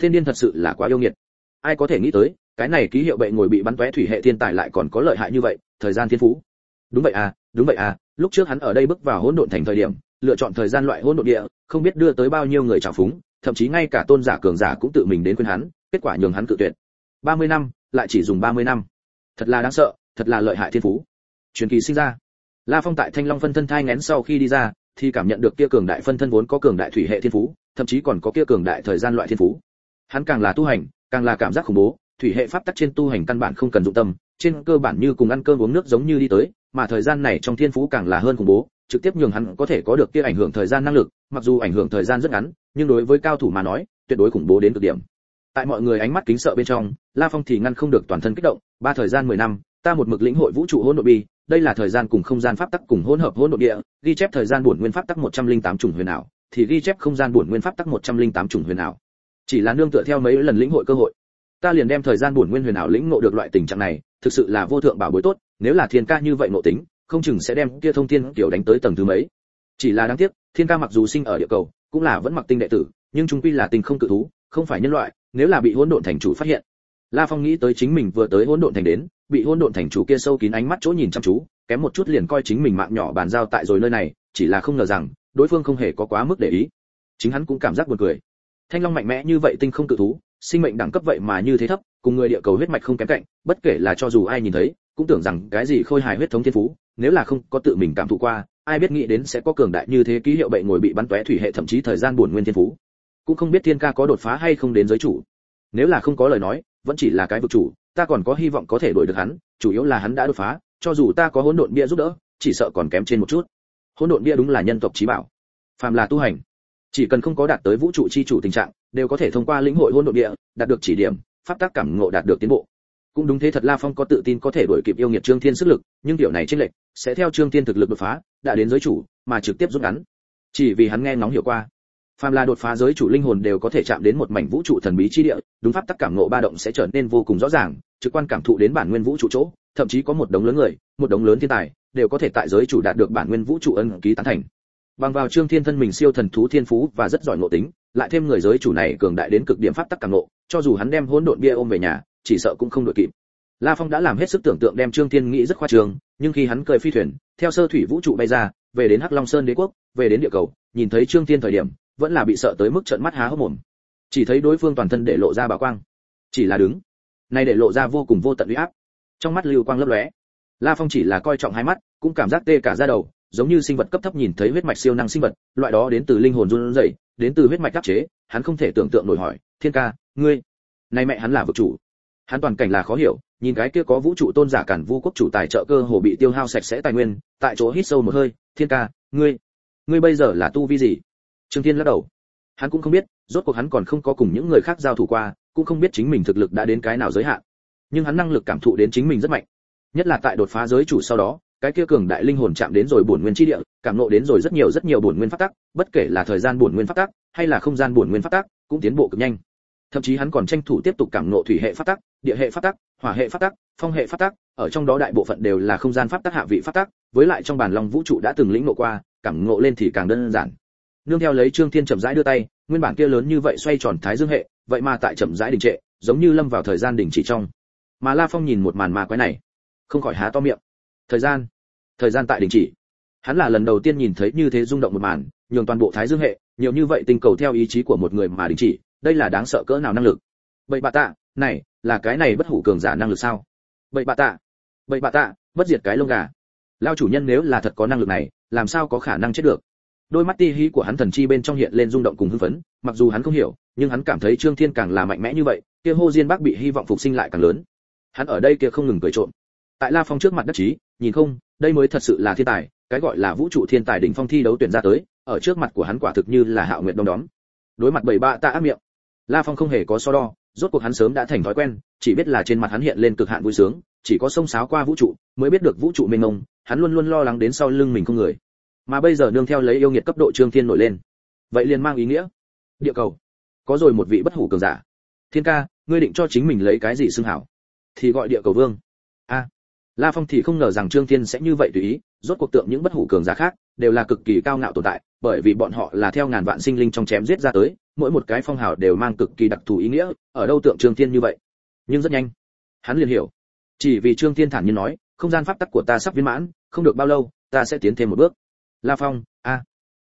Thiên điên thật sự là quá yêu nghiệt. Ai có thể nghĩ tới, cái này ký hiệu bệ ngồi bị bắn tóe thủy hệ thiên tài lại còn có lợi hại như vậy, thời gian thiên phú. Đúng vậy à, lúc trước hắn ở đây bước vào hỗn độn thành thời điểm, lựa chọn thời gian loại hỗn độn địa, không biết đưa tới bao nhiêu người trào phúng, thậm chí ngay cả tôn giả cường giả cũng tự mình đến khuyên hắn, kết quả nhường hắn cự tuyệt. 30 năm, lại chỉ dùng 30 năm. Thật là đáng sợ, thật là lợi hại thiên phú. Truyền kỳ sinh ra. La Phong tại Thanh Long phân thân thai nghén sau khi đi ra, thì cảm nhận được kia cường đại phân thân vốn có cường đại thủy hệ thiên phú, thậm chí còn có kia cường đại thời gian loại thiên phú. Hắn càng là tu hành, càng là cảm giác khủng bố, thủy hệ pháp tắc trên tu hành căn bản không cần dụng tâm, trên cơ bản như cùng ăn cơm uống nước giống như đi tới, mà thời gian này trong thiên phú càng là hơn khủng bố, trực tiếp nhường hắn có thể có được kia ảnh hưởng thời gian năng lực, mặc dù ảnh hưởng thời gian rất ngắn, nhưng đối với cao thủ mà nói, tuyệt đối khủng bố đến cực điểm. Tại mọi người ánh mắt kính sợ bên trong, La Phong thì ngăn không được toàn thân kích động, ba thời gian 10 năm, ta một mực lĩnh hội vũ trụ hỗn độn bi, đây là thời gian cùng không gian pháp tắc cùng hỗn hợp hỗn độn địa, ghi chép thời gian bổn nguyên pháp tắc 108 chủng huyền ảo, thì ghi chép không gian bổn nguyên pháp tắc 108 chủng huyền ảo. Chỉ là nương tựa theo mấy lần lĩnh hội cơ hội, ta liền đem thời gian bổn nguyên huyền ảo lĩnh ngộ được loại tình trạng này, thực sự là vô thượng bảo bối tốt, nếu là Thiên Ca như vậy ngộ tính, không chừng sẽ đem kia thông thiên kiểu đánh tới tầng thứ mấy. Chỉ là đáng tiếc, Thiên Ca mặc dù sinh ở địa cầu, cũng là vẫn mặc tinh đệ tử, nhưng chúng quy là tinh không cự thú, không phải nhân loại, nếu là bị hỗn độn thành chủ phát hiện. La Phong nghĩ tới chính mình vừa tới hỗn độn thành đến, bị hỗn độn thành chủ kia sâu kín ánh mắt chỗ nhìn chăm chú, kém một chút liền coi chính mình mạng nhỏ bàn giao tại rồi nơi này, chỉ là không ngờ rằng, đối phương không hề có quá mức để ý. Chính hắn cũng cảm giác buồn cười. Thanh Long mạnh mẽ như vậy tinh không cự thú, sinh mệnh đẳng cấp vậy mà như thế thấp, cùng người địa cầu huyết mạch không kém cạnh, bất kể là cho dù ai nhìn thấy, cũng tưởng rằng cái gì khôi hài huyết thống thiên phú, nếu là không có tự mình cảm thụ qua, ai biết nghĩ đến sẽ có cường đại như thế ký hiệu bệ ngồi bị bắn tóe thủy hệ thậm chí thời gian bổn nguyên thiên phú. Cũng không biết Thiên Ca có đột phá hay không đến giới chủ. Nếu là không có lời nói, vẫn chỉ là cái vực chủ, ta còn có hy vọng có thể đuổi được hắn, chủ yếu là hắn đã đột phá, cho dù ta có hỗn độn bia giúp đỡ, chỉ sợ còn kém trên một chút. Hỗn độn bia đúng là nhân tộc chí bảo. Phàm là tu hành, chỉ cần không có đạt tới vũ trụ chi chủ tình trạng, đều có thể thông qua lĩnh hội hỗn độn bia, đạt được chỉ điểm, pháp tác cảm ngộ đạt được tiến bộ. Cũng đúng thế thật, La Phong có tự tin có thể đuổi kịp yêu nghiệt Trương Thiên sức lực, nhưng điều này chênh lệch sẽ theo Trương Thiên thực lực đột phá, đã đến giới chủ, mà trực tiếp rút ngắn. Chỉ vì hắn nghe ngóng hiểu qua, phàm là đột phá giới chủ linh hồn đều có thể chạm đến một mảnh vũ trụ thần bí chi địa, đúng pháp tắc cảm ngộ ba động sẽ trở nên vô cùng rõ ràng, trực quan cảm thụ đến bản nguyên vũ trụ chỗ, thậm chí có một đống lớn người, một đống lớn thiên tài, đều có thể tại giới chủ đạt được bản nguyên vũ trụ ân ký tán thành. Bằng vào Trương Thiên thân mình siêu thần thú thiên phú và rất giỏi ngộ tính, lại thêm người giới chủ này cường đại đến cực điểm pháp tắc cảm ngộ, cho dù hắn đem hỗn độn bia ôm về nhà, chỉ sợ cũng không đuổi kịp. La Phong đã làm hết sức tưởng tượng đem Trương Thiên nghĩ rất khoa trương, nhưng khi hắn cơi phi thuyền, theo sơ thủy vũ trụ bay ra, về đến Hắc Long Sơn Đế quốc, về đến địa cầu, nhìn thấy Trương Thiên thời điểm, vẫn là bị sợ tới mức trợn mắt há hốc mồm. Chỉ thấy đối phương toàn thân để lộ ra bảo quang, chỉ là đứng, này để lộ ra vô cùng vô tận uy áp. Trong mắt lưu quang lấp lóe. La Phong chỉ là coi trọng hai mắt, cũng cảm giác tê cả da đầu, giống như sinh vật cấp thấp nhìn thấy huyết mạch siêu năng sinh vật, loại đó đến từ linh hồn run rẩy, đến từ huyết mạch áp chế, hắn không thể tưởng tượng nổi hỏi, Thiên Ca, ngươi, này mẹ hắn là vực chủ. Hắn toàn cảnh là khó hiểu, nhìn cái kia có vũ trụ tôn giả Cản Vu quốc chủ tài trợ cơ hồ bị tiêu hao sạch sẽ tài nguyên, tại chỗ hít sâu một hơi, Thiên Ca, ngươi bây giờ là tu vi gì? Trương Thiên lắc đầu. Hắn cũng không biết, rốt cuộc hắn còn không có cùng những người khác giao thủ qua, cũng không biết chính mình thực lực đã đến cái nào giới hạn. Nhưng hắn năng lực cảm thụ đến chính mình rất mạnh. Nhất là tại đột phá giới chủ sau đó, cái kia cường đại linh hồn chạm đến rồi bổn nguyên chi địa, cảm ngộ đến rồi rất nhiều bổn nguyên pháp tắc, bất kể là thời gian bổn nguyên pháp tắc, hay là không gian bổn nguyên pháp tắc, cũng tiến bộ cực nhanh. Thậm chí hắn còn tranh thủ tiếp tục cảm ngộ thủy hệ pháp tắc, địa hệ pháp tắc, hỏa hệ pháp tắc, phong hệ pháp tắc, ở trong đó đại bộ phận đều là không gian pháp tắc hạ vị pháp tắc, với lại trong bản long vũ trụ đã từng lĩnh ngộ qua, cảm ngộ lên thì càng đơn giản. Nương theo lấy Trương Thiên chậm rãi đưa tay, nguyên bản kia lớn như vậy xoay tròn thái dương hệ, vậy mà tại chậm rãi đình trệ, giống như lâm vào thời gian đình chỉ trong. Mà La Phong nhìn một màn ma quái này, không khỏi há to miệng. Thời gian tại đình chỉ. Hắn là lần đầu tiên nhìn thấy như thế rung động một màn, nhường toàn bộ thái dương hệ, nhiều như vậy tinh cầu theo ý chí của một người mà đình chỉ, đây là đáng sợ cỡ nào năng lực. Bậy bạ tạ, này, là cái này bất hủ cường giả năng lực sao? Bậy bạ tạ, bất diệt cái lông gà. Lao chủ nhân nếu là thật có năng lực này, làm sao có khả năng chết được? Đôi mắt ti hí của hắn thần chi bên trong hiện lên rung động cùng hưng phấn, mặc dù hắn không hiểu, nhưng hắn cảm thấy Trương Thiên càng là mạnh mẽ như vậy, kia Hồ Diên Bắc bị hy vọng phục sinh lại càng lớn. Hắn ở đây kia không ngừng cười trộm. Tại La Phong trước mặt đắc chí, nhìn không, đây mới thật sự là thiên tài, cái gọi là vũ trụ thiên tài đỉnh phong thi đấu tuyển ra tới, ở trước mặt của hắn quả thực như là hạo nguyệt đông đóm. Đối mặt bậy bạ tạ ác miệng, La Phong không hề có so đo, rốt cuộc hắn sớm đã thành thói quen, chỉ biết là trên mặt hắn hiện lên cực hạn vui sướng, chỉ có xông xáo qua vũ trụ, mới biết được vũ trụ mênh mông, hắn luôn luôn lo lắng đến sau lưng mình không người. Mà bây giờ nương theo lấy yêu nghiệt cấp độ Trương Thiên nổi lên, vậy liền mang ý nghĩa, địa cầu có rồi một vị bất hủ cường giả. Thiên Ca, ngươi định cho chính mình lấy cái gì xưng hảo? Thì gọi địa cầu vương. La Phong thì không ngờ rằng Trương Thiên sẽ như vậy tùy ý, rốt cuộc tượng những bất hủ cường giả khác đều là cực kỳ cao ngạo tồn tại, bởi vì bọn họ là theo ngàn vạn sinh linh trong chém giết ra tới, mỗi một cái phong hào đều mang cực kỳ đặc thù ý nghĩa, ở đâu tượng Trương Thiên như vậy. Nhưng rất nhanh, hắn liền hiểu. Chỉ vì Trương Thiên thản nhiên nói, không gian pháp tắc của ta sắp viên mãn, không được bao lâu, ta sẽ tiến thêm một bước. La Phong, a.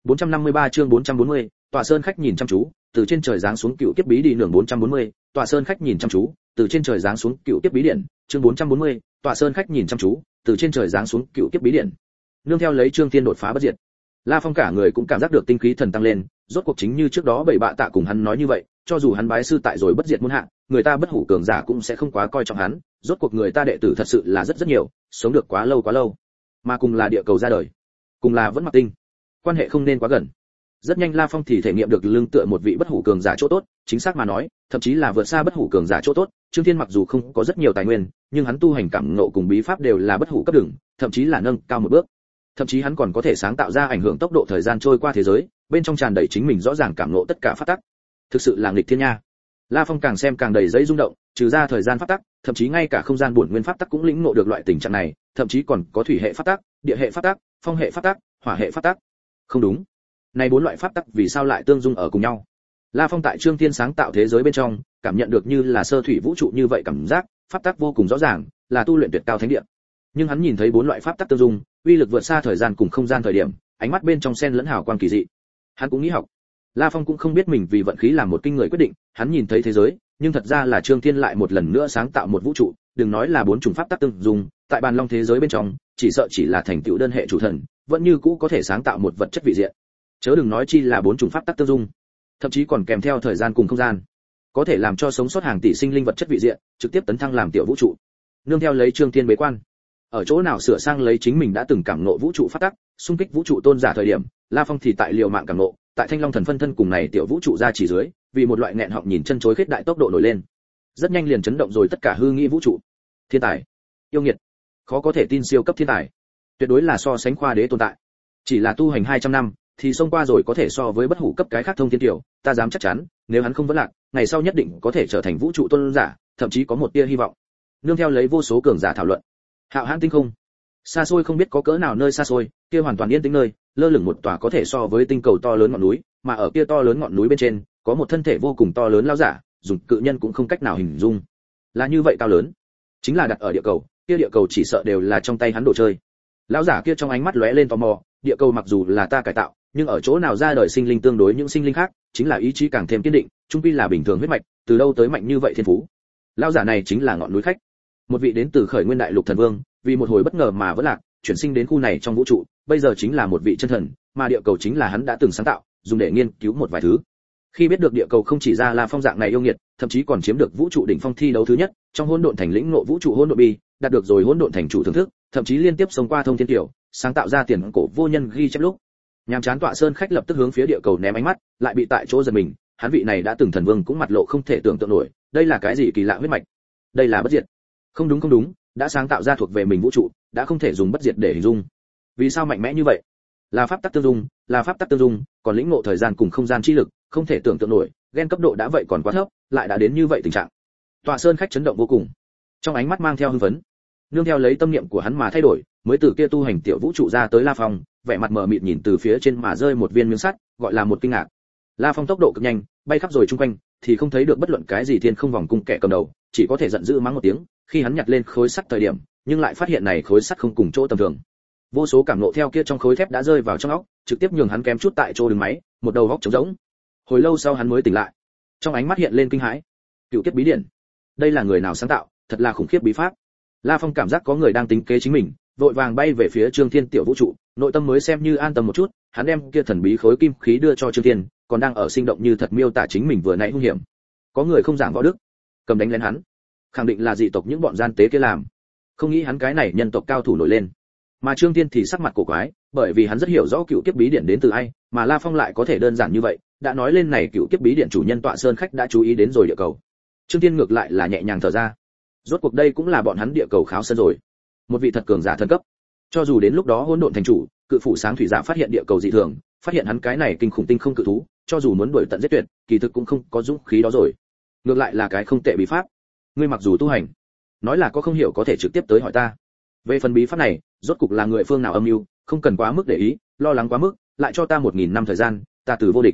453 chương 440, Tọa Sơn khách nhìn chăm chú, từ trên trời giáng xuống cựu kiếp bí đi nưởng 440, Tọa Sơn khách nhìn chăm chú, từ trên trời giáng xuống cựu kiếp bí điện, chương 440, Tọa Sơn khách nhìn chăm chú, từ trên trời giáng xuống cựu kiếp bí điện. Nương theo lấy Trương Thiên đột phá bất diệt, La Phong cả người cũng cảm giác được tinh khí thần tăng lên, rốt cuộc chính như trước đó bảy bạ tạ cùng hắn nói như vậy, cho dù hắn bái sư tại rồi bất diệt môn hạ, người ta bất hủ cường giả cũng sẽ không quá coi trọng hắn, rốt cuộc người ta đệ tử thật sự là rất nhiều, sống được quá lâu, mà cùng là địa cầu ra đời, cùng là vẫn mặc tinh, quan hệ không nên quá gần. Rất nhanh La Phong thì thể nghiệm được lương tựa một vị bất hủ cường giả chỗ tốt, chính xác mà nói, thậm chí là vượt xa bất hủ cường giả chỗ tốt. Trương Thiên mặc dù không có rất nhiều tài nguyên, nhưng hắn tu hành cảm ngộ cùng bí pháp đều là bất hủ cấp đường, thậm chí là nâng cao một bước. Thậm chí hắn còn có thể sáng tạo ra ảnh hưởng tốc độ thời gian trôi qua thế giới, bên trong tràn đầy chính mình rõ ràng cảm ngộ tất cả pháp tắc. Thực sự là nghịch thiên nha. La Phong càng xem càng đầy giấy rung động, trừ ra thời gian pháp tắc, thậm chí ngay cả không gian bổn nguyên pháp tắc cũng lĩnh ngộ được loại tình trạng này, thậm chí còn có thủy hệ pháp tắc, địa hệ pháp tắc, phong hệ pháp tắc, hỏa hệ pháp tắc. Không đúng, này bốn loại pháp tắc vì sao lại tương dung ở cùng nhau? La Phong tại Trương Thiên sáng tạo thế giới bên trong, cảm nhận được như là sơ thủy vũ trụ như vậy cảm giác, pháp tắc vô cùng rõ ràng, là tu luyện tuyệt cao thánh địa. Nhưng hắn nhìn thấy bốn loại pháp tắc tương dung, uy lực vượt xa thời gian cùng không gian thời điểm, ánh mắt bên trong xen lẫn hào quang kỳ dị. Hắn cũng nghĩ học. La Phong cũng không biết mình vì vận khí làm một kinh người quyết định, hắn nhìn thấy thế giới, nhưng thật ra là Trương Thiên lại một lần nữa sáng tạo một vũ trụ, đừng nói là bốn chủng pháp tắc tương dung, tại bàn long thế giới bên trong, chỉ sợ chỉ là thành tựu đơn hệ chủ thần, vẫn như cũ có thể sáng tạo một vật chất vị diện. Chớ đừng nói chi là bốn chủng pháp tắc tương dung, thậm chí còn kèm theo thời gian cùng không gian, có thể làm cho sống sót hàng tỷ sinh linh vật chất vị diện, trực tiếp tấn thăng làm tiểu vũ trụ. Nương theo lấy Trương Thiên bế quan, ở chỗ nào sửa sang lấy chính mình đã từng cảm ngộ vũ trụ pháp tắc, xung kích vũ trụ tôn giả thời điểm, La Phong thì tại liều mạng cảm ngộ, tại Thanh Long thần phân thân cùng này tiểu vũ trụ ra chỉ dưới, vì một loại nghẹn họng nhìn chân chối khết đại tốc độ nổi lên. Rất nhanh liền chấn động rồi tất cả hư nghĩ vũ trụ. Thiên tài, yêu nghiệt, khó có thể tin siêu cấp thiên tài, tuyệt đối là so sánh khoa đế tồn tại. Chỉ là tu hành 200 năm, thì xông qua rồi có thể so với bất hủ cấp cái khác thông thiên tiểu, ta dám chắc chắn, nếu hắn không vấn lạc, ngày sau nhất định có thể trở thành vũ trụ tôn giả, thậm chí có một tia hy vọng. Nương theo lấy vô số cường giả thảo luận. Hạo Hãn tinh không, xa xôi không biết có cỡ nào nơi xa xôi, kia hoàn toàn yên tĩnh nơi, lơ lửng một tòa có thể so với tinh cầu to lớn ngọn núi, mà ở kia to lớn ngọn núi bên trên, có một thân thể vô cùng to lớn lão giả, dùng cự nhân cũng không cách nào hình dung. Là như vậy cao lớn, chính là đặt ở địa cầu, kia địa cầu chỉ sợ đều là trong tay hắn đồ chơi. Lão giả kia trong ánh mắt lóe lên tò mò, địa cầu mặc dù là ta cải tạo, nhưng ở chỗ nào ra đời sinh linh tương đối những sinh linh khác, chính là ý chí càng thêm kiên định, trung quy là bình thường huyết mạch, từ đâu tới mạnh như vậy thiên phú. Lão giả này chính là ngọn núi khách, một vị đến từ khởi nguyên đại lục thần vương, vì một hồi bất ngờ mà vẫn lạc, chuyển sinh đến khu này trong vũ trụ, bây giờ chính là một vị chân thần, mà địa cầu chính là hắn đã từng sáng tạo, dùng để nghiên cứu một vài thứ. Khi biết được địa cầu không chỉ ra là phong dạng này yêu nghiệt, thậm chí còn chiếm được vũ trụ đỉnh phong thi đấu thứ nhất, trong hỗn độn thành lĩnh ngộ vũ trụ hỗn độn bi, đạt được rồi hỗn độn thành chủ thưởng thức, thậm chí liên tiếp xông qua thông thiên tiểu, sáng tạo ra tiền cổ vô nhân ghi chép lúc. Nhàm chán Tọa Sơn khách lập tức hướng phía địa cầu ném ánh mắt, lại bị tại chỗ giật mình, hắn vị này đã từng thần vương cũng mặt lộ không thể tưởng tượng nổi, đây là cái gì kỳ lạ huyết mạch? Đây là bất diệt. Không đúng, đã sáng tạo ra thuộc về mình vũ trụ, đã không thể dùng bất diệt để hình dung. Vì sao mạnh mẽ như vậy? Là pháp tắc tương dung, còn lĩnh ngộ thời gian cùng không gian chi lực, không thể tưởng tượng nổi, gen cấp độ đã vậy còn quá thấp, lại đã đến như vậy tình trạng. Tọa Sơn khách chấn động vô cùng, trong ánh mắt mang theo hưng phấn. Nương theo lấy tâm niệm của hắn mà thay đổi, mới từ kia tu hành tiểu vũ trụ ra tới La Phong, vẻ mặt mờ mịt nhìn từ phía trên mà rơi một viên miếng sắt, gọi là một kinh ngạc. La Phong tốc độ cực nhanh, bay khắp rồi chung quanh, thì không thấy được bất luận cái gì thiên không vòng cung kẻ cầm đầu, chỉ có thể giận dữ mắng một tiếng, khi hắn nhặt lên khối sắt thời điểm, nhưng lại phát hiện này khối sắt không cùng chỗ tầm thường. Vô số cảm nộ theo kia trong khối thép đã rơi vào trong óc, trực tiếp nhường hắn kém chút tại chỗ đứng máy, một đầu óc trống rỗng. Hồi lâu sau hắn mới tỉnh lại, trong ánh mắt hiện lên kinh hãi. Cựu kiếp bí điển, đây là người nào sáng tạo, thật là khủng khiếp bí pháp. La Phong cảm giác có người đang tính kế chính mình, vội vàng bay về phía Trương Thiên tiểu vũ trụ, nội tâm mới xem như an tâm một chút, hắn đem kia thần bí khối kim khí đưa cho Trương Thiên, còn đang ở sinh động như thật miêu tả chính mình vừa nãy hung hiểm. Có người không giảng võ đức, cầm đánh lén hắn, khẳng định là dị tộc những bọn gian tế kia làm. Không nghĩ hắn cái này nhân tộc cao thủ nổi lên. Mà Trương Thiên thì sắc mặt cổ quái, bởi vì hắn rất hiểu rõ cựu kiếp bí điển đến từ ai, mà La Phong lại có thể đơn giản như vậy, đã nói lên này cựu kiếp bí điển chủ nhân Tọa Sơn khách đã chú ý đến rồi địa cầu. Trương Thiên ngược lại là nhẹ nhàng thở ra. Rốt cuộc đây cũng là bọn hắn địa cầu kháo sân rồi. Một vị thật cường giả thần cấp. Cho dù đến lúc đó hỗn độn thành chủ, cự phủ sáng thủy giả phát hiện địa cầu dị thường, phát hiện hắn cái này kinh khủng tinh không cự thú, cho dù muốn đuổi tận giết tuyệt, kỳ thực cũng không có dũng khí đó rồi. Ngược lại là cái không tệ bí pháp. Ngươi mặc dù tu hành, nói là có không hiểu có thể trực tiếp tới hỏi ta. Về phần bí pháp này, rốt cục là người phương nào âm mưu, không cần quá mức để ý, lo lắng quá mức, lại cho ta 1000 năm thời gian, ta từ vô địch.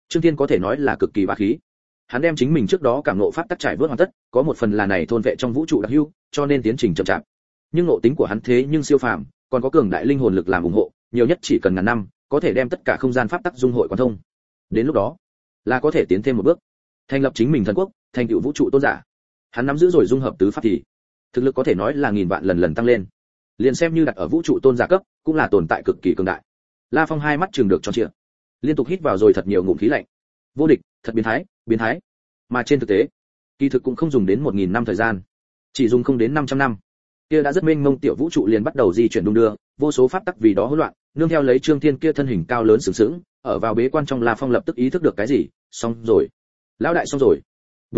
Trương Thiên có thể nói là cực kỳ bá khí. Hắn đem chính mình trước đó cảm ngộ pháp tắc trải vớt hoàn tất, có một phần là này thôn vệ trong vũ trụ đặc hữu, cho nên tiến trình chậm chạp. Nhưng ngộ tính của hắn thế nhưng siêu phàm, còn có cường đại linh hồn lực làm ủng hộ, nhiều nhất chỉ cần ngàn năm, có thể đem tất cả không gian pháp tắc dung hội quan thông. Đến lúc đó, là có thể tiến thêm một bước, thành lập chính mình thần quốc, thành tựu vũ trụ tôn giả. Hắn nắm giữ rồi dung hợp tứ pháp thì thực lực có thể nói là nghìn vạn lần tăng lên. Liền xem như đặt ở vũ trụ tôn giả cấp, cũng là tồn tại cực kỳ cường đại. La Phong hai mắt trừng được tròn trịa, liên tục hít vào rồi thật nhiều ngụm khí lạnh. Vô địch, thật biến thái. Mà trên thực tế, kỳ thực cũng không dùng đến 1000 năm thời gian, chỉ dùng không đến 500 năm. Kia đã rất mênh mông tiểu vũ trụ liền bắt đầu di chuyển đung đưa, vô số pháp tắc vì đó hỗn loạn, nương theo lấy Trương Thiên kia thân hình cao lớn sừng sững, ở vào bế quan trong La Phong lập tức ý thức được cái gì, xong rồi. Lão đại xong rồi.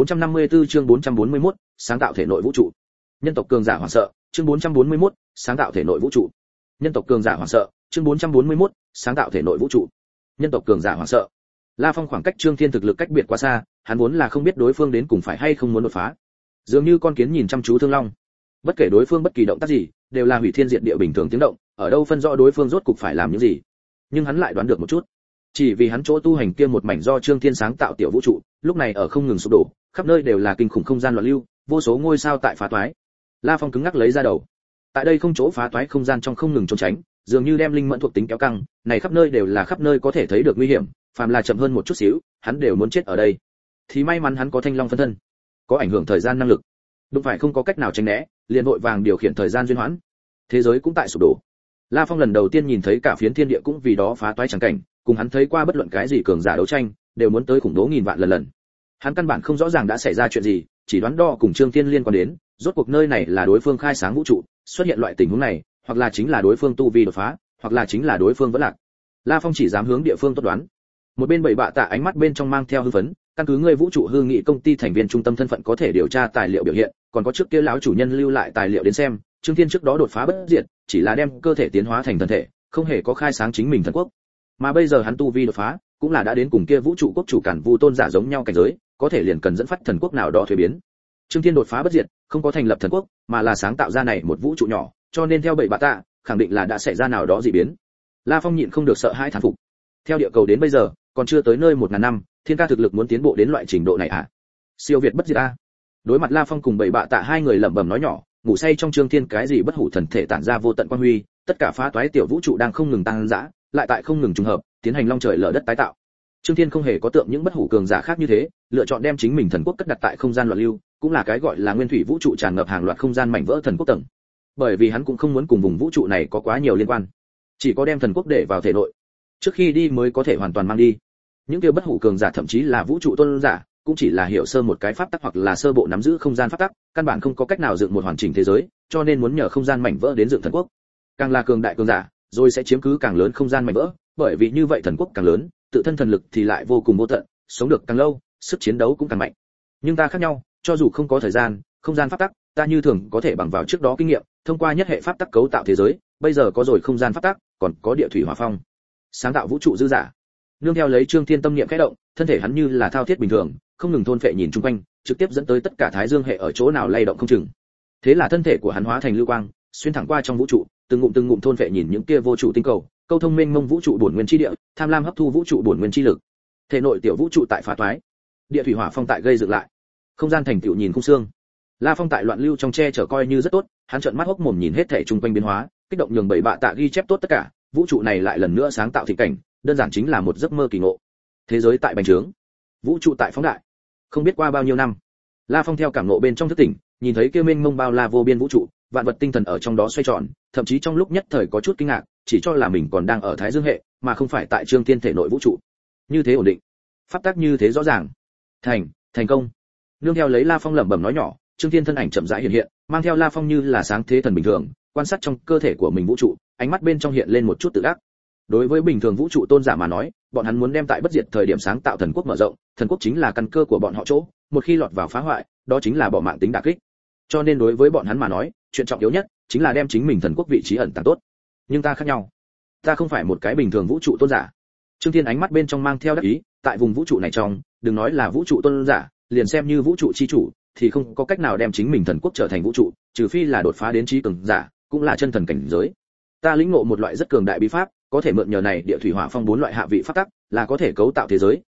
454 chương 441, sáng tạo thể nội vũ trụ. Nhân tộc cường giả hoảng sợ, chương 441, sáng tạo thể nội vũ trụ. Nhân tộc cường giả hoảng sợ, chương 441, sáng tạo thể nội vũ trụ. Nhân tộc cường giả hoảng sợ. La Phong khoảng cách Trương Thiên thực lực cách biệt quá xa, hắn vốn là không biết đối phương đến cùng phải hay không muốn đột phá. Dường như con kiến nhìn chăm chú Thương Long, bất kể đối phương bất kỳ động tác gì, đều là hủy thiên diệt địa bình thường tiếng động, ở đâu phân rõ đối phương rốt cục phải làm những gì. Nhưng hắn lại đoán được một chút, chỉ vì hắn chỗ tu hành kia một mảnh do Trương Thiên sáng tạo tiểu vũ trụ, lúc này ở không ngừng sụp đổ, khắp nơi đều là kinh khủng không gian loạn lưu, vô số ngôi sao tại phá toái. La Phong cứng ngắc lấy ra đầu. Tại đây không chỗ phá toái không gian trong không ngừng trốn tránh, dường như đem linh mẫn thuộc tính kéo căng, này khắp nơi đều là khắp nơi có thể thấy được nguy hiểm, phàm là chậm hơn một chút xíu, hắn đều muốn chết ở đây. Thì may mắn hắn có Thanh Long phân thân, có ảnh hưởng thời gian năng lực. Đúng phải không có cách nào tránh né, liền vội vàng điều khiển thời gian duyên hoãn. Thế giới cũng tại sụp đổ. La Phong lần đầu tiên nhìn thấy cả phiến thiên địa cũng vì đó phá toái chẳng cảnh, cùng hắn thấy qua bất luận cái gì cường giả đấu tranh, đều muốn tới khủng bố nghìn vạn lần. Hắn căn bản không rõ ràng đã xảy ra chuyện gì, chỉ đoán đo cùng Trương Thiên liên quan đến, rốt cuộc nơi này là đối phương khai sáng vũ trụ, xuất hiện loại tình huống này, hoặc là chính là đối phương tu vi đột phá, hoặc là chính là đối phương vẫn lạc. La Phong chỉ dám hướng địa phương tốt đoán. Một bên bảy bạ tạ ánh mắt bên trong mang theo hưng phấn, căn cứ ngươi vũ trụ hư nghị công ty thành viên trung tâm thân phận có thể điều tra tài liệu biểu hiện, còn có trước kia lão chủ nhân lưu lại tài liệu đến xem, Trương Thiên trước đó đột phá bất diệt, chỉ là đem cơ thể tiến hóa thành thần thể, không hề có khai sáng chính mình thần quốc. Mà bây giờ hắn tu vi đột phá, cũng là đã đến cùng kia vũ trụ quốc chủ Cản Vu tôn giả giống nhau cảnh giới, có thể liền cần dẫn phát thần quốc nào đó thuế biến. Trương Thiên đột phá bất diệt, không có thành lập thần quốc, mà là sáng tạo ra này một vũ trụ nhỏ, cho nên theo bảy bạ tạ, khẳng định là đã xảy ra nào đó dị biến. La Phong nhịn không được sợ hãi thán phục. Theo địa cầu đến bây giờ, còn chưa tới nơi 1000 năm, thiên ca thực lực muốn tiến bộ đến loại trình độ này à? Siêu việt bất diệt a. Đối mặt La Phong cùng bảy bạ tạ hai người lẩm bẩm nói nhỏ, ngủ say trong Trương Thiên cái gì bất hủ thần thể tản ra vô tận quang huy, tất cả phá toái tiểu vũ trụ đang không ngừng tăng dã, lại tại không ngừng trùng hợp, tiến hành long trời lở đất tái tạo. Trương Thiên không hề có tượng những bất hủ cường giả khác như thế, lựa chọn đem chính mình thần quốc cất đặt tại không gian loạn lưu, cũng là cái gọi là nguyên thủy vũ trụ tràn ngập hàng loạt không gian mảnh vỡ thần quốc tầng. Bởi vì hắn cũng không muốn cùng vùng vũ trụ này có quá nhiều liên quan, chỉ có đem thần quốc để vào thể nội, trước khi đi mới có thể hoàn toàn mang đi. Những kia bất hủ cường giả thậm chí là vũ trụ tôn giả, cũng chỉ là hiểu sơ một cái pháp tắc hoặc là sơ bộ nắm giữ không gian pháp tắc, căn bản không có cách nào dựng một hoàn chỉnh thế giới, cho nên muốn nhờ không gian mảnh vỡ đến dựng thần quốc. Càng là cường đại cường giả, rồi sẽ chiếm cứ càng lớn không gian mảnh vỡ, bởi vì như vậy thần quốc càng lớn, tự thân thần lực thì lại vô cùng vô tận, sống được càng lâu, sức chiến đấu cũng càng mạnh. Nhưng ta khác nhau, cho dù không có thời gian, không gian pháp tắc, ta như thường có thể bằng vào trước đó kinh nghiệm, thông qua nhất hệ pháp tắc cấu tạo thế giới, bây giờ có rồi không gian pháp tắc, còn có địa thủy hỏa phong, sáng tạo vũ trụ dư giả. Nương theo lấy Trương Thiên tâm niệm khẽ động, thân thể hắn như là thao thiết bình thường, không ngừng thôn phệ nhìn chung quanh, trực tiếp dẫn tới tất cả thái dương hệ ở chỗ nào lay động không chừng. Thế là thân thể của hắn hóa thành lưu quang, xuyên thẳng qua trong vũ trụ, từng ngụm thôn phệ nhìn những kia vô trụ tinh cầu, câu thông mênh mông vũ trụ bổn nguyên chi địa, tham lam hấp thu vũ trụ bổn nguyên chi lực. Thể nội tiểu vũ trụ tại phá toái, địa thủy hỏa phong tại gây dựng lại, không gian thành tựu nhìn khung xương. La Phong tại loạn lưu trong che chở coi như rất tốt, hắn trợn mắt hốc mồm nhìn hết thể chung quanh biến hóa, kích động nhường bảy bạ tạ ghi chép tốt tất cả, vũ trụ này lại lần nữa sáng tạo thị cảnh, đơn giản chính là một giấc mơ kỳ ngộ. Thế giới tại bành trướng, vũ trụ tại phóng đại. Không biết qua bao nhiêu năm, La Phong theo cảm ngộ bên trong thức tỉnh, nhìn thấy kia mênh mông bao la vô biên vũ trụ, vạn vật tinh thần ở trong đó xoay tròn, thậm chí trong lúc nhất thời có chút kinh ngạc, chỉ cho là mình còn đang ở thái dương hệ, mà không phải tại Trương Thiên thể nội vũ trụ. Như thế ổn định, pháp tắc như thế rõ ràng. Thành công. Nương theo lấy La Phong lẩm bẩm nói nhỏ, Trương Thiên thân ảnh chậm rãi hiện hiện, mang theo La Phong như là sáng thế thần bình thường, quan sát trong cơ thể của mình vũ trụ, ánh mắt bên trong hiện lên một chút tự ác. Đối với bình thường vũ trụ tôn giả mà nói, bọn hắn muốn đem tại bất diệt thời điểm sáng tạo thần quốc mở rộng, thần quốc chính là căn cơ của bọn họ chỗ, một khi lọt vào phá hoại, đó chính là bỏ mạng tính đả kích. Cho nên đối với bọn hắn mà nói, chuyện trọng yếu nhất chính là đem chính mình thần quốc vị trí ẩn tàng tốt. Nhưng ta khác nhau, ta không phải một cái bình thường vũ trụ tôn giả. Trương Thiên ánh mắt bên trong mang theo đắc ý, tại vùng vũ trụ này trong, đừng nói là vũ trụ tôn giả, liền xem như vũ trụ chi chủ, thì không có cách nào đem chính mình thần quốc trở thành vũ trụ, trừ phi là đột phá đến trí cường giả, cũng là chân thần cảnh giới. Ta lĩnh ngộ một loại rất cường đại bí pháp, có thể mượn nhờ này địa thủy hỏa phong bốn loại hạ vị pháp tắc, là có thể cấu tạo thế giới,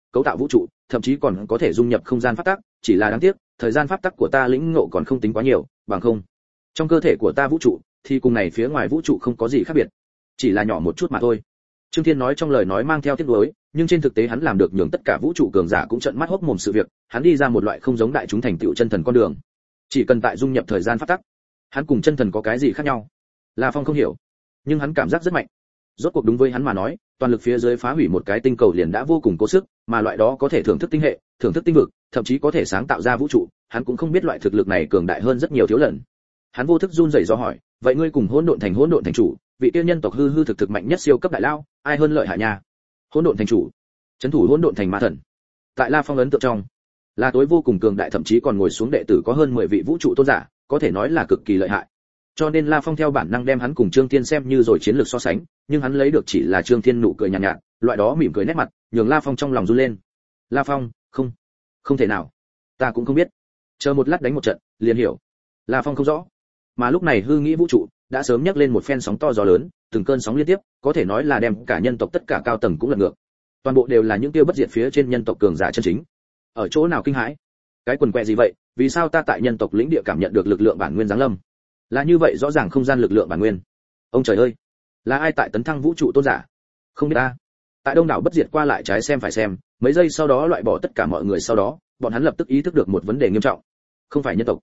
cấu tạo vũ trụ, thậm chí còn có thể dung nhập không gian pháp tắc, chỉ là đáng tiếc, thời gian pháp tắc của ta lĩnh ngộ còn không tính quá nhiều, bằng không, trong cơ thể của ta vũ trụ thì cùng này phía ngoài vũ trụ không có gì khác biệt, chỉ là nhỏ một chút mà thôi. Trương Thiên nói trong lời nói mang theo tiếc nuối, nhưng trên thực tế hắn làm được nhường tất cả vũ trụ cường giả cũng trợn mắt hốc mồm sự việc, hắn đi ra một loại không giống đại chúng thành tựu chân thần con đường. Chỉ cần tại dung nhập thời gian pháp tắc, hắn cùng chân thần có cái gì khác nhau? La Phong không hiểu, nhưng hắn cảm giác rất mạnh. Rốt cuộc đúng với hắn mà nói, toàn lực phía dưới phá hủy một cái tinh cầu liền đã vô cùng cố sức, mà loại đó có thể thưởng thức tinh hệ, thưởng thức tinh vực, thậm chí có thể sáng tạo ra vũ trụ, hắn cũng không biết loại thực lực này cường đại hơn rất nhiều thiếu lần. Hắn vô thức run rẩy do hỏi, vậy ngươi cùng hỗn độn thành chủ, vị tiên nhân tộc hư hư thực thực mạnh nhất siêu cấp đại lao, ai hơn lợi hại nha? Hỗn độn thành chủ, trấn thủ hỗn độn thành ma thần. Tại La Phong ấn tượng trong, là tối vô cùng cường đại, thậm chí còn ngồi xuống đệ tử có hơn 10 vị vũ trụ tôn giả, có thể nói là cực kỳ lợi hại. Cho nên La Phong theo bản năng đem hắn cùng Trương Thiên xem như rồi chiến lược so sánh, nhưng hắn lấy được chỉ là Trương Thiên nụ cười nhàn nhạt, loại đó mỉm cười nét mặt, nhường La Phong trong lòng run lên. La Phong, không thể nào, ta cũng không biết. Chờ một lát đánh một trận, liền hiểu. La Phong không rõ. Mà lúc này hư nghĩ vũ trụ đã sớm nhấc lên một phen sóng to gió lớn, từng cơn sóng liên tiếp, có thể nói là đem cả nhân tộc tất cả cao tầng cũng lật ngược. Toàn bộ đều là những tiêu bất diệt phía trên nhân tộc cường giả chân chính. Ở chỗ nào kinh hãi? Cái quần quẹ gì vậy? Vì sao ta tại nhân tộc lĩnh địa cảm nhận được lực lượng bản nguyên giáng lâm? Là như vậy, rõ ràng không gian lực lượng bản nguyên. Ông trời ơi, là ai tại tấn thăng vũ trụ tôn giả? Không biết ta. Tại đông đảo bất diệt qua lại trái xem phải xem, mấy giây sau đó loại bỏ tất cả mọi người, sau đó bọn hắn lập tức ý thức được một vấn đề nghiêm trọng. Không phải nhân tộc.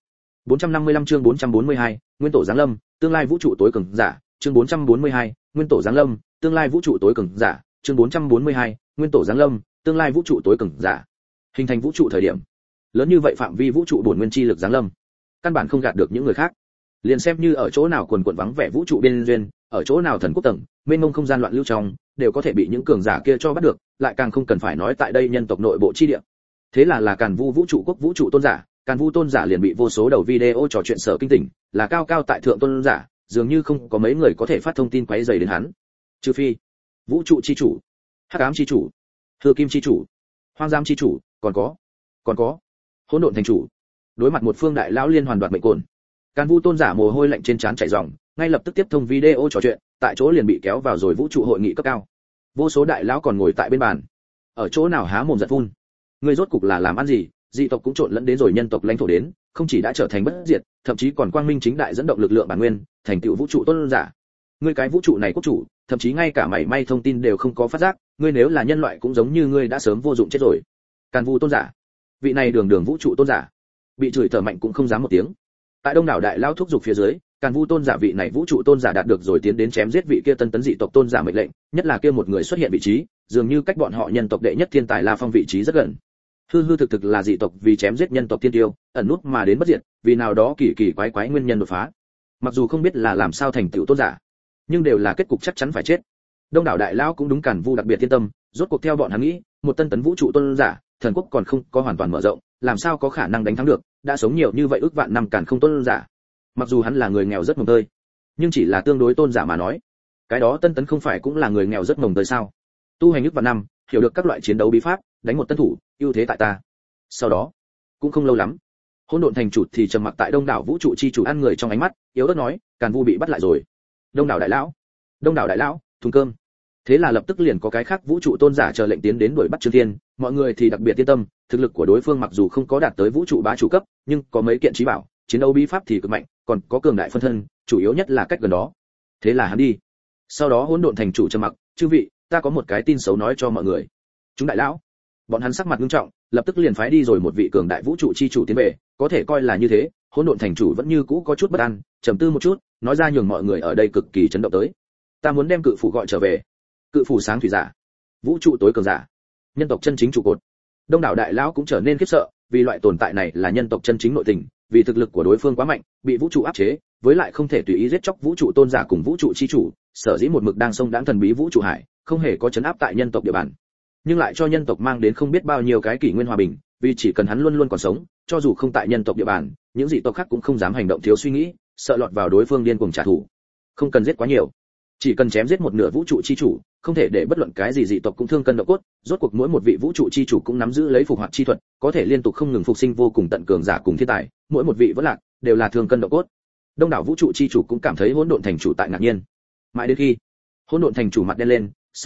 455 chương 442, nguyên tổ giáng lâm, tương lai vũ trụ tối cường giả, chương 442, nguyên tổ giáng lâm, tương lai vũ trụ tối cường giả, chương 442, nguyên tổ giáng lâm, tương lai vũ trụ tối cường giả. Hình thành vũ trụ thời điểm, lớn như vậy phạm vi vũ trụ bổn nguyên chi lực giáng lâm, căn bản không gạt được những người khác. Liền xem như ở chỗ nào quần quần vắng vẻ vũ trụ biên duyên, ở chỗ nào thần quốc tầng, mênh mông không gian loạn lưu trong, đều có thể bị những cường giả kia cho bắt được, lại càng không cần phải nói tại đây nhân tộc nội bộ chi địa. Thế là Càn Vu vũ trụ quốc vũ trụ tôn giả, Càn Vu tôn giả liền bị vô số đầu video trò chuyện sở kinh tỉnh, là cao cao tại thượng tôn giả, dường như không có mấy người có thể phát thông tin quấy rầy đến hắn. Trừ phi vũ trụ chi chủ, hắc ám chi chủ, hư kim chi chủ, hoang giam chi chủ, còn có hỗn độn thành chủ. Đối mặt một phương đại lão liên hoàn đoạt mệnh cồn, Càn Vu tôn giả mồ hôi lạnh trên trán chảy ròng, ngay lập tức tiếp thông video trò chuyện, tại chỗ liền bị kéo vào rồi vũ trụ hội nghị cấp cao. Vô số đại lão còn ngồi tại bên bàn, ở chỗ nào há mồm giận phun. Ngươi rốt cục là làm ăn gì? Dị tộc cũng trộn lẫn đến rồi nhân tộc lãnh thổ đến, không chỉ đã trở thành bất diệt, thậm chí còn quang minh chính đại dẫn động lực lượng bản nguyên, thành tựu vũ trụ tôn giả. Ngươi cái vũ trụ này quốc chủ, thậm chí ngay cả mảy may thông tin đều không có phát giác, ngươi nếu là nhân loại cũng giống như ngươi đã sớm vô dụng chết rồi. Càn Vu tôn giả, vị này đường vũ trụ tôn giả, bị chửi thở mạnh cũng không dám một tiếng. Tại đông đảo đại lao thúc giục phía dưới, Càn Vu tôn giả vị này vũ trụ tôn giả đạt được rồi tiến đến chém giết vị kia tân tấn dị tộc tôn giả mệnh lệnh, nhất là kia một người xuất hiện vị trí, dường như cách bọn họ nhân tộc đệ nhất thiên tài La Phong vị trí rất gần. Hư thực là dị tộc vì chém giết nhân tộc tiên tiêu, ẩn nút mà đến bất diệt, vì nào đó kỳ quái nguyên nhân đột phá. Mặc dù không biết là làm sao thành tựu tôn giả, nhưng đều là kết cục chắc chắn phải chết. Đông đảo đại lao cũng đúng Càn Vu đặc biệt yên tâm, rốt cuộc theo bọn hắn nghĩ, một tân tấn vũ trụ tôn giả, thần quốc còn không có hoàn toàn mở rộng, làm sao có khả năng đánh thắng được, đã sống nhiều như vậy ước vạn năm Càn không tôn giả. Mặc dù hắn là người nghèo rất mồng tơi, nhưng chỉ là tương đối tôn giả mà nói, cái đó tân tấn không phải cũng là người nghèo rất mồng tơi sao? Tu hành ước vạn năm, hiểu được các loại chiến đấu bí pháp, đánh một tân thủ, ưu thế tại ta. Sau đó, cũng không lâu lắm, hỗn độn thành chủ thì trầm mặc tại đông đảo vũ trụ chi chủ ăn người trong ánh mắt, yếu ớt nói, Càn Vu bị bắt lại rồi. Đông đảo đại lão, thùng cơm. Thế là lập tức liền có cái khác vũ trụ tôn giả chờ lệnh tiến đến đuổi bắt Trương Thiên, mọi người thì đặc biệt yên tâm, thực lực của đối phương mặc dù không có đạt tới vũ trụ bá chủ cấp, nhưng có mấy kiện trí bảo, chiến đấu bí pháp thì cực mạnh, còn có cường đại phân thân, chủ yếu nhất là cách gần đó. Thế là hắn đi. Sau đó hỗn độn thành chủ trầm mặc, chư vị, ta có một cái tin xấu nói cho mọi người. Chúng đại lão, bọn hắn sắc mặt nghiêm trọng, lập tức liền phái đi rồi một vị cường đại vũ trụ chi chủ tiến về, có thể coi là như thế. Hỗn độn thành chủ vẫn như cũ có chút bất an, trầm tư một chút, nói ra nhường mọi người ở đây cực kỳ chấn động tới. Ta muốn đem cự phủ gọi trở về. Cự phủ sáng thủy giả, vũ trụ tối cường giả, nhân tộc chân chính trụ cột. Đông đảo đại lão cũng trở nên khiếp sợ, vì loại tồn tại này là nhân tộc chân chính nội tình, vì thực lực của đối phương quá mạnh, bị vũ trụ áp chế, với lại không thể tùy ý giết chóc vũ trụ tôn giả cùng vũ trụ chi chủ, sở dĩ một mực đang sông đãng thần bí vũ trụ hải, không hề có chấn áp tại nhân tộc địa bàn, nhưng lại cho nhân tộc mang đến không biết bao nhiêu cái kỷ nguyên hòa bình, vì chỉ cần hắn luôn luôn còn sống, cho dù không tại nhân tộc địa bàn, những dị tộc khác cũng không dám hành động thiếu suy nghĩ, sợ lọt vào đối phương điên cuồng trả thù. Không cần giết quá nhiều, chỉ cần chém giết một nửa vũ trụ chi chủ, không thể để bất luận cái gì dị tộc cũng thương cân độ cốt. Rốt cuộc mỗi một vị vũ trụ chi chủ cũng nắm giữ lấy phục hoạt chi thuật, có thể liên tục không ngừng phục sinh vô cùng tận cường giả cùng thiên tài, mỗi một vị vẫn lạc đều là thương cân độ cốt. Đông đảo vũ trụ chi chủ cũng cảm thấy hỗn độn thành chủ tại ngạc nhiên, mãi đến khi hỗn độn thành chủ mặt đen lên, sau đó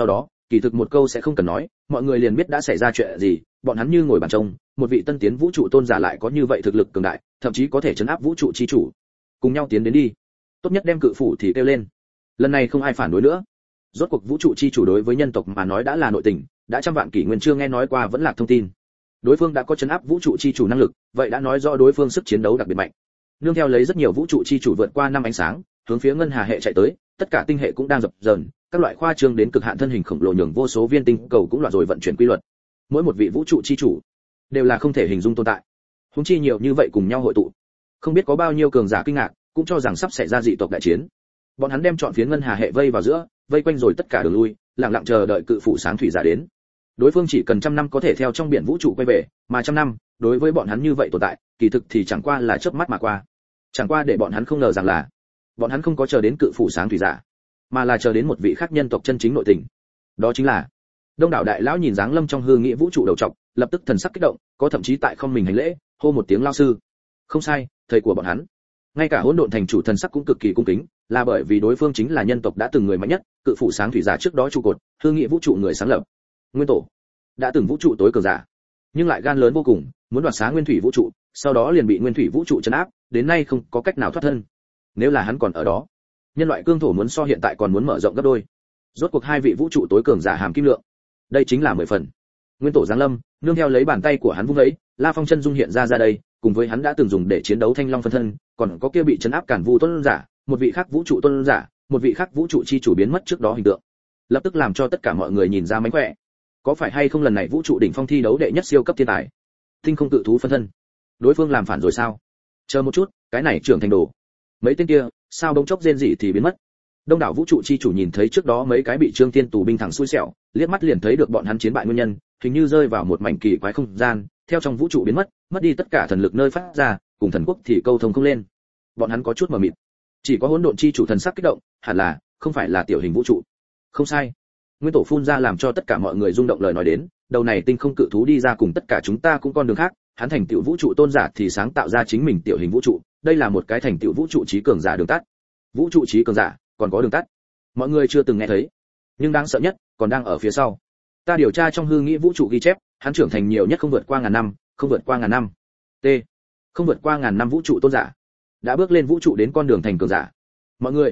kỳ thực một câu sẽ không cần nói, mọi người liền biết đã xảy ra chuyện gì. Bọn hắn như ngồi bàn trông, một vị tân tiến vũ trụ tôn giả lại có như vậy thực lực cường đại, thậm chí có thể chấn áp vũ trụ chi chủ. Cùng nhau tiến đến đi, tốt nhất đem cự phủ thì kêu lên. Lần này không ai phản đối nữa. Rốt cuộc vũ trụ chi chủ đối với nhân tộc mà nói đã là nội tình, đã trăm vạn kỷ nguyên chưa nghe nói qua vẫn là thông tin. Đối phương đã có chấn áp vũ trụ chi chủ năng lực, vậy đã nói rõ đối phương sức chiến đấu đặc biệt mạnh. Nương theo lấy rất nhiều vũ trụ chi chủ vượt qua năm ánh sáng, hướng phía ngân hà hệ chạy tới, tất cả tinh hệ cũng đang dập dờn, các loại khoa trương đến cực hạn thân hình khổng lồ nhường vô số viên tinh cầu cũng loạn rồi vận chuyển quy luật. Mỗi một vị vũ trụ chi chủ đều là không thể hình dung tồn tại. Huống chi nhiều như vậy cùng nhau hội tụ, không biết có bao nhiêu cường giả kinh ngạc, cũng cho rằng sắp xảy ra dị tộc đại chiến. Bọn hắn đem chọn phiến ngân hà hệ vây vào giữa, vây quanh rồi tất cả đường lui, lặng lặng chờ đợi cự phủ sáng thủy giả đến. Đối phương chỉ cần trăm năm có thể theo trong biển vũ trụ quay về, mà trăm năm đối với bọn hắn như vậy tồn tại, kỳ thực thì chẳng qua là chớp mắt mà qua. Chẳng qua để bọn hắn không ngờ rằng là, bọn hắn không có chờ đến cự phủ sáng thủy giả, mà là chờ đến một vị khác nhân tộc chân chính nội tình. Đó chính là Đông đảo đại lão nhìn dáng lâm trong hư nghĩa vũ trụ đầu trọc, lập tức thần sắc kích động, có thậm chí tại không mình hành lễ, hô một tiếng lao sư. Không sai, thầy của bọn hắn. Ngay cả hỗn độn thành chủ thần sắc cũng cực kỳ cung kính, là bởi vì đối phương chính là nhân tộc đã từng người mạnh nhất, cự phủ sáng thủy giả trước đó trụ cột, hư nghĩa vũ trụ người sáng lập. Nguyên tổ, đã từng vũ trụ tối cường giả, nhưng lại gan lớn vô cùng, muốn đoạt xá nguyên thủy vũ trụ, sau đó liền bị nguyên thủy vũ trụ trấn áp, đến nay không có cách nào thoát thân. Nếu là hắn còn ở đó, nhân loại cương thổ muốn so hiện tại còn muốn mở rộng gấp đôi. Rốt cuộc hai vị vũ trụ tối cường giả hàm kim lượng, đây chính là 10 phần. Nguyên tổ giáng lâm, nương theo lấy bàn tay của hắn vung ấy, La Phong chân dung hiện ra đây, cùng với hắn đã từng dùng để chiến đấu Thanh Long phân thân, còn có kia bị trấn áp Cản Vu tôn giả, một vị khác vũ trụ tôn giả, một vị khác vũ trụ chi chủ biến mất trước đó hình tượng. Lập tức làm cho tất cả mọi người nhìn ra mánh khỏe. Có phải hay không lần này vũ trụ đỉnh phong thi đấu đệ nhất siêu cấp thiên tài? Tinh không cự thú phân thân. Đối phương làm phản rồi sao? Chờ một chút, cái này trưởng thành đồ. Mấy tên kia, sao đống chốc rên rỉ thì biến mất. Đông đảo vũ trụ chi chủ nhìn thấy trước đó mấy cái bị Trương Thiên tù binh thẳng xui xẻo, liếc mắt liền thấy được bọn hắn chiến bại nguyên nhân, hình như rơi vào một mảnh kỳ quái không gian, theo trong vũ trụ biến mất, mất đi tất cả thần lực nơi phát ra, cùng thần quốc thì câu thông không lên. Bọn hắn có chút mờ mịt. Chỉ có hỗn độn chi chủ thần sắc kích động, hẳn là, không phải là tiểu hình vũ trụ. Không sai. Nguyên tổ phun ra làm cho tất cả mọi người rung động lời nói đến, đầu này tinh không cự thú đi ra cùng tất cả chúng ta cũng con đường khác, hắn thành tựu vũ trụ tôn giả thì sáng tạo ra chính mình tiểu hình vũ trụ, đây là một cái thành tựu vũ trụ trí cường giả đường tắt. Vũ trụ trí cường giả, còn có đường tắt. Mọi người chưa từng nghe thấy, nhưng đáng sợ nhất còn đang ở phía sau. Ta điều tra trong hư nghĩ vũ trụ ghi chép, hắn trưởng thành nhiều nhất không vượt qua 1000 năm, không vượt qua 1000 năm. T. Không vượt qua 1000 năm vũ trụ tôn giả, đã bước lên vũ trụ đến con đường thành cường giả. Mọi người,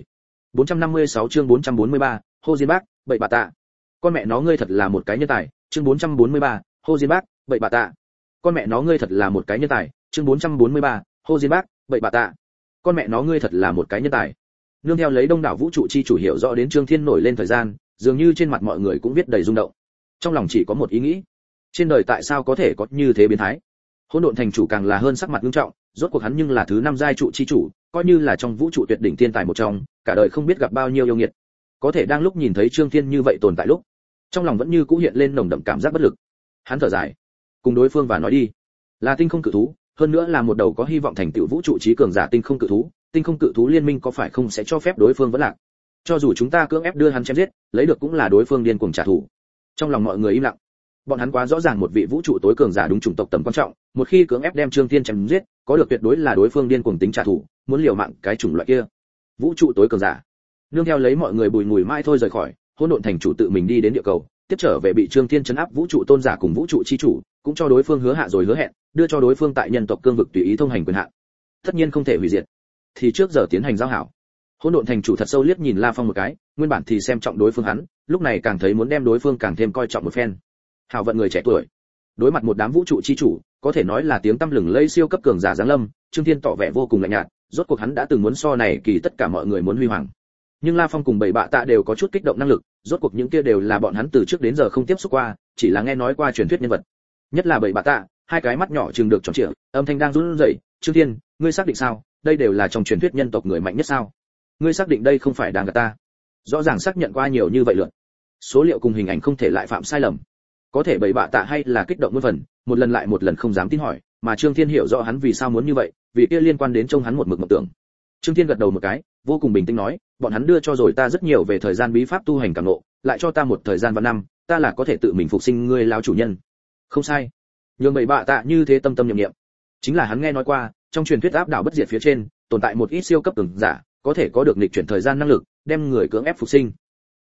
456 chương 443, hô Diên Bác, bậy bà tạ. Con mẹ nó ngươi thật là một cái nhân tài, chương 443, hô Diên Bác, bậy bà tạ. Con mẹ nó ngươi thật là một cái nhân tài, chương 443, hô Diên Bác, bậy bà tạ. Con mẹ nó ngươi thật là một cái nhân tài. Nương theo lấy đông đảo vũ trụ chi chủ hiểu rõ đến Trương Thiên nổi lên thời gian, dường như trên mặt mọi người cũng viết đầy rung động. Trong lòng chỉ có một ý nghĩ, trên đời tại sao có thể có như thế biến thái. Hỗn độn thành chủ càng là hơn sắc mặt nghiêm trọng, rốt cuộc hắn nhưng là thứ 5 giai trụ chi chủ, coi như là trong vũ trụ tuyệt đỉnh thiên tài một trong, cả đời không biết gặp bao nhiêu yêu nghiệt. Có thể đang lúc nhìn thấy Trương Thiên như vậy tồn tại lúc, trong lòng vẫn như cũ hiện lên nồng đậm cảm giác bất lực. Hắn thở dài, cùng đối phương và nói đi, là tinh không cự thú, hơn nữa là một đầu có hy vọng thành tựu vũ trụ trí cường giả tinh không cự thú, tinh không cự thú liên minh có phải không sẽ cho phép đối phương vẫn lạc. Cho dù chúng ta cưỡng ép đưa hắn chém giết, lấy được cũng là đối phương điên cuồng trả thù. Trong lòng mọi người im lặng. Bọn hắn quá rõ ràng một vị vũ trụ tối cường giả đúng chủng tộc tầm quan trọng, một khi cưỡng ép đem Trương Thiên chém giết, có được tuyệt đối là đối phương điên cuồng tính trả thù, muốn liều mạng cái chủng loại kia. Vũ trụ tối cường giả. Nương theo lấy mọi người bùi ngùi mãi thôi rời khỏi, hỗn độn thành chủ tự mình đi đến địa cầu, tiếp trở về bị Trương Thiên trấn áp vũ trụ tôn giả cùng vũ trụ chi chủ, cũng cho đối phương hứa hạ rồi hứa hẹn, đưa cho đối phương tại nhân tộc cương vực tùy ý thông hành quyền hạn. Tất nhiên không thể hủy diệt, thì trước giờ tiến hành giao hảo. Hỗn độn thành chủ thật sâu liếc nhìn La Phong một cái, nguyên bản thì xem trọng đối phương hắn, lúc này càng thấy muốn đem đối phương càng thêm coi trọng một phen. Hảo vận người trẻ tuổi, đối mặt một đám vũ trụ chi chủ, có thể nói là tiếng tăm lừng lẫy siêu cấp cường giả giáng lâm, Trương Thiên tỏ vẻ vô cùng lạnh nhạt, rốt cuộc hắn đã từng muốn so này kỳ tất cả mọi người muốn huy hoàng. Nhưng La Phong cùng bảy bạ tạ đều có chút kích động năng lực, rốt cuộc những kia đều là bọn hắn từ trước đến giờ không tiếp xúc qua, chỉ là nghe nói qua truyền thuyết nhân vật. Nhất là bảy bạ tạ, hai cái mắt nhỏ trừng được tròn trịa, âm thanh đang run rẩy, "Trương Thiên, ngươi xác định sao? Đây đều là trong truyền thuyết nhân tộc người mạnh nhất sao? Ngươi xác định đây không phải đang gạt ta?" Rõ ràng xác nhận qua nhiều như vậy lượt, số liệu cùng hình ảnh không thể lại phạm sai lầm. Có thể bảy bạ tạ hay là kích động muôn phần, một lần lại một lần không dám tin hỏi, mà Trương Thiên hiểu rõ hắn vì sao muốn như vậy, vì kia liên quan đến trông hắn một mực mộng tưởng. Trương Thiên gật đầu một cái, vô cùng bình tĩnh nói, bọn hắn đưa cho rồi ta rất nhiều về thời gian bí pháp tu hành cảm ngộ, lại cho ta một thời gian vạn năm, ta là có thể tự mình phục sinh ngươi lão chủ nhân. Không sai. Nhưng bảy bạ tạ như thế tâm tâm niệm niệm, chính là hắn nghe nói qua, trong truyền thuyết áp đảo bất diệt phía trên, tồn tại một ít siêu cấp cường giả, có thể có được nghịch chuyển thời gian năng lực, đem người cưỡng ép phục sinh.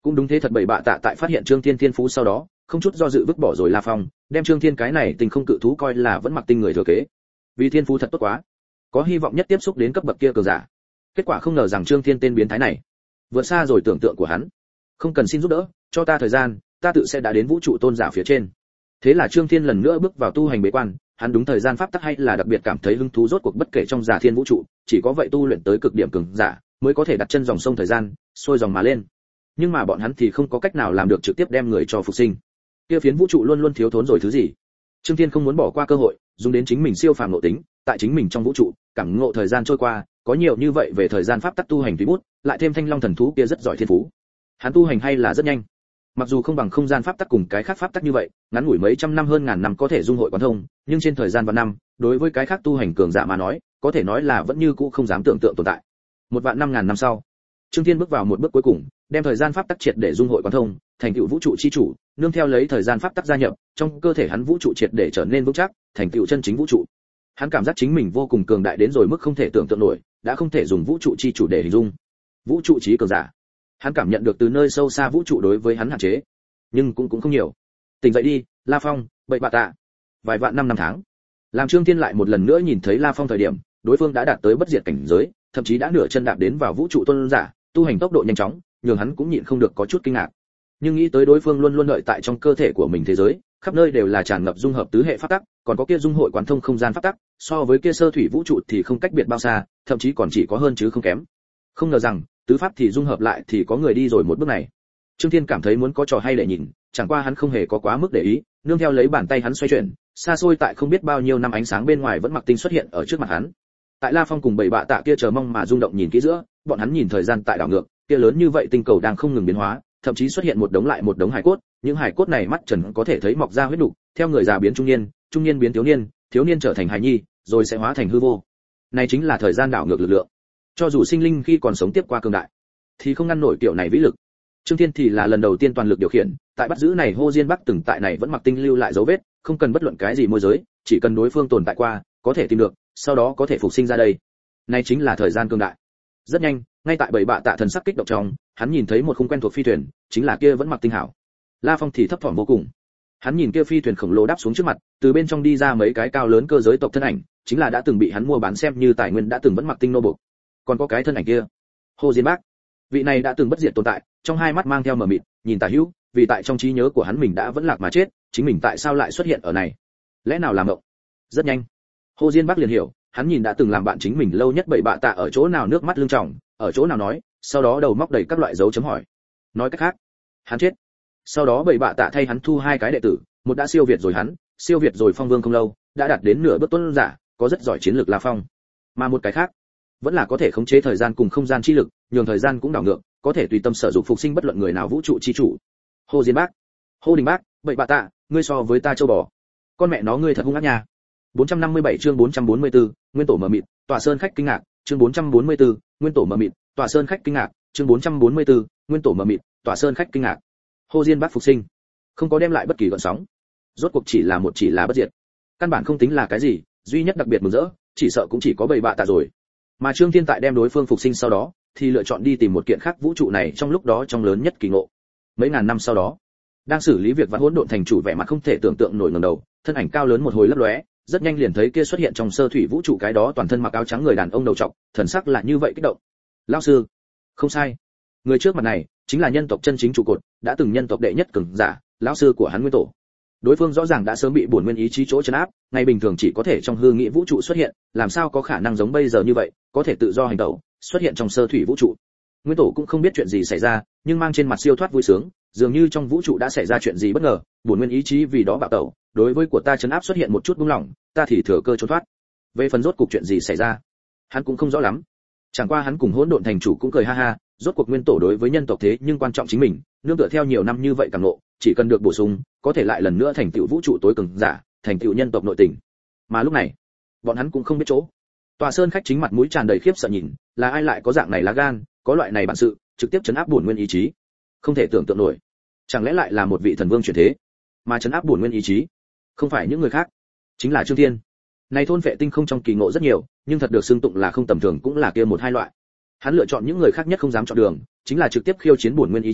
Cũng đúng thế thật, bảy bạ tạ tại phát hiện Trương Thiên thiên phú sau đó, không chút do dự vứt bỏ rồi La Phong, đem Trương Thiên cái này tình không cự thú coi là vẫn mặc tinh người thừa kế. Vì thiên phú thật tốt quá, có hy vọng nhất tiếp xúc đến cấp bậc kia cường giả. Kết quả không ngờ rằng Trương Thiên tên biến thái này vượt xa rồi tưởng tượng của hắn. Không cần xin giúp đỡ, cho ta thời gian, ta tự sẽ đã đến vũ trụ tôn giả phía trên. Thế là Trương Thiên lần nữa bước vào tu hành bế quan, hắn đúng thời gian pháp tắc hay là đặc biệt cảm thấy hứng thú, rốt cuộc bất kể trong giả thiên vũ trụ, chỉ có vậy tu luyện tới cực điểm cường giả mới có thể đặt chân dòng sông thời gian, xuôi dòng mà lên. Nhưng mà bọn hắn thì không có cách nào làm được trực tiếp đem người cho phục sinh. Kia phiến vũ trụ luôn luôn thiếu thốn rồi thứ gì. Trương Thiên không muốn bỏ qua cơ hội, dùng đến chính mình siêu phàm nội tính, tại chính mình trong vũ trụ, cảm ngộ thời gian trôi qua, có nhiều như vậy về thời gian pháp tắc tu hành tùy bút, lại thêm Thanh Long thần thú kia rất giỏi thiên phú. Hắn tu hành hay là rất nhanh. Mặc dù không bằng không gian pháp tắc cùng cái khác pháp tắc như vậy, ngắn ngủi mấy trăm năm hơn ngàn năm có thể dung hội quán thông, nhưng trên thời gian vạn năm, đối với cái khác tu hành cường giả mà nói, có thể nói là vẫn như cũ không dám tưởng tượng tồn tại. Một vạn năm ngàn năm sau, Trương Thiên bước vào một bước cuối cùng, đem thời gian pháp tắc triệt để dung hội quán thông, thành tựu vũ trụ chi chủ, nương theo lấy thời gian pháp tắc gia nhập, trong cơ thể hắn vũ trụ triệt để trở nên vững chắc, thành tựu chân chính vũ trụ. Hắn cảm giác chính mình vô cùng cường đại đến rồi mức không thể tưởng tượng nổi, đã không thể dùng vũ trụ chi chủ để hình dung. Vũ trụ chí cường giả. Hắn cảm nhận được từ nơi sâu xa vũ trụ đối với hắn hạn chế, nhưng cũng không nhiều. Tỉnh dậy đi, La Phong, bậy bạ tạ. Vài vạn năm tháng, làm Trương Thiên lại một lần nữa nhìn thấy La Phong thời điểm, đối phương đã đạt tới bất diệt cảnh giới, thậm chí đã nửa chân đạp đến vào vũ trụ tôn giả, tu hành tốc độ nhanh chóng, nhường hắn cũng nhịn không được có chút kinh ngạc. Nhưng nghĩ tới đối phương luôn luôn đợi tại trong cơ thể của mình thế giới, khắp nơi đều là tràn ngập dung hợp tứ hệ pháp tắc, còn có kia dung hội quán thông không gian pháp tắc, so với kia sơ thủy vũ trụ thì không cách biệt bao xa, thậm chí còn chỉ có hơn chứ không kém. Không ngờ rằng, tứ pháp thì dung hợp lại thì có người đi rồi một bước này. Trương Thiên cảm thấy muốn có trò hay để nhìn, chẳng qua hắn không hề có quá mức để ý, nương theo lấy bàn tay hắn xoay chuyển, xa xôi tại không biết bao nhiêu năm ánh sáng bên ngoài vẫn mặc tinh xuất hiện ở trước mặt hắn. Tại La Phong cùng bảy bạ tạ kia chờ mong mà rung động nhìn kỹ giữa, bọn hắn nhìn thời gian tại đảo ngược, kia lớn như vậy tinh cầu đang không ngừng biến hóa, thậm chí xuất hiện một đống lại một đống hải cốt, những hải cốt này mắt trần có thể thấy mọc ra huyết đủ, theo người già biến trung niên, trung niên biến thiếu niên, thiếu niên trở thành hài nhi, rồi sẽ hóa thành hư vô. Này chính là thời gian đảo ngược lực lượng. Cho dù sinh linh khi còn sống tiếp qua cường đại, thì không ngăn nổi kiểu này vĩ lực. Trương Thiên thì là lần đầu tiên toàn lực điều khiển, tại bắt giữ này Hồ Diên Bắc từng tại này vẫn mặc tinh lưu lại dấu vết, không cần bất luận cái gì môi giới, chỉ cần đối phương tồn tại qua, có thể tìm được, sau đó có thể phục sinh ra đây. Này chính là thời gian cường đại. Rất nhanh, ngay tại bảy bạ tạ thần sắc kích động trong, hắn nhìn thấy một khung quen thuộc phi thuyền, chính là kia vẫn mặc tinh hảo. La Phong thì thấp thỏm vô cùng. Hắn nhìn kia phi thuyền khổng lồ đáp xuống trước mặt, từ bên trong đi ra mấy cái cao lớn cơ giới tộc thân ảnh, chính là đã từng bị hắn mua bán xem như tài nguyên đã từng vẫn mặc tinh nô buộc. Còn có cái thân ảnh kia, Hồ Diên Bắc. Vị này đã từng bất diệt tồn tại, trong hai mắt mang theo mờ mịt, nhìn tả hữu, vì tại trong trí nhớ của hắn mình đã vẫn lạc mà chết, chính mình tại sao lại xuất hiện ở này? Lẽ nào là mộng? Rất nhanh, Hồ Diên Bắc liền hiểu, hắn nhìn đã từng làm bạn chính mình lâu nhất bảy bạ tạ ở chỗ nào nước mắt lưng tròng, ở chỗ nào nói, sau đó đầu móc đầy các loại dấu chấm hỏi. Nói cách khác, hắn chết. Sau đó bảy bạ tạ thay hắn thu hai cái đệ tử, một đã siêu việt rồi hắn, siêu việt rồi Phong Vương không lâu, đã đạt đến nửa bước tôn giả, có rất giỏi chiến lược La Phong. Mà một cái khác, vẫn là có thể khống chế thời gian cùng không gian chi lực, nhường thời gian cũng đảo ngược, có thể tùy tâm sở dụng phục sinh bất luận người nào vũ trụ chi chủ. Hồ Diên Bắc, Hồ Đình Bắc, bậy bạ tạ, ngươi so với ta châu bò. Con mẹ nó ngươi thật hung ác nha. 457 chương 444, nguyên tổ mờ mịt, tòa sơn khách kinh ngạc, chương 444, nguyên tổ mờ mịt, tòa sơn khách kinh ngạc, chương 444, nguyên tổ mờ mịt, tòa sơn khách kinh ngạc. Hồ Diên Bắc phục sinh, không có đem lại bất kỳ gợn sóng. Rốt cuộc chỉ là bất diệt. Căn bản không tính là cái gì, duy nhất đặc biệt mừng rỡ, chỉ sợ cũng chỉ có bậy bạ tạ rồi. Mà Trương Thiên tại đem đối phương phục sinh sau đó, thì lựa chọn đi tìm một kiện khác vũ trụ này trong lúc đó trong lớn nhất kỳ ngộ. Mấy ngàn năm sau đó, đang xử lý việc vạn hỗn độn thành chủ vẻ mặt không thể tưởng tượng nổi ngẩng đầu, thân ảnh cao lớn một hồi lấp lóe, rất nhanh liền thấy kia xuất hiện trong sơ thủy vũ trụ cái đó toàn thân mặc áo trắng người đàn ông đầu trọc, thần sắc là như vậy kích động. Lão sư, không sai, người trước mặt này chính là nhân tộc chân chính trụ cột, đã từng nhân tộc đệ nhất cường giả, lão sư của hắn nguyên tổ. Đối phương rõ ràng đã sớm bị bổn nguyên ý chí chỗ trấn áp, ngày bình thường chỉ có thể trong hư nghĩ vũ trụ xuất hiện, làm sao có khả năng giống bây giờ như vậy, có thể tự do hành động, xuất hiện trong sơ thủy vũ trụ. Nguyên tổ cũng không biết chuyện gì xảy ra, nhưng mang trên mặt siêu thoát vui sướng, dường như trong vũ trụ đã xảy ra chuyện gì bất ngờ, bổn nguyên ý chí vì đó bạo tẩu, đối với của ta trấn áp xuất hiện một chút buông lỏng, ta thì thừa cơ trốn thoát. Về phần rốt cuộc chuyện gì xảy ra, hắn cũng không rõ lắm. Chẳng qua hắn cùng hỗn độn thành chủ cũng cười ha ha, rốt cuộc nguyên tổ đối với nhân tộc thế nhưng quan trọng chính mình, nương tựa theo nhiều năm như vậy càng ngộ, chỉ cần được bổ sung, có thể lại lần nữa thành tựu vũ trụ tối cường giả, thành tựu nhân tộc nội tình. Mà lúc này, bọn hắn cũng không biết chỗ. Tòa sơn khách chính mặt mũi tràn đầy khiếp sợ nhìn, là ai lại có dạng này lá gan, có loại này bản sự, trực tiếp trấn áp bổn nguyên ý chí. Không thể tưởng tượng nổi. Chẳng lẽ lại là một vị thần vương chuyển thế, mà trấn áp bổn nguyên ý chí? Không phải những người khác, chính là Trương Thiên. Này thôn vệ tinh không trong kỳ ngộ rất nhiều, nhưng thật được xưng tụng là không tầm thường cũng là kia một hai loại. Hắn lựa chọn những người khác nhất không dám chọn đường, chính là trực tiếp khiêu chiến bổn nguyên ý chí,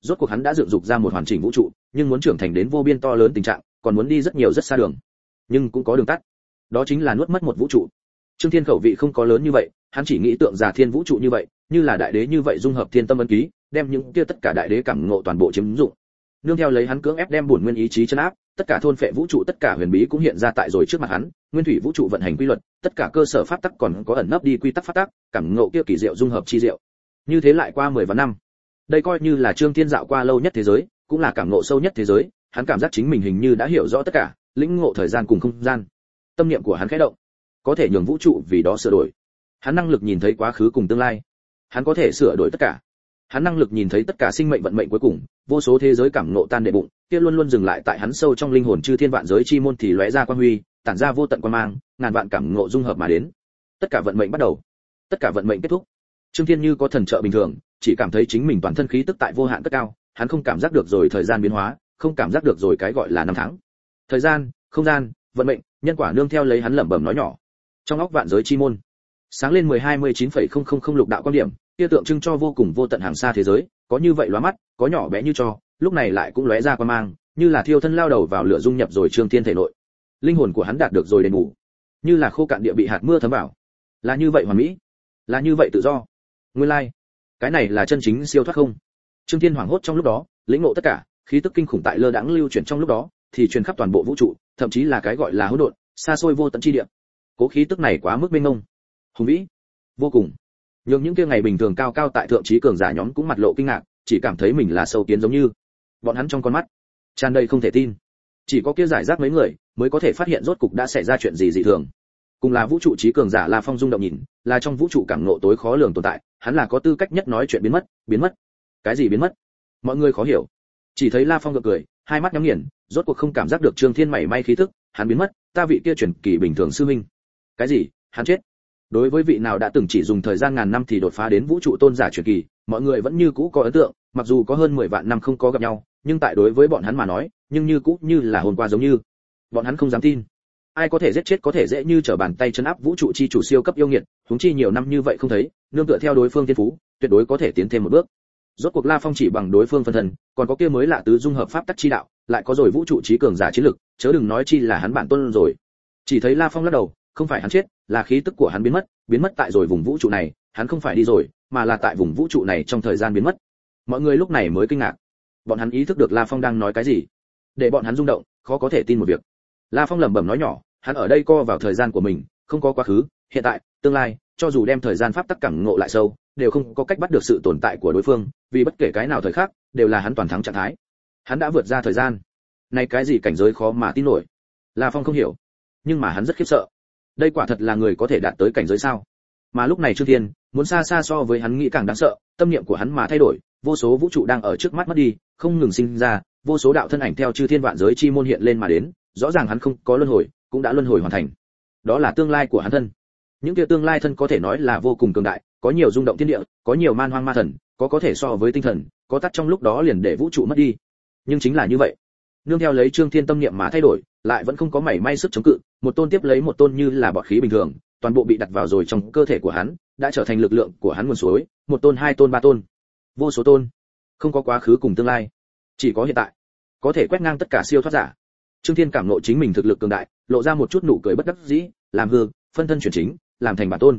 Rốt cuộc hắn đã dựng dục ra một hoàn chỉnh vũ trụ, nhưng muốn trưởng thành đến vô biên to lớn tình trạng, còn muốn đi rất nhiều rất xa đường. Nhưng cũng có đường tắt, đó chính là nuốt mất một vũ trụ. Trương Thiên khẩu vị không có lớn như vậy, hắn chỉ nghĩ tượng giả thiên vũ trụ như vậy, như là đại đế như vậy dung hợp thiên tâm ấn ký, đem những kia tất cả đại đế cảm ngộ toàn bộ chiếm dụng. Nương theo lấy hắn cưỡng ép đem bổn nguyên ý chí trấn áp, tất cả thôn phệ vũ trụ tất cả huyền bí cũng hiện ra tại rồi trước mặt hắn, nguyên thủy vũ trụ vận hành quy luật, tất cả cơ sở pháp tắc còn có ẩn nấp đi quy tắc pháp tắc, cảm ngộ kia kỳ diệu dung hợp chi diệu. Như thế lại qua 10 vạn năm. Đây coi như là Trương Thiên dạo qua lâu nhất thế giới, cũng là cảm ngộ sâu nhất thế giới, hắn cảm giác chính mình hình như đã hiểu rõ tất cả, lĩnh ngộ thời gian cùng không gian. Tâm niệm của hắn khẽ động, có thể nhường vũ trụ vì đó sửa đổi. Hắn năng lực nhìn thấy quá khứ cùng tương lai. Hắn có thể sửa đổi tất cả. Hắn năng lực nhìn thấy tất cả sinh mệnh vận mệnh cuối cùng, vô số thế giới cảm ngộ tan đệ bụng, kia luôn luôn dừng lại tại hắn sâu trong linh hồn chư thiên vạn giới chi môn thì lóe ra quang huy, tản ra vô tận quang mang, ngàn vạn cảm ngộ dung hợp mà đến. Tất cả vận mệnh bắt đầu, tất cả vận mệnh kết thúc. Trương Thiên như có thần trợ bình thường, chỉ cảm thấy chính mình toàn thân khí tức tại vô hạn cất cao, hắn không cảm giác được rồi thời gian biến hóa, không cảm giác được rồi cái gọi là năm tháng. Thời gian, không gian, vận mệnh, nhân quả nương theo lấy hắn lẩm bẩm nói nhỏ. Trong óc vạn giới chi môn, sáng lên 12-19,000 lục đạo quan điểm, kia tượng trưng cho vô cùng vô tận hàng xa thế giới, có như vậy lóa mắt, có nhỏ bé như cho, lúc này lại cũng lóe ra quang mang, như là thiêu thân lao đầu vào lửa dung nhập rồi Trương Thiên thể nội. Linh hồn của hắn đạt được rồi đền bù, như là khô cạn địa bị hạt mưa thấm vào. Là như vậy hoàn mỹ, là như vậy tự do. Nguyên lai, cái này là chân chính siêu thoát không? Trương Thiên hoảng hốt trong lúc đó, lĩnh ngộ tất cả, khí tức kinh khủng tại lơ đãng lưu chuyển trong lúc đó, thì truyền khắp toàn bộ vũ trụ, thậm chí là cái gọi là hỗn độn, xa xôi vô tận chi địa. Cố khí tức này quá mức mênh mông, hùng vĩ, vô cùng. Nhưng những kia ngày bình thường cao cao tại thượng trí cường giả nhóm cũng mặt lộ kinh ngạc, chỉ cảm thấy mình là sâu kiến giống như. Bọn hắn trong con mắt tràn đầy không thể tin. Chỉ có kia giải rác mấy người mới có thể phát hiện rốt cục đã xảy ra chuyện gì dị thường. Cùng là vũ trụ trí cường giả La Phong rung động nhìn, là trong vũ trụ cảm ngộ tối khó lường tồn tại, hắn là có tư cách nhất nói chuyện biến mất. Cái gì biến mất? Mọi người khó hiểu. Chỉ thấy La Phong gượng cười, hai mắt nhắm nghiền, rốt cuộc không cảm giác được Trương Thiên mảy may khí tức, hắn biến mất, ta vị kia truyền kỳ bình thường sư huynh. Cái gì? Hắn chết? Đối với vị nào đã từng chỉ dùng thời gian ngàn năm thì đột phá đến vũ trụ tôn giả truyền kỳ, mọi người vẫn như cũ có ấn tượng, mặc dù có hơn 10 vạn năm không có gặp nhau, nhưng tại đối với bọn hắn mà nói, nhưng như cũ như là hôm qua giống như. Bọn hắn không dám tin. Ai có thể giết chết có thể dễ như trở bàn tay trấn áp vũ trụ chi chủ siêu cấp yêu nghiệt, huống chi nhiều năm như vậy không thấy, nương tựa theo đối phương thiên phú, tuyệt đối có thể tiến thêm một bước. Rốt cuộc La Phong chỉ bằng đối phương phân thân, còn có kia mới lạ tứ dung hợp pháp tắc chi đạo, lại có rồi vũ trụ trí cường giả chiến lực, chớ đừng nói chi là hắn bản tôn rồi. Chỉ thấy La Phong lắc đầu, không phải hắn chết, là khí tức của hắn biến mất tại rồi vùng vũ trụ này, hắn không phải đi rồi, mà là tại vùng vũ trụ này trong thời gian biến mất. Mọi người lúc này mới kinh ngạc. Bọn hắn ý thức được La Phong đang nói cái gì. Để bọn hắn rung động, khó có thể tin một việc. La Phong lẩm bẩm nói nhỏ, hắn ở đây co vào thời gian của mình, không có quá khứ, hiện tại, tương lai, cho dù đem thời gian pháp tắc cảm ngộ lại sâu, đều không có cách bắt được sự tồn tại của đối phương, vì bất kể cái nào thời khắc, đều là hắn toàn thắng trạng thái. Hắn đã vượt ra thời gian. Này cái gì cảnh giới khó mà tin nổi. La Phong không hiểu, nhưng mà hắn rất khiếp sợ. Đây quả thật là người có thể đạt tới cảnh giới sao? Mà lúc này Trương Thiên, muốn xa xa so với hắn nghĩ càng đáng sợ, tâm niệm của hắn mà thay đổi, vô số vũ trụ đang ở trước mắt mất đi, không ngừng sinh ra, vô số đạo thân ảnh theo chư thiên vạn giới chi môn hiện lên mà đến, rõ ràng hắn không có luân hồi, cũng đã luân hồi hoàn thành. Đó là tương lai của hắn thân. Những kia tương lai thân có thể nói là vô cùng cường đại, có nhiều rung động thiên địa, có nhiều man hoang ma thần, có thể so với tinh thần, có tắt trong lúc đó liền để vũ trụ mất đi. Nhưng chính là như vậy, nương theo lấy Trương Thiên tâm niệm mà thay đổi, lại vẫn không có mảy may sức chống cự, một tôn tiếp lấy một tôn như là bọt khí bình thường, toàn bộ bị đặt vào rồi trong cơ thể của hắn, đã trở thành lực lượng của hắn nguồn suối, một tôn, hai tôn, ba tôn, vô số tôn. Không có quá khứ cùng tương lai, chỉ có hiện tại, có thể quét ngang tất cả siêu thoát giả. Trương Thiên cảm ngộ chính mình thực lực cường đại, lộ ra một chút nụ cười bất đắc dĩ, làm hư, phân thân chuyển chính, làm thành bản tôn.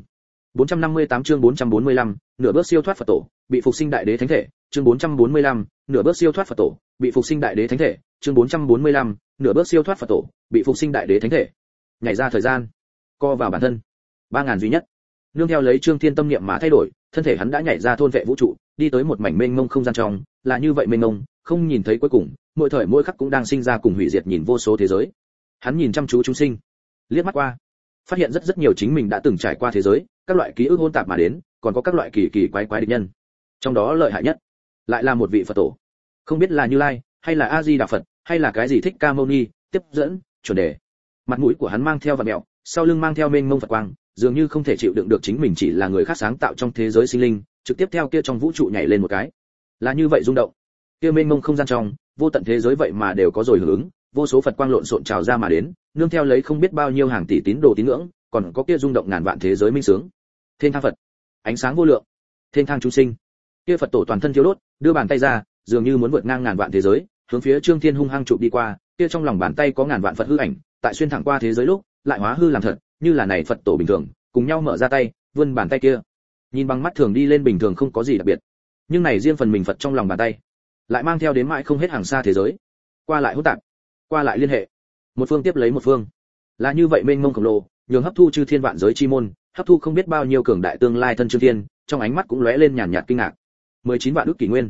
458 chương 445, nửa bước siêu thoát Phật tổ, bị phục sinh đại đế thánh thể, chương 445, nửa bước siêu thoát Phật tổ, bị phục sinh đại đế thánh thể, chương 445, nửa bước siêu thoát Phật tổ, bị phục sinh đại đế thánh thể. Nhảy ra thời gian, co vào bản thân. 3000 duy nhất. Nương theo lấy Trương Thiên tâm niệm mà thay đổi, thân thể hắn đã nhảy ra thôn vệ vũ trụ, đi tới một mảnh mênh mông không gian trong, là như vậy mênh mông, không nhìn thấy cuối cùng, mỗi thời mỗi khắc cũng đang sinh ra cùng hủy diệt nhìn vô số thế giới. Hắn nhìn chăm chú chúng sinh, liếc mắt qua, phát hiện rất nhiều chính mình đã từng trải qua thế giới, các loại ký ức hỗn tạp mà đến, còn có các loại kỳ kỳ quái quái địch nhân. Trong đó lợi hại nhất, lại là một vị Phật tổ. Không biết là Như Lai, hay là A Di Đà Phật, hay là cái gì Thích Ca Mâu Ni, tiếp dẫn, chuẩn đề. Mặt mũi của hắn mang theo vặn mèo, sau lưng mang theo mênh mông Phật quang, dường như không thể chịu đựng được chính mình chỉ là người khác sáng tạo trong thế giới sinh linh, trực tiếp theo kia trong vũ trụ nhảy lên một cái. Là như vậy rung động. Kia mênh mông không gian trong, vô tận thế giới vậy mà đều có rồi hưởng ứng, vô số Phật quang lộn xộn trào ra mà đến, nương theo lấy không biết bao nhiêu hàng tỷ tín đồ tín ngưỡng, còn có kia rung động ngàn vạn thế giới minh sướng. Thiên thang Phật, ánh sáng vô lượng, thiên thang chúng sinh. Kia Phật tổ toàn thân thiếu đốt, đưa bàn tay ra, dường như muốn vượt ngang ngàn vạn thế giới, hướng phía Trương Thiên hung hăng chụp đi qua, kia trong lòng bàn tay có ngàn vạn Phật hư ảnh, tại xuyên thẳng qua thế giới lúc, lại hóa hư làm thật, như là này Phật tổ bình thường, cùng nhau mở ra tay, vươn bàn tay kia. Nhìn bằng mắt thường đi lên bình thường không có gì đặc biệt, nhưng này riêng phần mình Phật trong lòng bàn tay, lại mang theo đến mãi không hết hàng xa thế giới, qua lại hỗn tạp, qua lại liên hệ, một phương tiếp lấy một phương, là như vậy mênh mông khổng lồ, nhường hấp thu chư thiên vạn giới chi môn, hấp thu không biết bao nhiêu cường đại tương lai thân Trương Thiên, trong ánh mắt cũng lóe lên nhàn nhạt kinh ngạc. 19 vạn ức kỷ nguyên,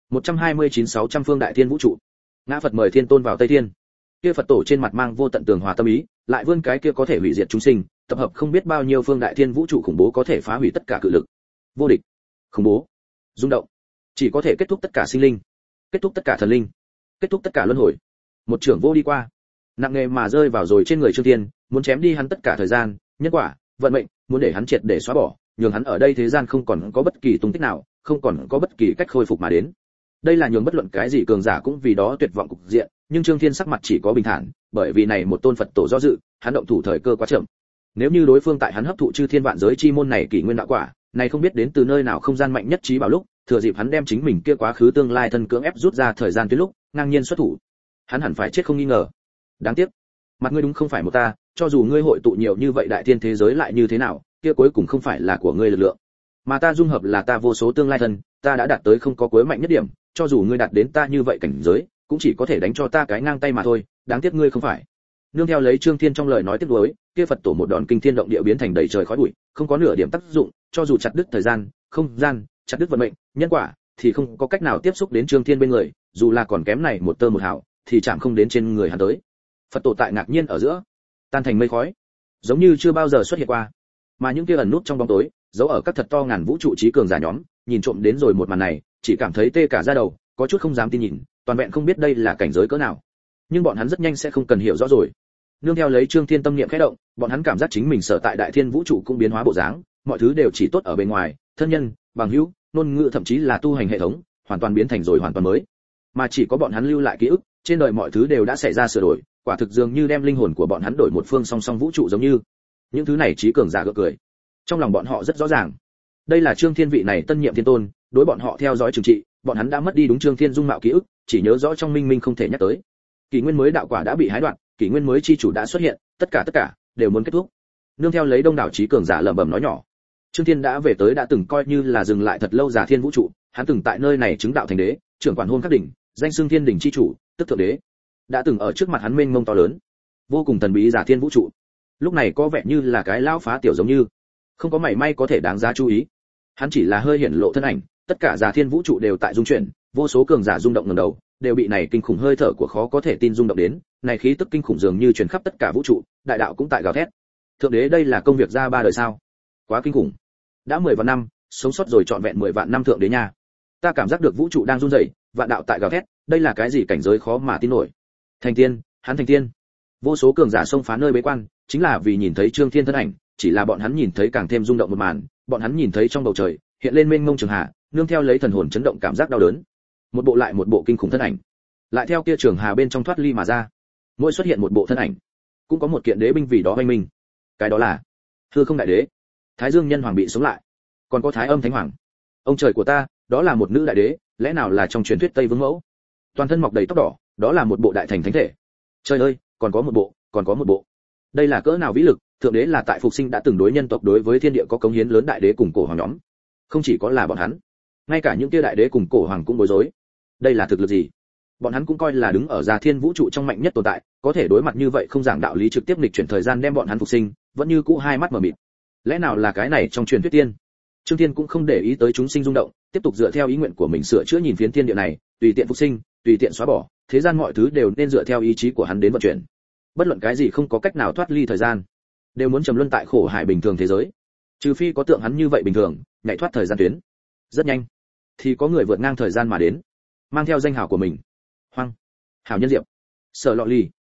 129.600 phương đại thiên vũ trụ. Ngã Phật mời thiên tôn vào Tây Thiên. Kia Phật tổ trên mặt mang vô tận tường hòa tâm ý, lại vươn cái kia có thể hủy diệt chúng sinh, tập hợp không biết bao nhiêu phương đại thiên vũ trụ khủng bố có thể phá hủy tất cả cự lực. Vô địch, khủng bố, rung động, chỉ có thể kết thúc tất cả sinh linh, kết thúc tất cả thần linh, kết thúc tất cả luân hồi. Một trưởng vô đi qua, nặng nề mà rơi vào rồi trên người Trương Thiên, muốn chém đi hắn tất cả thời gian, nhân quả, vận mệnh, muốn để hắn triệt để xóa bỏ, nhường hắn ở đây thế gian không còn có bất kỳ tung tích nào, không còn có bất kỳ cách khôi phục mà đến. Đây là nhường bất luận cái gì cường giả cũng vì đó tuyệt vọng cục diện, nhưng Trương Thiên sắc mặt chỉ có bình thản, bởi vì này một tôn Phật tổ do dự, hắn động thủ thời cơ quá chậm. Nếu như đối phương tại hắn hấp thụ chư thiên vạn giới chi môn này kỷ nguyên đạo quả, này không biết đến từ nơi nào không gian mạnh nhất trí bảo lúc, thừa dịp hắn đem chính mình kia quá khứ tương lai thân cưỡng ép rút ra thời gian tuyến lúc, ngang nhiên xuất thủ, hắn hẳn phải chết không nghi ngờ. Đáng tiếc, mặt ngươi đúng không phải một ta, cho dù ngươi hội tụ nhiều như vậy đại thiên thế giới lại như thế nào, kia cuối cùng không phải là của ngươi lực lượng, mà ta dung hợp là ta vô số tương lai thân, ta đã đạt tới không có cuối mạnh nhất điểm, cho dù ngươi đạt đến ta như vậy cảnh giới, cũng chỉ có thể đánh cho ta cái ngang tay mà thôi, đáng tiếc ngươi không phải. Nương theo lấy Trương Thiên trong lời nói tiếp nối, kia Phật tổ một đòn kinh thiên động địa biến thành đầy trời khói bụi, không có nửa điểm tác dụng, cho dù chặt đứt thời gian, không gian, chặt đứt vận mệnh, nhân quả, thì không có cách nào tiếp xúc đến Trương Thiên bên người, dù là còn kém này một tơ một hào, thì chạm không đến trên người hắn tới. Phật tổ tại ngạc nhiên ở giữa, tan thành mây khói, giống như chưa bao giờ xuất hiện qua. Mà những kia ẩn nút trong bóng tối, giấu ở các thật to ngàn vũ trụ trí cường giả nhóm, nhìn trộm đến rồi một màn này, chỉ cảm thấy tê cả da đầu, có chút không dám tin nhìn, toàn vẹn không biết đây là cảnh giới cỡ nào. Nhưng bọn hắn rất nhanh sẽ không cần hiểu rõ rồi. Nương theo lấy Trương Thiên tâm niệm khẽ động, bọn hắn cảm giác chính mình sở tại đại thiên vũ trụ cũng biến hóa bộ dáng, mọi thứ đều chỉ tốt ở bên ngoài, thân nhân, bằng hữu, ngôn ngữ thậm chí là tu hành hệ thống, hoàn toàn biến thành rồi hoàn toàn mới. Mà chỉ có bọn hắn lưu lại ký ức, trên đời mọi thứ đều đã xảy ra sửa đổi, quả thực dường như đem linh hồn của bọn hắn đổi một phương song song vũ trụ giống như. Những thứ này trí cường giả gượng cười. Trong lòng bọn họ rất rõ ràng, đây là Trương Thiên vị này tân nhiệm thiên tôn, đối bọn họ theo dõi trừng trị, bọn hắn đã mất đi đúng Trương Thiên dung mạo ký ức, chỉ nhớ rõ trong minh minh không thể nhắc tới. Kỷ nguyên mới đạo quả đã bị hái đoạt, kỷ nguyên mới chi chủ đã xuất hiện, tất cả đều muốn kết thúc. Nương theo lấy đông đảo trí cường giả lẩm bẩm nói nhỏ. Trương Thiên đã về tới đã từng coi như là dừng lại thật lâu giả thiên vũ trụ, hắn từng tại nơi này chứng đạo thành đế, trưởng quản hôn các đỉnh, danh xưng thiên đỉnh chi chủ, tức thượng đế. Đã từng ở trước mặt hắn mênh mông to lớn, vô cùng thần bí giả thiên vũ trụ. Lúc này có vẻ như là cái lão phá tiểu giống như, không có mảy may có thể đáng giá chú ý. Hắn chỉ là hơi hiển lộ thân ảnh, tất cả giả thiên vũ trụ đều tại rung chuyển, vô số cường giả rung động ngẩng đầu, đều bị này kinh khủng hơi thở của khó có thể tin rung động đến, này khí tức kinh khủng dường như truyền khắp tất cả vũ trụ, đại đạo cũng tại gào thét. Thượng đế đây là công việc ra ba đời sao? Quá kinh khủng. Đã 10 vạn năm, sống sót rồi trọn vẹn 10 vạn năm thượng đế nha. Ta cảm giác được vũ trụ đang run rẩy, vạn đạo tại gào thét, đây là cái gì cảnh giới khó mà tin nổi. Thành tiên, hắn thành tiên. Vô số cường giả xông phá nơi bế quan, chính là vì nhìn thấy Trương Thiên thân ảnh, chỉ là bọn hắn nhìn thấy càng thêm rung động một màn, bọn hắn nhìn thấy trong bầu trời hiện lên mênh mông trường hà, nương theo lấy thần hồn chấn động cảm giác đau đớn. Một bộ lại một bộ kinh khủng thân ảnh, lại theo kia trường hà bên trong thoát ly mà ra. Mỗi xuất hiện một bộ thân ảnh, cũng có một kiện đế binh vì đó hoành minh. Cái đó là Hư Không đại đế. Thái Dương nhân hoàng bị sống lại, còn có Thái Âm thánh hoàng. Ông trời của ta, đó là một nữ đại đế, lẽ nào là trong truyền thuyết Tây Vương mẫu? Toàn thân mọc đầy tóc đỏ, đó là một bộ đại thành thánh thể. Trời ơi, còn có một bộ. Đây là cỡ nào vĩ lực, thượng đế là tại phục sinh đã từng đối nhân tộc đối với thiên địa có cống hiến lớn đại đế cùng cổ hoàng nhóm. Không chỉ có là bọn hắn, ngay cả những kia đại đế cùng cổ hoàng cũng bối rối. Đây là thực lực gì? Bọn hắn cũng coi là đứng ở Già Thiên vũ trụ trong mạnh nhất tồn tại, có thể đối mặt như vậy không giảng đạo lý trực tiếp nghịch chuyển thời gian đem bọn hắn phục sinh, vẫn như cũ hai mắt mở mịt. Lẽ nào là cái này trong truyền thuyết tiên? Trương Thiên cũng không để ý tới chúng sinh rung động, tiếp tục dựa theo ý nguyện của mình sửa chữa nhìn phiến thiên địa này, tùy tiện phục sinh, tùy tiện xóa bỏ, thế gian mọi thứ đều nên dựa theo ý chí của hắn đến vận chuyển. Bất luận cái gì không có cách nào thoát ly thời gian, đều muốn trầm luân tại khổ hải bình thường thế giới. Trừ phi có tượng hắn như vậy bình thường, nhảy thoát thời gian tuyến. Rất nhanh, thì có người vượt ngang thời gian mà đến, mang theo danh hào của mình. Hoang, Hảo Nhân Diệp, Sở Lọ Lì.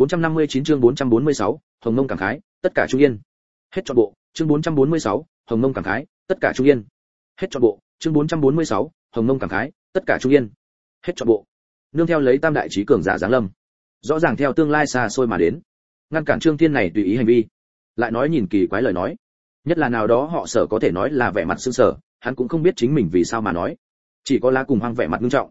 459 chương 446, Hồng Mông cảm khái, tất cả trung yên. Hết trọn bộ, chương 446, Hồng Mông cảm khái, tất cả trung yên. Hết trọn bộ, chương 446, Hồng Mông cảm khái, tất cả trung yên. Hết trọn bộ. Nương theo lấy tam đại chí cường giả giáng lâm, rõ ràng theo tương lai xa xôi mà đến, ngăn cản Trương Thiên này tùy ý hành vi, lại nói nhìn kỳ quái lời nói, nhất là nào đó họ Sở có thể nói là vẻ mặt sững sờ, hắn cũng không biết chính mình vì sao mà nói, chỉ có lá cùng Hoang vẻ mặt nghiêm trọng.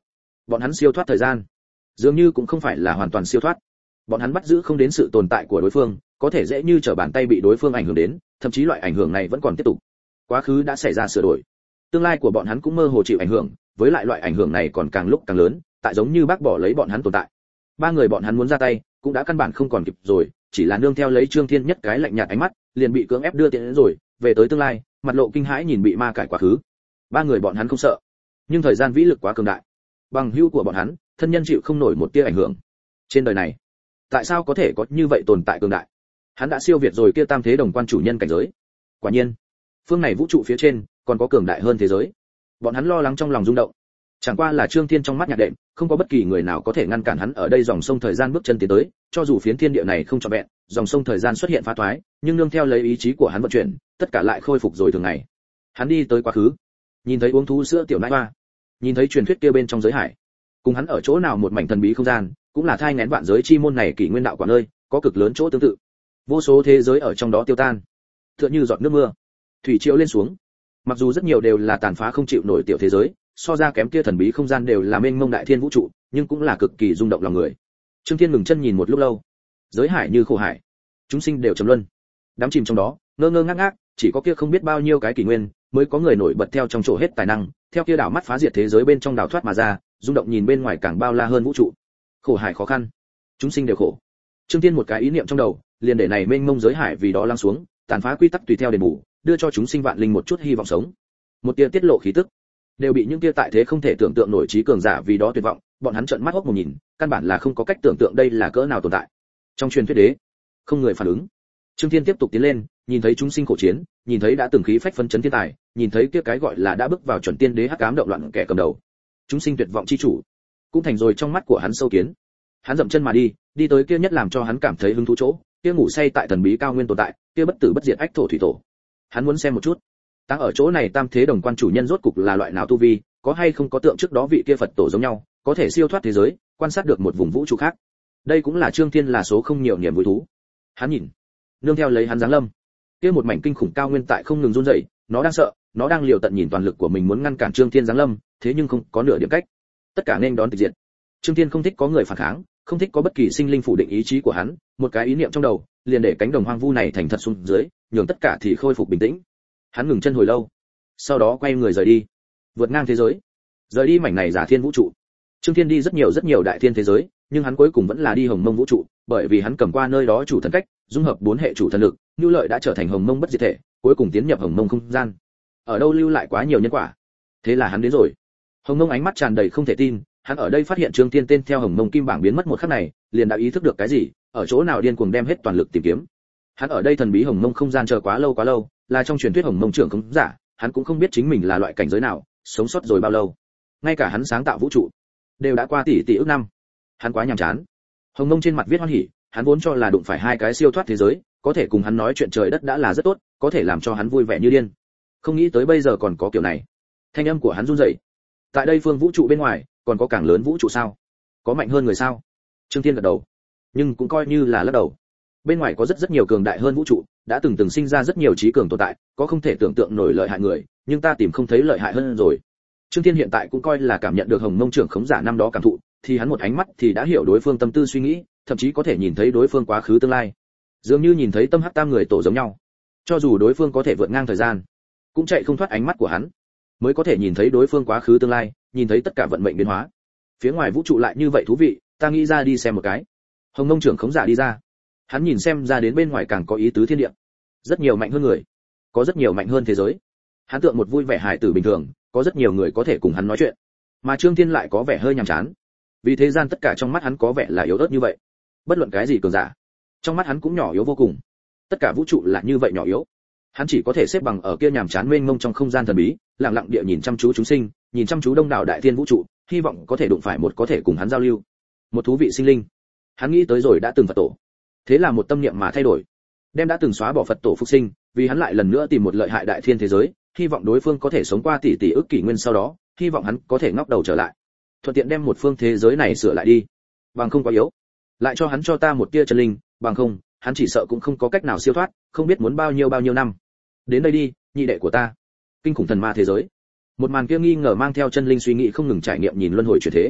bọn hắn siêu thoát thời gian, dường như cũng không phải là hoàn toàn siêu thoát. Bọn hắn bắt giữ không đến sự tồn tại của đối phương, có thể dễ như trở bàn tay bị đối phương ảnh hưởng đến, thậm chí loại ảnh hưởng này vẫn còn tiếp tục. Quá khứ đã xảy ra sửa đổi, tương lai của bọn hắn cũng mơ hồ chịu ảnh hưởng, với lại loại ảnh hưởng này còn càng lúc càng lớn, tại giống như bác bỏ lấy bọn hắn tồn tại. Ba người bọn hắn muốn ra tay, cũng đã căn bản không còn kịp rồi, chỉ là nương theo lấy Trương Thiên nhất cái lạnh nhạt ánh mắt, liền bị cưỡng ép đưa tiến đến rồi, về tới tương lai, mặt lộ kinh hãi nhìn bị ma cải quá khứ. Ba người bọn hắn không sợ, nhưng thời gian vĩ lực quá cường đại, bằng hữu của bọn hắn, thân nhân chịu không nổi một tia ảnh hưởng. Trên đời này, tại sao có thể có như vậy tồn tại cường đại? Hắn đã siêu việt rồi kia tam thế đồng quan chủ nhân cảnh giới. Quả nhiên, phương này vũ trụ phía trên còn có cường đại hơn thế giới. Bọn hắn lo lắng trong lòng rung động. Chẳng qua là Trương Thiên trong mắt nhạc đệm, không có bất kỳ người nào có thể ngăn cản hắn ở đây dòng sông thời gian bước chân tiến tới, cho dù phiến thiên địa này không trọn vẹn, dòng sông thời gian xuất hiện phá thoái, nhưng nương theo lấy ý chí của hắn vận chuyển, tất cả lại khôi phục rồi thường ngày. Hắn đi tới quá khứ, nhìn thấy uống thú sữa tiểu nãi hoa, nhìn thấy truyền thuyết kia bên trong giới hải, cùng hắn ở chỗ nào một mảnh thần bí không gian, cũng là thai nghén vạn giới chi môn này kỷ nguyên đạo quả nơi, có cực lớn chỗ tương tự. Vô số thế giới ở trong đó tiêu tan, tựa như giọt nước mưa, thủy triều lên xuống. Mặc dù rất nhiều đều là tàn phá không chịu nổi tiểu thế giới, so ra kém kia thần bí không gian đều là mênh mông đại thiên vũ trụ, nhưng cũng là cực kỳ rung động lòng người. Trương Thiên ngừng chân nhìn một lúc lâu, giới hải như khổ hải, chúng sinh đều trầm luân, đắm chìm trong đó, ngơ ngơ ngác ngác, chỉ có kia không biết bao nhiêu cái kỷ nguyên, mới có người nổi bật theo trong chỗ hết tài năng, theo kia đảo mắt phá diệt thế giới bên trong đào thoát mà ra, rung động nhìn bên ngoài càng bao la hơn vũ trụ. Khổ hải khó khăn, chúng sinh đều khổ. Trương Thiên một cái ý niệm trong đầu, liền để này mênh mông giới hải vì đó lắng xuống, tàn phá quy tắc tùy theo đền bù, đưa cho chúng sinh vạn linh một chút hy vọng sống. Một tia tiết lộ khí tức, đều bị những tia tại thế không thể tưởng tượng nổi trí cường giả vì đó tuyệt vọng, bọn hắn trợn mắt hốc mồm nhìn, căn bản là không có cách tưởng tượng đây là cỡ nào tồn tại. Trong truyền thuyết đế, không người phản ứng. Trương Thiên tiếp tục tiến lên, nhìn thấy chúng sinh khổ chiến, nhìn thấy đã từng khí phách phấn chấn thiên tài, nhìn thấy kia cái gọi là đã bước vào chuẩn tiên đế hắc ám động loạn kẻ cầm đầu. Chúng sinh tuyệt vọng chi chủ, cũng thành rồi trong mắt của hắn sâu kiến. Hắn dậm chân mà đi, đi tới kia nhất làm cho hắn cảm thấy hứng thú chỗ, kia ngủ say tại thần bí cao nguyên tồn tại, kia bất tử bất diệt ách thổ thủy tổ. Hắn muốn xem một chút, tăng ở chỗ này tam thế đồng quan chủ nhân rốt cục là loại nào tu vi, có hay không có tượng trước đó vị kia Phật tổ giống nhau, có thể siêu thoát thế giới, quan sát được một vùng vũ trụ khác. Đây cũng là Trương Thiên là số không nhiều niềm vui thú. Hắn nhìn, nương theo lấy hắn giáng lâm, kia một mảnh kinh khủng cao nguyên tại không ngừng run rẩy, nó đang sợ, nó đang liều tận nhìn toàn lực của mình muốn ngăn cản Trương Thiên giáng lâm, thế nhưng không có nửa điểm cách. Tất cả nên đón tịch diệt. Trương Thiên không thích có người phản kháng, không thích có bất kỳ sinh linh phủ định ý chí của hắn, một cái ý niệm trong đầu, liền để cánh đồng hoang vu này thành thật xuống dưới, nhường tất cả thì khôi phục bình tĩnh. Hắn ngừng chân hồi lâu, sau đó quay người rời đi, vượt ngang thế giới, rời đi mảnh này giả thiên vũ trụ. Trương Thiên đi rất nhiều đại thiên thế giới, nhưng hắn cuối cùng vẫn là đi Hồng Mông vũ trụ, bởi vì hắn cầm qua nơi đó chủ thần cách, dung hợp bốn hệ chủ thần lực, Nưu Lợi đã trở thành Hồng Mông bất diệt thể, cuối cùng tiến nhập Hồng Mông không gian. Ở đâu lưu lại quá nhiều nhân quả. Thế là hắn đến rồi. Hồng Mông ánh mắt tràn đầy không thể tin, hắn ở đây phát hiện Trương Thiên tên theo Hồng Mông kim bảng biến mất một khắc này, liền đã ý thức được cái gì, ở chỗ nào điên cuồng đem hết toàn lực tìm kiếm. Hắn ở đây thần bí Hồng Mông không gian chờ quá lâu, là trong truyền thuyết Hồng Mông trưởng không giả, hắn cũng không biết chính mình là loại cảnh giới nào, sống sót rồi bao lâu. Ngay cả hắn sáng tạo vũ trụ đều đã qua tỷ ức năm. Hắn quá nhàm chán. Hồng Mông trên mặt viết hoan hỉ, hắn vốn cho là đụng phải hai cái siêu thoát thế giới, có thể cùng hắn nói chuyện trời đất đã là rất tốt, có thể làm cho hắn vui vẻ như điên. Không nghĩ tới bây giờ còn có kiểu này. Thanh âm của hắn run rẩy. Tại đây phương vũ trụ bên ngoài, còn có càng lớn vũ trụ sao? Có mạnh hơn người sao? Trương Thiên gật đầu, nhưng cũng coi như là lắc đầu. Bên ngoài có rất nhiều cường đại hơn vũ trụ, đã từng sinh ra rất nhiều trí cường tồn tại, có không thể tưởng tượng nổi lợi hại người, nhưng ta tìm không thấy lợi hại hơn rồi. Trương Thiên hiện tại cũng coi là cảm nhận được Hồng Mông trưởng khống giả năm đó cảm thụ, thì hắn một ánh mắt thì đã hiểu đối phương tâm tư suy nghĩ, thậm chí có thể nhìn thấy đối phương quá khứ tương lai, dường như nhìn thấy tâm hắc tam người tổ giống nhau. Cho dù đối phương có thể vượt ngang thời gian, cũng chạy không thoát ánh mắt của hắn, mới có thể nhìn thấy đối phương quá khứ tương lai, nhìn thấy tất cả vận mệnh biến hóa. Phía ngoài vũ trụ lại như vậy thú vị, ta nghĩ ra đi xem một cái. Hồng Mông trưởng khống giả đi ra, hắn nhìn xem ra đến bên ngoài càng có ý tứ thiên địa, rất nhiều mạnh hơn người, có rất nhiều mạnh hơn thế giới. Hắn tượng một vui vẻ hài tử bình thường, có rất nhiều người có thể cùng hắn nói chuyện, mà Trương Thiên lại có vẻ hơi nhàm chán, vì thế gian tất cả trong mắt hắn có vẻ là yếu ớt như vậy. Bất luận cái gì cường giả, trong mắt hắn cũng nhỏ yếu vô cùng. Tất cả vũ trụ là như vậy nhỏ yếu, hắn chỉ có thể xếp bằng ở kia nhàm chán mênh mông trong không gian thần bí, lặng lặng địa nhìn chăm chú chúng sinh, nhìn chăm chú đông đảo đại thiên vũ trụ, hy vọng có thể đụng phải một có thể cùng hắn giao lưu, một thú vị sinh linh. Hắn nghĩ tới rồi đã từng Phật tổ, thế là một tâm niệm mà thay đổi, đem đã từng xóa bỏ Phật tổ phục sinh, vì hắn lại lần nữa tìm một lợi hại đại thiên thế giới, hy vọng đối phương có thể sống qua tỷ ức kỷ nguyên sau đó, hy vọng hắn có thể ngóc đầu trở lại, thuận tiện đem một phương thế giới này sửa lại đi, bằng không quá yếu, lại cho hắn cho ta một tia chân linh, bằng không hắn chỉ sợ cũng không có cách nào siêu thoát, không biết muốn bao nhiêu năm. Đến đây đi, nhị đệ của ta. Kinh khủng thần ma thế giới. Một màn kia nghi ngờ mang theo chân linh suy nghĩ không ngừng trải nghiệm nhìn luân hồi chuyển thế.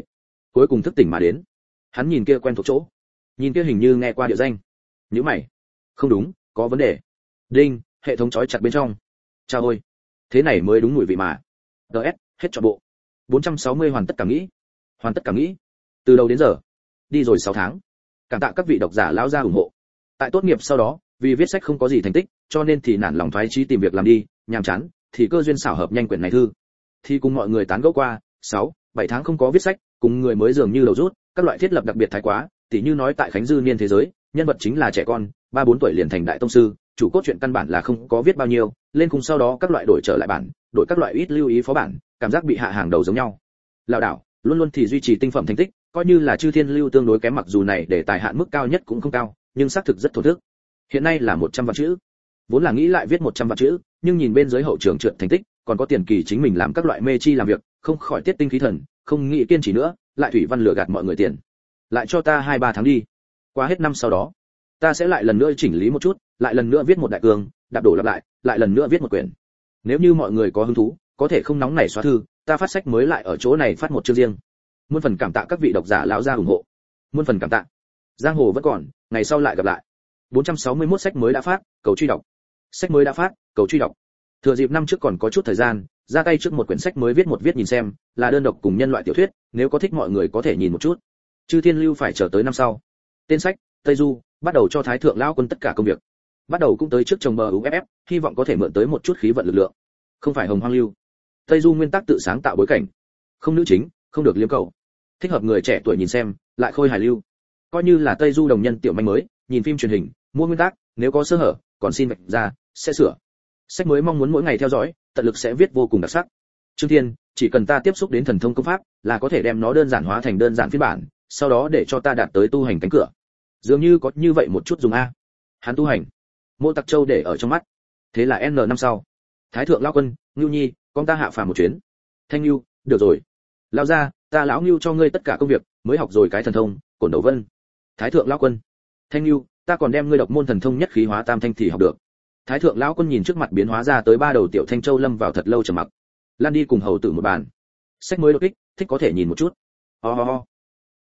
cuối cùng thức tỉnh mà đến. Hắn nhìn kia quen thuộc chỗ, nhìn kia hình như nghe qua địa danh. Nhíu mày, không đúng, có vấn đề. Đinh, hệ thống trói chặt bên trong. Chao ôi, thế này mới đúng mùi vị mà. DS, hết trọn bộ. 460 hoàn tất cảm nghĩ. Hoàn tất cảm nghĩ. Từ đầu đến giờ, đi rồi 6 tháng. Cảm tạ các vị độc giả lão gia ủng hộ. Tại tốt nghiệp sau đó, vì viết sách không có gì thành tích, cho nên thì nản lòng thoái chí tìm việc làm đi, nhàm chán, thì cơ duyên xảo hợp nhanh quyển này thư. Thì cùng mọi người tán gẫu qua, 6-7 tháng không có viết sách, cùng người mới dường như đầu rút, các loại thiết lập đặc biệt thái quá, tỉ như nói tại Khánh Dư niên thế giới, nhân vật chính là trẻ con, 3-4 tuổi liền thành đại tông sư, chủ cốt truyện căn bản là không có viết bao nhiêu, lên cùng sau đó các loại đổi trở lại bản, đổi các loại ít lưu ý phó bản, cảm giác bị hạ hàng đầu giống nhau. Lão đảo, luôn luôn thì duy trì tinh phẩm thành tích, coi như là Chư Thiên Lưu tương đối kém, mặc dù này để tài hạn mức cao nhất cũng không cao, nhưng xác thực rất thổ thức. Hiện nay là 100 vạn chữ. Vốn là nghĩ lại viết 100 vạn chữ, nhưng nhìn bên dưới hậu trường trượt thành tích, còn có tiền kỳ chính mình làm các loại mê chi làm việc, không khỏi tiết tinh khí thần, không nghĩ kiên trì nữa, lại thủy văn lừa gạt mọi người tiền. Lại cho ta 2-3 tháng đi. Qua hết năm sau đó, ta sẽ lại lần nữa chỉnh lý một chút, lại lần nữa viết một đại cương, đạp đổ lặp lại lần nữa viết một quyển. Nếu như mọi người có hứng thú, có thể không nóng nảy xóa thư, ta phát sách mới lại ở chỗ này phát một chương riêng. Muôn phần cảm tạ các vị độc giả lão gia ủng hộ. Muôn phần cảm tạ. Giang hồ vẫn còn, ngày sau lại gặp lại. 461 sách mới đã phát, cầu truy đọc. Sách mới đã phát, cầu truy đọc. Thừa dịp năm trước còn có chút thời gian, ra tay trước một quyển sách mới viết nhìn xem, là đơn độc cùng nhân loại tiểu thuyết, nếu có thích mọi người có thể nhìn một chút. Chư Thiên Lưu phải chờ tới năm sau. Tên sách: Tây Du, bắt đầu cho Thái thượng lão quân tất cả công việc. Bắt đầu cũng tới trước trồng bờ UFF, hy vọng có thể mượn tới một chút khí vận lực lượng. Không phải Hồng Hoang Lưu. Tây Du nguyên tắc tự sáng tạo bối cảnh. Không nữ chính, không được liếm cầu. Thích hợp người trẻ tuổi nhìn xem, lại khôi hài lưu. Coi như là Tây Du đồng nhân tiểu manh mới, nhìn phim truyền hình, mua nguyên tắc, nếu có sơ hở, còn xin vạch ra, sẽ sửa. Sách mới mong muốn mỗi ngày theo dõi, tận lực sẽ viết vô cùng đặc sắc. Trương Thiên, chỉ cần ta tiếp xúc đến thần thông công pháp, là có thể đem nó đơn giản hóa thành đơn giản phiên bản, sau đó để cho ta đạt tới tu hành cánh cửa. Dường như có như vậy một chút dùng a. Hắn tu hành, Mộ Tặc Châu để ở trong mắt. Thế là N năm sau, Thái thượng lão quân, Ngưu Nhi, con ta hạ phàm một chuyến. Thanh Ngưu, được rồi. Lão gia, ta lão Ngưu cho ngươi tất cả công việc, mới học rồi cái thần thông, Cổn Đầu Vân. Thái thượng lão quân, Thanh Ngưu, ta còn đem ngươi độc môn thần thông nhất khí hóa tam thanh thì học được. Thái thượng lão quân nhìn trước mặt biến hóa ra tới 3 đầu tiểu thanh châu lâm vào thật lâu trầm mặc. Lan đi cùng hầu tử một bàn. Sách mới đột kích, thích có thể nhìn một chút. Ho ho ho.